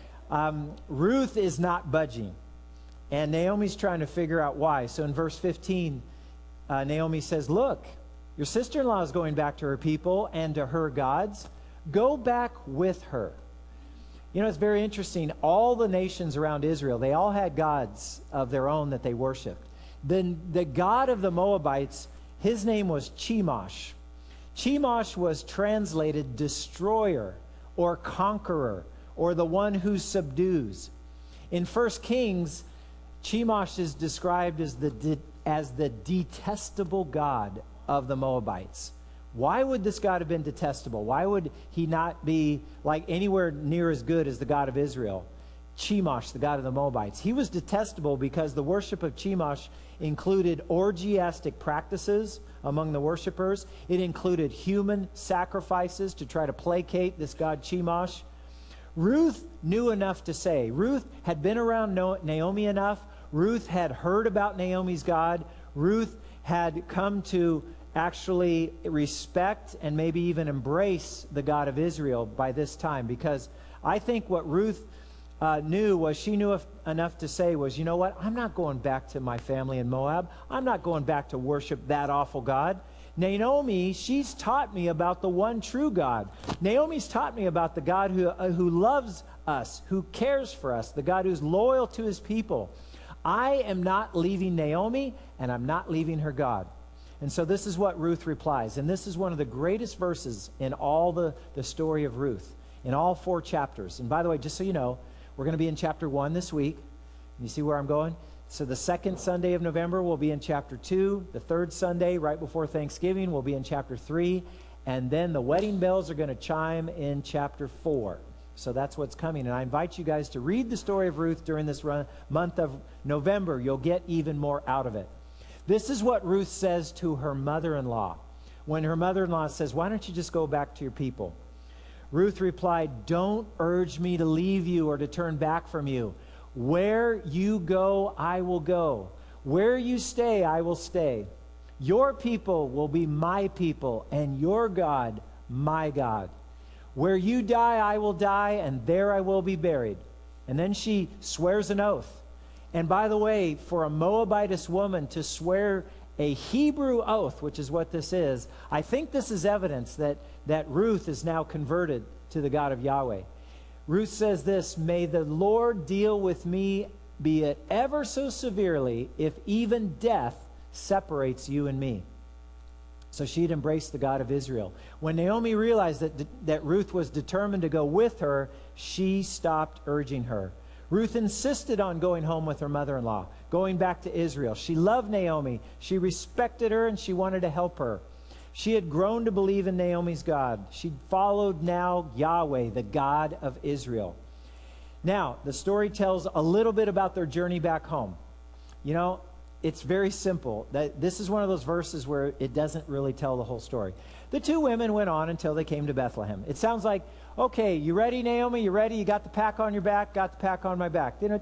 Ruth is not budging. And Naomi's trying to figure out why. So in verse 15, Naomi says, look, your sister-in-law is going back to her people and to her gods. Go back with her. You know, it's very interesting. All the nations around Israel, they all had gods of their own that they worshiped. Then the god of the Moabites, his name was Chemosh. Chemosh was translated destroyer or conqueror or the one who subdues. In 1 Kings, Chemosh is described as the detestable god of the Moabites. Why would this God have been detestable? Why would he not be like anywhere near as good as the God of Israel? Chemosh, the god of the Moabites. He was detestable because the worship of Chemosh included orgiastic practices among the worshipers. It included human sacrifices to try to placate this god Chemosh. Ruth knew enough to say. Ruth had been around Naomi enough. Ruth had heard about Naomi's God. Ruth had come to actually respect and maybe even embrace the God of Israel by this time, because I think what Ruth knew was, she knew enough to say was, you know what, I'm not going back to my family in Moab. I'm not going back to worship that awful God. Naomi, she's taught me about the one true God. Naomi's taught me about the God who loves us, who cares for us, the God who's loyal to his people. I am not leaving Naomi, and I'm not leaving her God. And so this is what Ruth replies. And this is one of the greatest verses in all the story of Ruth, in all 4 chapters. And by the way, just so you know, we're going to be in chapter 1 this week. You see where I'm going? So the second Sunday of November, we'll be in chapter 2. The third Sunday, right before Thanksgiving, we'll be in chapter 3. And then the wedding bells are going to chime in chapter 4. So that's what's coming. And I invite you guys to read the story of Ruth during this month of November. You'll get even more out of it. This is what Ruth says to her mother-in-law. When her mother-in-law says, why don't you just go back to your people? Ruth replied, don't urge me to leave you or to turn back from you. Where you go, I will go. Where you stay, I will stay. Your people will be my people, and your God, my God. Where you die, I will die, and there I will be buried. And then she swears an oath. And by the way, for a Moabitess woman to swear a Hebrew oath, which is what this is, I think this is evidence that Ruth is now converted to the God of Yahweh. Ruth says this, may the Lord deal with me, be it ever so severely, if even death separates you and me. So she'd embraced the God of Israel. When Naomi realized that Ruth was determined to go with her, she stopped urging her. Ruth insisted on going home with her mother-in-law, going back to Israel. She loved Naomi. She respected her, and she wanted to help her. She had grown to believe in Naomi's God. She followed now Yahweh, the God of Israel. Now, the story tells a little bit about their journey back home. You know, it's very simple. This is one of those verses where it doesn't really tell the whole story. The two women went on until they came to Bethlehem. It sounds like, okay, you ready, Naomi? You ready? You got the pack on your back? Got the pack on my back. You know,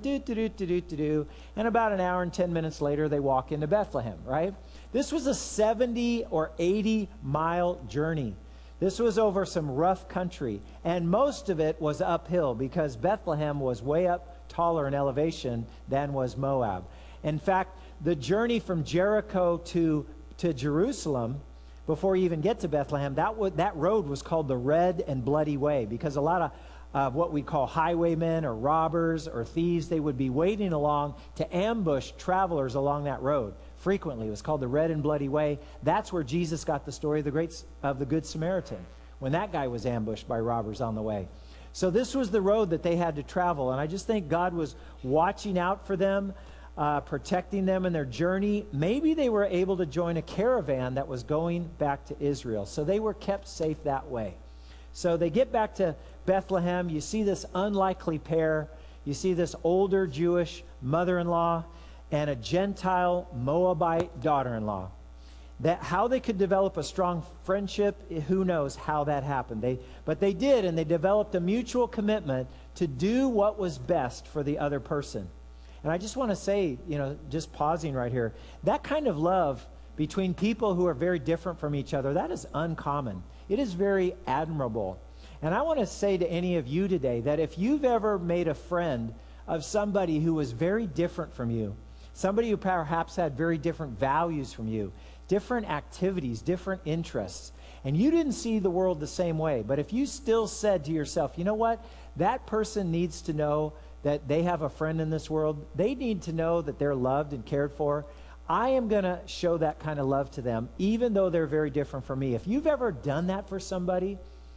do. And about an hour and 10 minutes later, they walk into Bethlehem, right? This was a 70 or 80-mile journey. This was over some rough country, and most of it was uphill because Bethlehem was way up taller in elevation than was Moab. In fact, the journey from Jericho to Jerusalem, before you even get to Bethlehem, that road was called the Red and Bloody Way, because a lot of what we call highwaymen or robbers or thieves, they would be waiting along to ambush travelers along that road. Frequently, it was called the Red and Bloody Way. That's where Jesus got the story of the Good Samaritan, when that guy was ambushed by robbers on the way. So this was the road that they had to travel, and I just think God was watching out for them, protecting them in their journey. Maybe they were able to join a caravan that was going back to Israel, so they were kept safe that way. So they get back to Bethlehem. You see this unlikely pair. You see this older Jewish mother-in-law and a Gentile Moabite daughter-in-law. That how they could develop a strong friendship, who knows how that happened. But they did, and they developed a mutual commitment to do what was best for the other person. And I just want to say, just pausing right here, that kind of love between people who are very different from each other, that is uncommon. It is very admirable. And I want to say to any of you today that if you've ever made a friend of somebody who was very different from you, somebody who perhaps had very different values from you, different activities, different interests, and you didn't see the world the same way, but if you still said to yourself, you know what, that person needs to know that they have a friend in this world, they need to know that they're loved and cared for, I am going to show that kind of love to them, even though they're very different from me. If you've ever done that for somebody,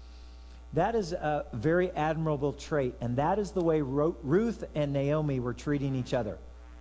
that is a very admirable trait, and that is the way Ruth and Naomi were treating each other.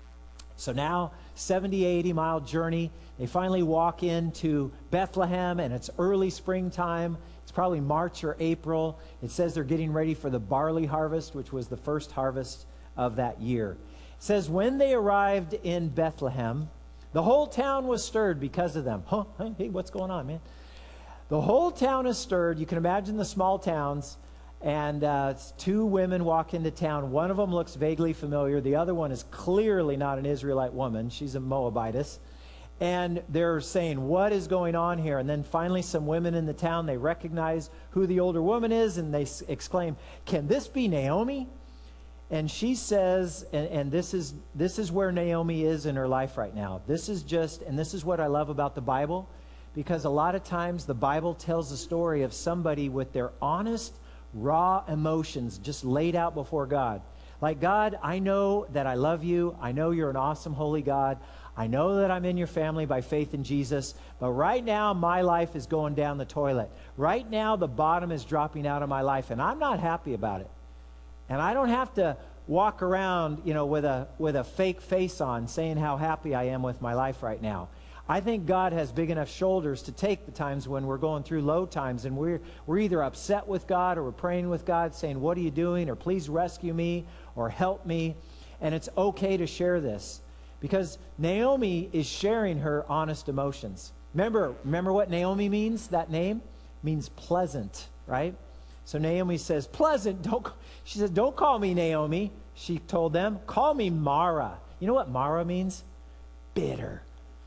So now, 70, 80-mile journey. They finally walk into Bethlehem, and it's early springtime. It's probably March or April. It says they're getting ready for the barley harvest, which was the first harvest of that year. It says, when they arrived in Bethlehem, the whole town was stirred because of them. Hey, what's going on, man? The whole town is stirred. You can imagine the small towns. And two women walk into town. One of them looks vaguely familiar. The other one is clearly not an Israelite woman. She's a Moabitess. And they're saying, what is going on here? And then finally some women in the town, they recognize who the older woman is, and they exclaim, can this be Naomi? And she says, and this is where Naomi is in her life right now. This is what I love about the Bible, because a lot of times the Bible tells the story of somebody with their honest, raw emotions just laid out before God. Like, God, I know that I love you. I know you're an awesome, holy God. I know that I'm in your family by faith in Jesus. But right now, my life is going down the toilet. Right now, the bottom is dropping out of my life, and I'm not happy about it. And I don't have to walk around, with a fake face on saying how happy I am with my life right now. I think God has big enough shoulders to take the times when we're going through low times and we're either upset with God or we're praying with God saying, what are you doing? Or please rescue me or help me. And it's okay to share this because Naomi is sharing her honest emotions. Remember what Naomi means? That name means pleasant, right? So Naomi says, pleasant. She says, don't call me Naomi. She told them, call me Mara. You know what Mara means? Bitter.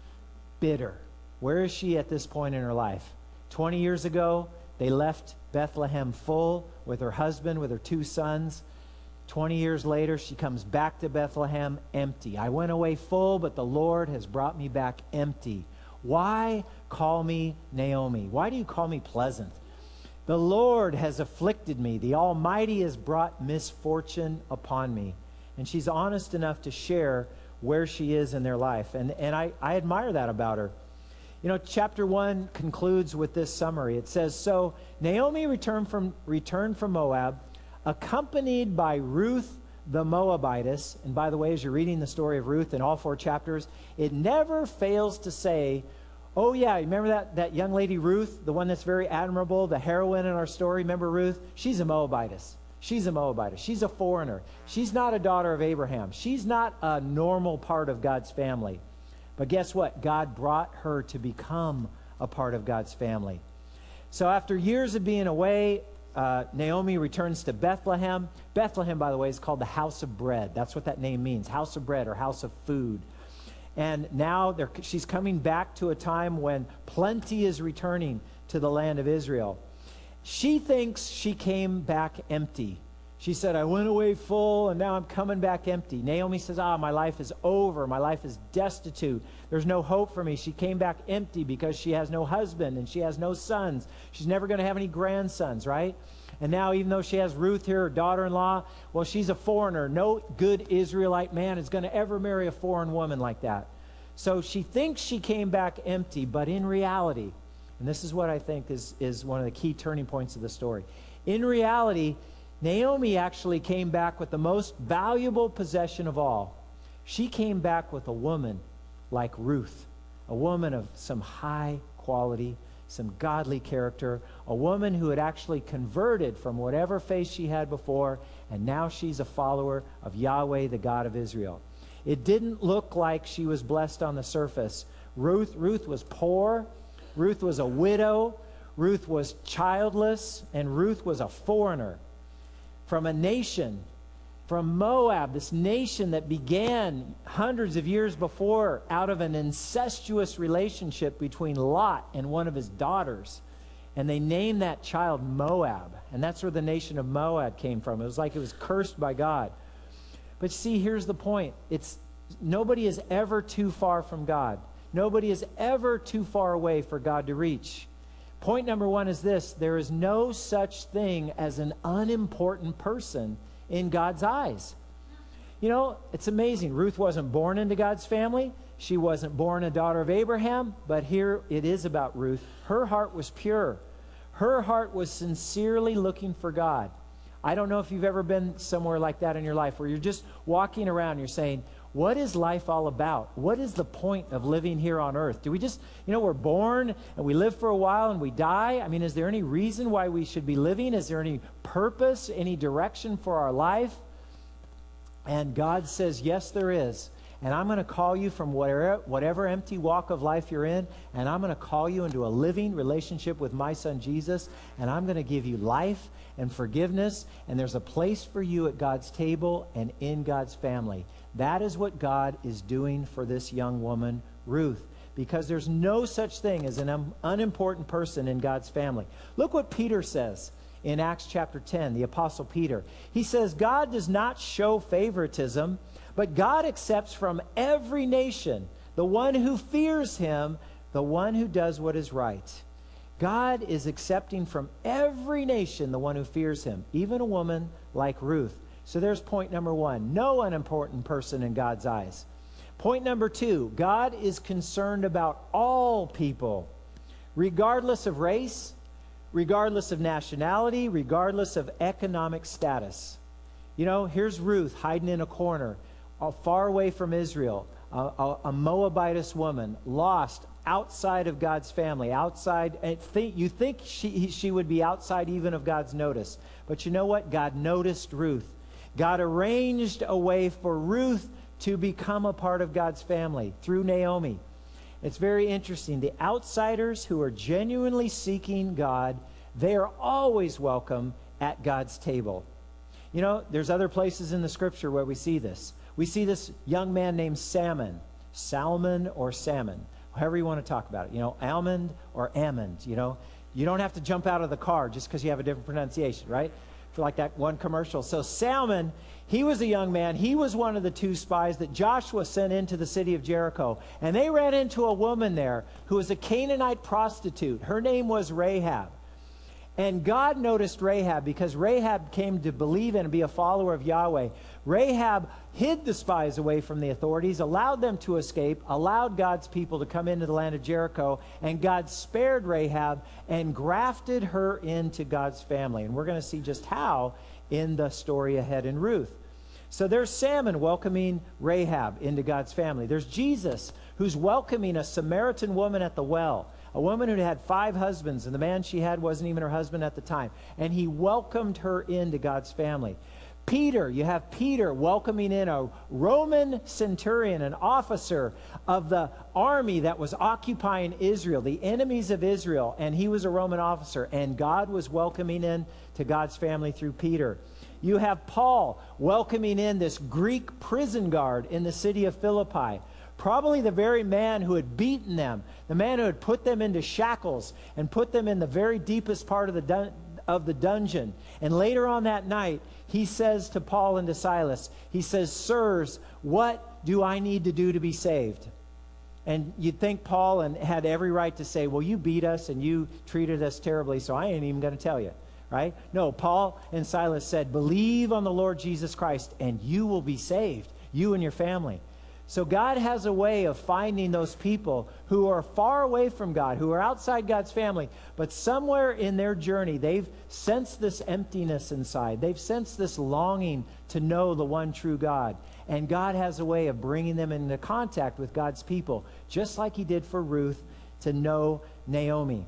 Bitter. Where is she at this point in her life? 20 years ago, they left Bethlehem full with her husband, with her two sons. 20 years later, she comes back to Bethlehem empty. I went away full, but the Lord has brought me back empty. Why call me Naomi? Why do you call me pleasant? The Lord has afflicted me. The Almighty has brought misfortune upon me. And she's honest enough to share where she is in their life. And I admire that about her. Chapter 1 concludes with this summary. It says, so Naomi returned from Moab, accompanied by Ruth the Moabitess. And by the way, as you're reading the story of Ruth in all 4 chapters, it never fails to say, oh yeah, remember that young lady Ruth, the one that's very admirable, the heroine in our story? Remember Ruth? She's a Moabitess. She's a Moabitess. She's a foreigner. She's not a daughter of Abraham. She's not a normal part of God's family. But guess what? God brought her to become a part of God's family. So after years of being away, Naomi returns to Bethlehem. Bethlehem, by the way, is called the house of bread. That's what that name means, house of bread or house of food. And now she's coming back to a time when plenty is returning to the land of Israel. She thinks she came back empty. She said, I went away full and now I'm coming back empty. Naomi says, my life is over. My life is destitute. There's no hope for me. She came back empty because she has no husband and she has no sons. She's never going to have any grandsons, right? And now even though she has Ruth here, her daughter-in-law, well, she's a foreigner. No good Israelite man is going to ever marry a foreign woman like that. So she thinks she came back empty, but in reality, and this is what I think is one of the key turning points of the story. In reality, Naomi actually came back with the most valuable possession of all. She came back with a woman like Ruth, a woman of some high quality, some godly character, a woman who had actually converted from whatever faith she had before, and now she's a follower of Yahweh, the God of Israel. It didn't look like she was blessed on the surface. Ruth was poor. Ruth was a widow. Ruth was childless. And Ruth was a foreigner from a nation, from Moab, this nation that began hundreds of years before out of an incestuous relationship between Lot and one of his daughters. And they named that child Moab. And that's where the nation of Moab came from. It was like it was cursed by God. But see, here's the point. Nobody is ever too far from God. Nobody is ever too far away for God to reach. Point number one is this: there is no such thing as an unimportant person in God's eyes. You know, it's amazing. Ruth wasn't born into God's family. She wasn't born a daughter of Abraham. But here it is about Ruth. Her heart was pure. Her heart was sincerely looking for God. I don't know if you've ever been somewhere like that in your life where you're just walking around, you're saying, what is life all about? What is the point of living here on earth? Do we just, we're born and we live for a while and we die? I mean, is there any reason why we should be living? Is there any purpose, any direction for our life? And God says, yes, there is. And I'm going to call you from whatever empty walk of life you're in, and I'm going to call you into a living relationship with my son Jesus, and I'm going to give you life and forgiveness, and there's a place for you at God's table and in God's family. That is what God is doing for this young woman, Ruth, because there's no such thing as an unimportant person in God's family. Look what Peter says in Acts chapter 10, the Apostle Peter. He says, God does not show favoritism, but God accepts from every nation the one who fears him, the one who does what is right. God is accepting from every nation the one who fears him, even a woman like Ruth. So there's point number one: no unimportant person in God's eyes. Point number two: God is concerned about all people, regardless of race, regardless of nationality, regardless of economic status. Here's Ruth hiding in a corner, far away from Israel, a Moabitess woman, lost outside of God's family, outside. You think she would be outside even of God's notice. But you know what? God noticed Ruth. God arranged a way for Ruth to become a part of God's family through Naomi. It's very interesting. The outsiders who are genuinely seeking God, they are always welcome at God's table. There's other places in the scripture where we see this. We see this young man named Salmon or Salmon, however you want to talk about it. Almond or Ammond, You don't have to jump out of the car just because you have a different pronunciation, right? For like that one commercial. So Salmon, he was a young man. He was one of the two spies that Joshua sent into the city of Jericho. And they ran into a woman there who was a Canaanite prostitute. Her name was Rahab. And God noticed Rahab because Rahab came to believe in and be a follower of Yahweh. Rahab hid the spies away from the authorities, allowed them to escape, allowed God's people to come into the land of Jericho, and God spared Rahab and grafted her into God's family. And we're going to see just how in the story ahead in Ruth. So there's Salmon welcoming Rahab into God's family. There's Jesus, who's welcoming a Samaritan woman at the well. A woman who had 5 husbands, and the man she had wasn't even her husband at the time. And he welcomed her into God's family. Peter, you have Peter welcoming in a Roman centurion, an officer of the army that was occupying Israel, the enemies of Israel, and he was a Roman officer, and God was welcoming in to God's family through Peter. You have Paul welcoming in this Greek prison guard in the city of Philippi, probably the very man who had beaten them, the man who had put them into shackles and put them in the very deepest part of the dungeon. And later on that night, he says to Paul and to Silas, he says, "Sirs, what do I need to do to be saved?" And you'd think Paul had every right to say, "Well, you beat us and you treated us terribly, so I ain't even going to tell you." Right? No, Paul and Silas said, "Believe on the Lord Jesus Christ and you will be saved, you and your family." So God has a way of finding those people who are far away from God, who are outside God's family, but somewhere in their journey, they've sensed this emptiness inside. They've sensed this longing to know the one true God. And God has a way of bringing them into contact with God's people, just like he did for Ruth to know Naomi.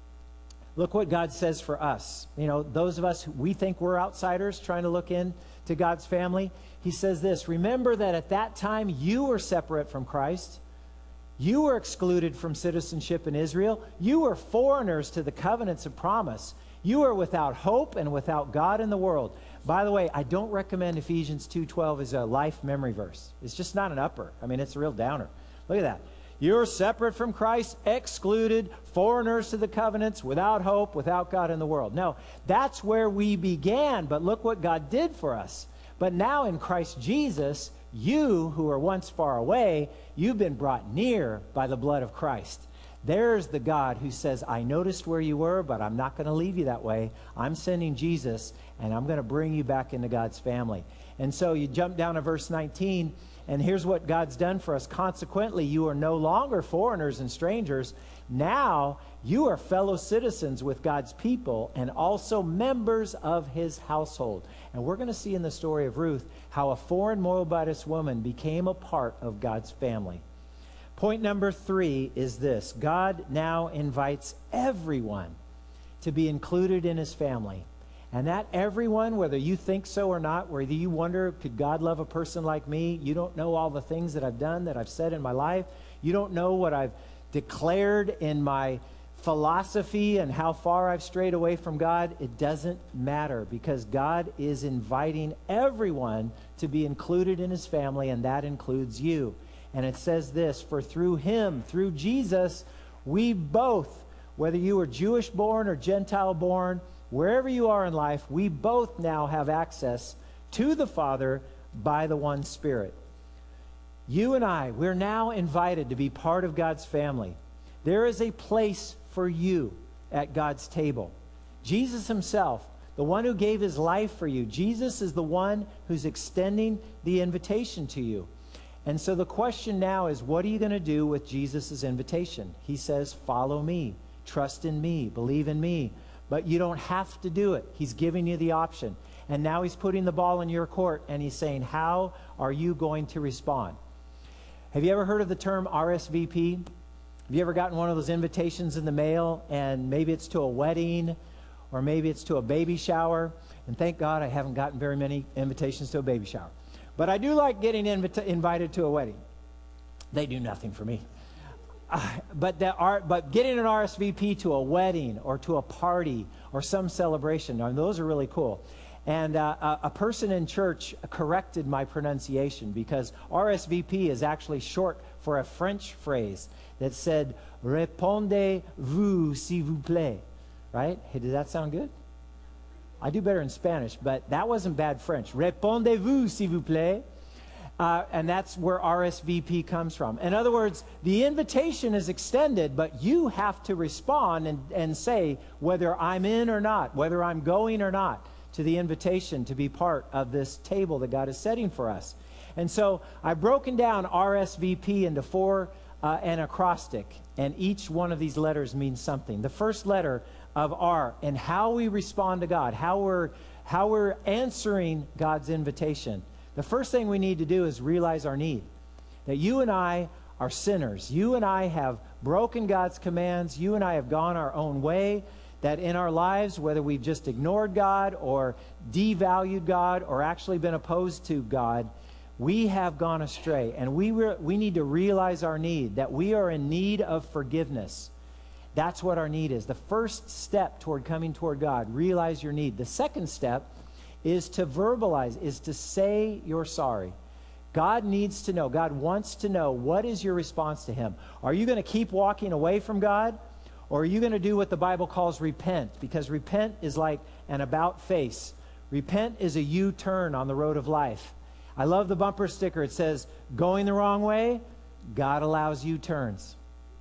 Look what God says for us. You know, those of us, we think we're outsiders trying to look in to God's family. He says this, "Remember that at that time you were separate from Christ. You were excluded from citizenship in Israel. You were foreigners to the covenants of promise. You were without hope and without God in the world." By the way, I don't recommend Ephesians 2:12 as a life memory verse. It's just not an upper. I mean, it's a real downer. Look at that. You're separate from Christ, excluded, foreigners to the covenants, without hope, without God in the world. No, that's where we began, but look what God did for us. But now in Christ Jesus, you who were once far away, you've been brought near by the blood of Christ. There's the God who says, "I noticed where you were, but I'm not going to leave you that way. I'm sending Jesus, and I'm going to bring you back into God's family." And so you jump down to verse 19, and here's what God's done for us. "Consequently, you are no longer foreigners and strangers. Now you are fellow citizens with God's people and also members of his household." And we're going to see in the story of Ruth how a foreign Moabitess woman became a part of God's family. Point number 3 is this. God now invites everyone to be included in his family. And that everyone, whether you think so or not, whether you wonder, could God love a person like me? You don't know all the things that I've done, that I've said in my life. You don't know what I've declared in my philosophy and how far I've strayed away from God. It doesn't matter, because God is inviting everyone to be included in his family, and that includes you. And it says this, "For through him, through Jesus, we both, whether you are Jewish born or Gentile born, wherever you are in life, we both now have access to the Father by the one Spirit." You and I, we're now invited to be part of God's family. There is a place for you at God's table. Jesus himself, the one who gave his life for you, Jesus is the one who's extending the invitation to you. And so the question now is, what are you going to do with Jesus' invitation? He says, "Follow me, trust in me, believe in me." But you don't have to do it. He's giving you the option. And now he's putting the ball in your court, and he's saying, how are you going to respond? Have you ever heard of the term RSVP? Have you ever gotten one of those invitations in the mail, and maybe it's to a wedding, or maybe it's to a baby shower? And thank God I haven't gotten very many invitations to a baby shower. But I do like getting invited to a wedding. They do nothing for me. But getting an RSVP to a wedding or to a party or some celebration, those are really cool. And a person in church corrected my pronunciation, because RSVP is actually short for a French phrase that said, "Répondez-vous s'il vous plaît." Right? Hey, did that sound good? I do better in Spanish, but that wasn't bad French. "Répondez-vous s'il vous plaît." And that's where RSVP comes from. In other words, the invitation is extended, but you have to respond and say whether I'm in or not, whether I'm going or not to the invitation to be part of this table that God is setting for us. And so I've broken down RSVP into 4 an acrostic, and each one of these letters means something. The first letter of R, and how we respond to God, how we're answering God's invitation. The first thing we need to do is realize our need. That you and I are sinners. You and I have broken God's commands. You and I have gone our own way. that in our lives, whether we've just ignored God or devalued God or actually been opposed to God, we have gone astray. And we need to realize our need, that we are in need of forgiveness. That's what our need is. The first step toward coming toward God, realize your need. The second step is to verbalize, is to say you're sorry. God needs to know, God wants to know, what is your response to Him? Are you going to keep walking away from God? Or are you going to do what the Bible calls repent? Because repent is like an about face. Repent is a U-turn on the road of life. I love the bumper sticker. It says, going the wrong way, God allows U-turns.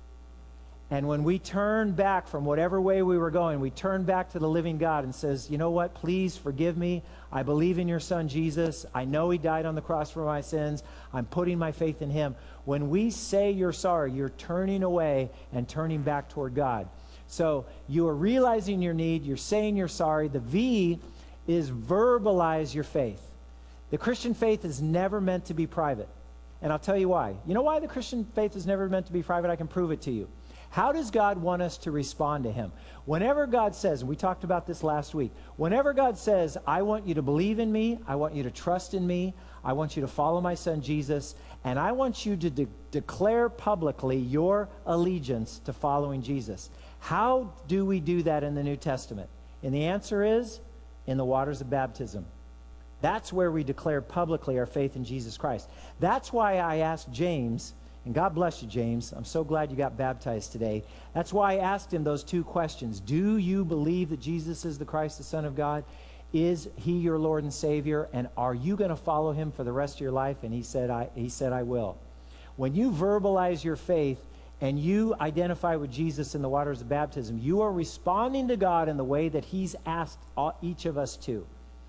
And when we turn back from whatever way we were going, we turn back to the living God and says, you know what, please forgive me. I believe in your Son, Jesus. I know He died on the cross for my sins. I'm putting my faith in Him. When we say you're sorry, you're turning away and turning back toward God. So you are realizing your need. You're saying you're sorry. The V is verbalize your faith. The Christian faith is never meant to be private. And I'll tell you why. You know why the Christian faith is never meant to be private? I can prove it to you. How does God want us to respond to Him? Whenever God says, and we talked about this last week, whenever God says, I want you to believe in me, I want you to trust in me, I want you to follow my Son Jesus, and I want you to declare publicly your allegiance to following Jesus. How do we do that in the New Testament? And the answer is in the waters of baptism. That's where we declare publicly our faith in Jesus Christ. That's why I asked James, and God bless you, James. I'm so glad you got baptized today. That's why I asked him those two questions. Do you believe that Jesus is the Christ, the Son of God? Is He your Lord and Savior? And are you going to follow Him for the rest of your life? And he said, I will. When you verbalize your faith and you identify with Jesus in the waters of baptism, you are responding to God in the way that He's asked each of us to.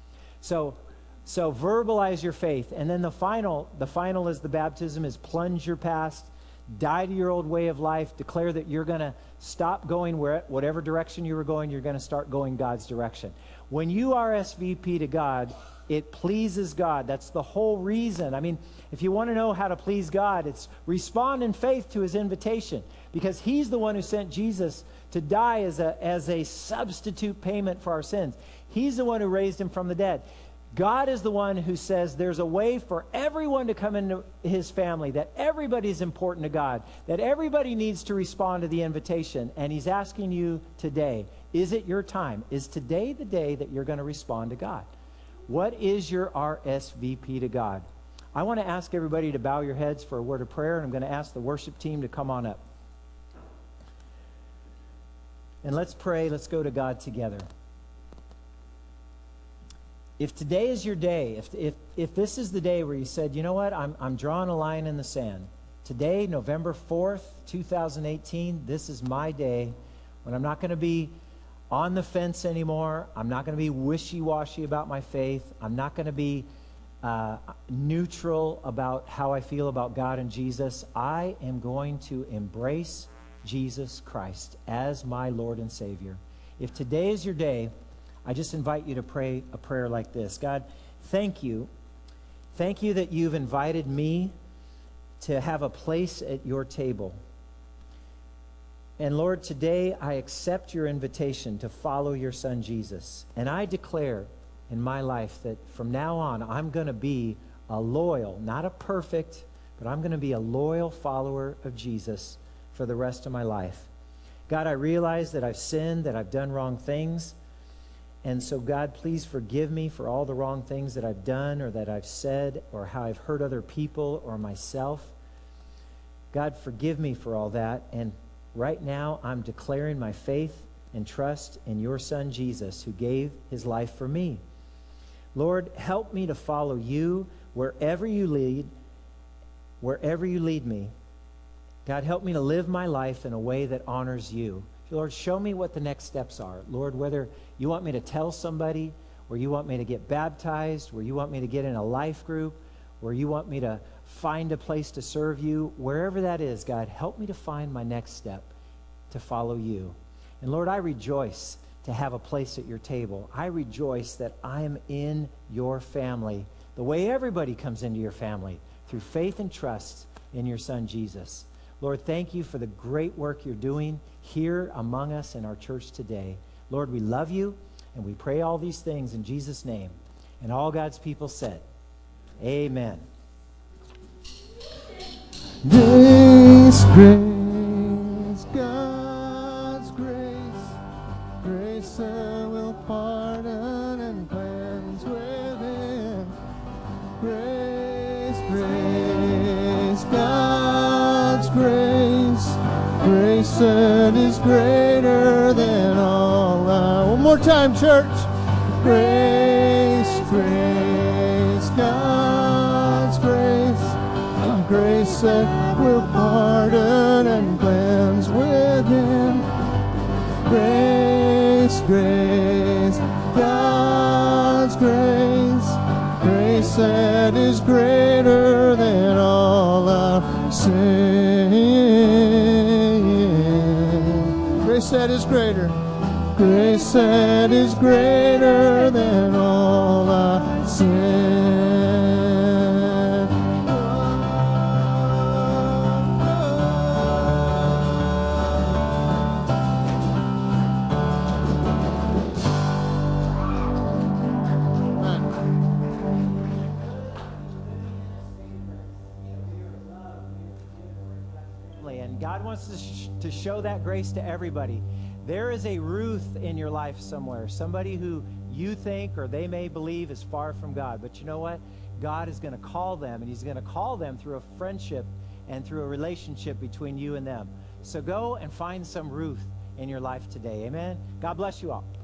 So verbalize your faith. And then the final is the baptism, is plunge your past, die to your old way of life, declare that you're going to stop going whatever direction you were going, you're going to start going God's direction. When you RSVP to God, it pleases God. That's the whole reason. I mean, if you want to know how to please God, it's respond in faith to His invitation, because He's the one who sent Jesus to die as a substitute payment for our sins. He's the one who raised Him from the dead. God is the one who says there's a way for everyone to come into His family, that everybody is important to God, that everybody needs to respond to the invitation. And He's asking you today, is it your time? Is today the day that you're going to respond to God? What is your RSVP to God? I want to ask everybody to bow your heads for a word of prayer, and I'm going to ask the worship team to come on up. And let's pray. Let's go to God together. If today is your day, if this is the day where you said, you know what, I'm drawing a line in the sand. Today, November 4th, 2018, this is my day when I'm not going to be on the fence anymore. I'm not going to be wishy-washy about my faith. I'm not going to be neutral about how I feel about God and Jesus. I am going to embrace Jesus Christ as my Lord and Savior. If today is your day, I just invite you to pray a prayer like this. God, thank you. Thank you that you've invited me to have a place at your table. And Lord, today I accept your invitation to follow your Son Jesus. And I declare in my life that from now on I'm going to be a loyal, not a perfect, but I'm going to be a loyal follower of Jesus for the rest of my life. God, I realize that I've sinned, that I've done wrong things. And so, God, please forgive me for all the wrong things that I've done or that I've said or how I've hurt other people or myself. God, forgive me for all that. And right now, I'm declaring my faith and trust in your Son, Jesus, who gave His life for me. Lord, help me to follow you wherever you lead me. God, help me to live my life in a way that honors you. Lord, show me what the next steps are. Lord, whether you want me to tell somebody, or you want me to get baptized, or you want me to get in a life group, or you want me to find a place to serve you, wherever that is, God, help me to find my next step to follow you. And Lord, I rejoice to have a place at your table. I rejoice that I am in your family, the way everybody comes into your family, through faith and trust in your Son, Jesus. Lord, thank you for the great work you're doing here among us in our church today. Lord, we love you, and we pray all these things in Jesus' name. And all God's people said, amen. Grace, grace, God's grace, grace that will pardon and cleanse within. Grace, grace, God's grace, grace that is greater than all our. One more time, church. Grace, grace, God's grace, grace that will pardon and cleanse within. Grace, grace, God's grace, grace that is greater than all our sin. Grace that is greater. Grace that is greater than all our sin. And God wants to show that grace to everybody. There is a Ruth in your life somewhere, somebody who you think or they may believe is far from God. But you know what? God is going to call them, and he's going to call them through a friendship and through a relationship between you and them. So go and find some Ruth in your life today. Amen. God bless you all.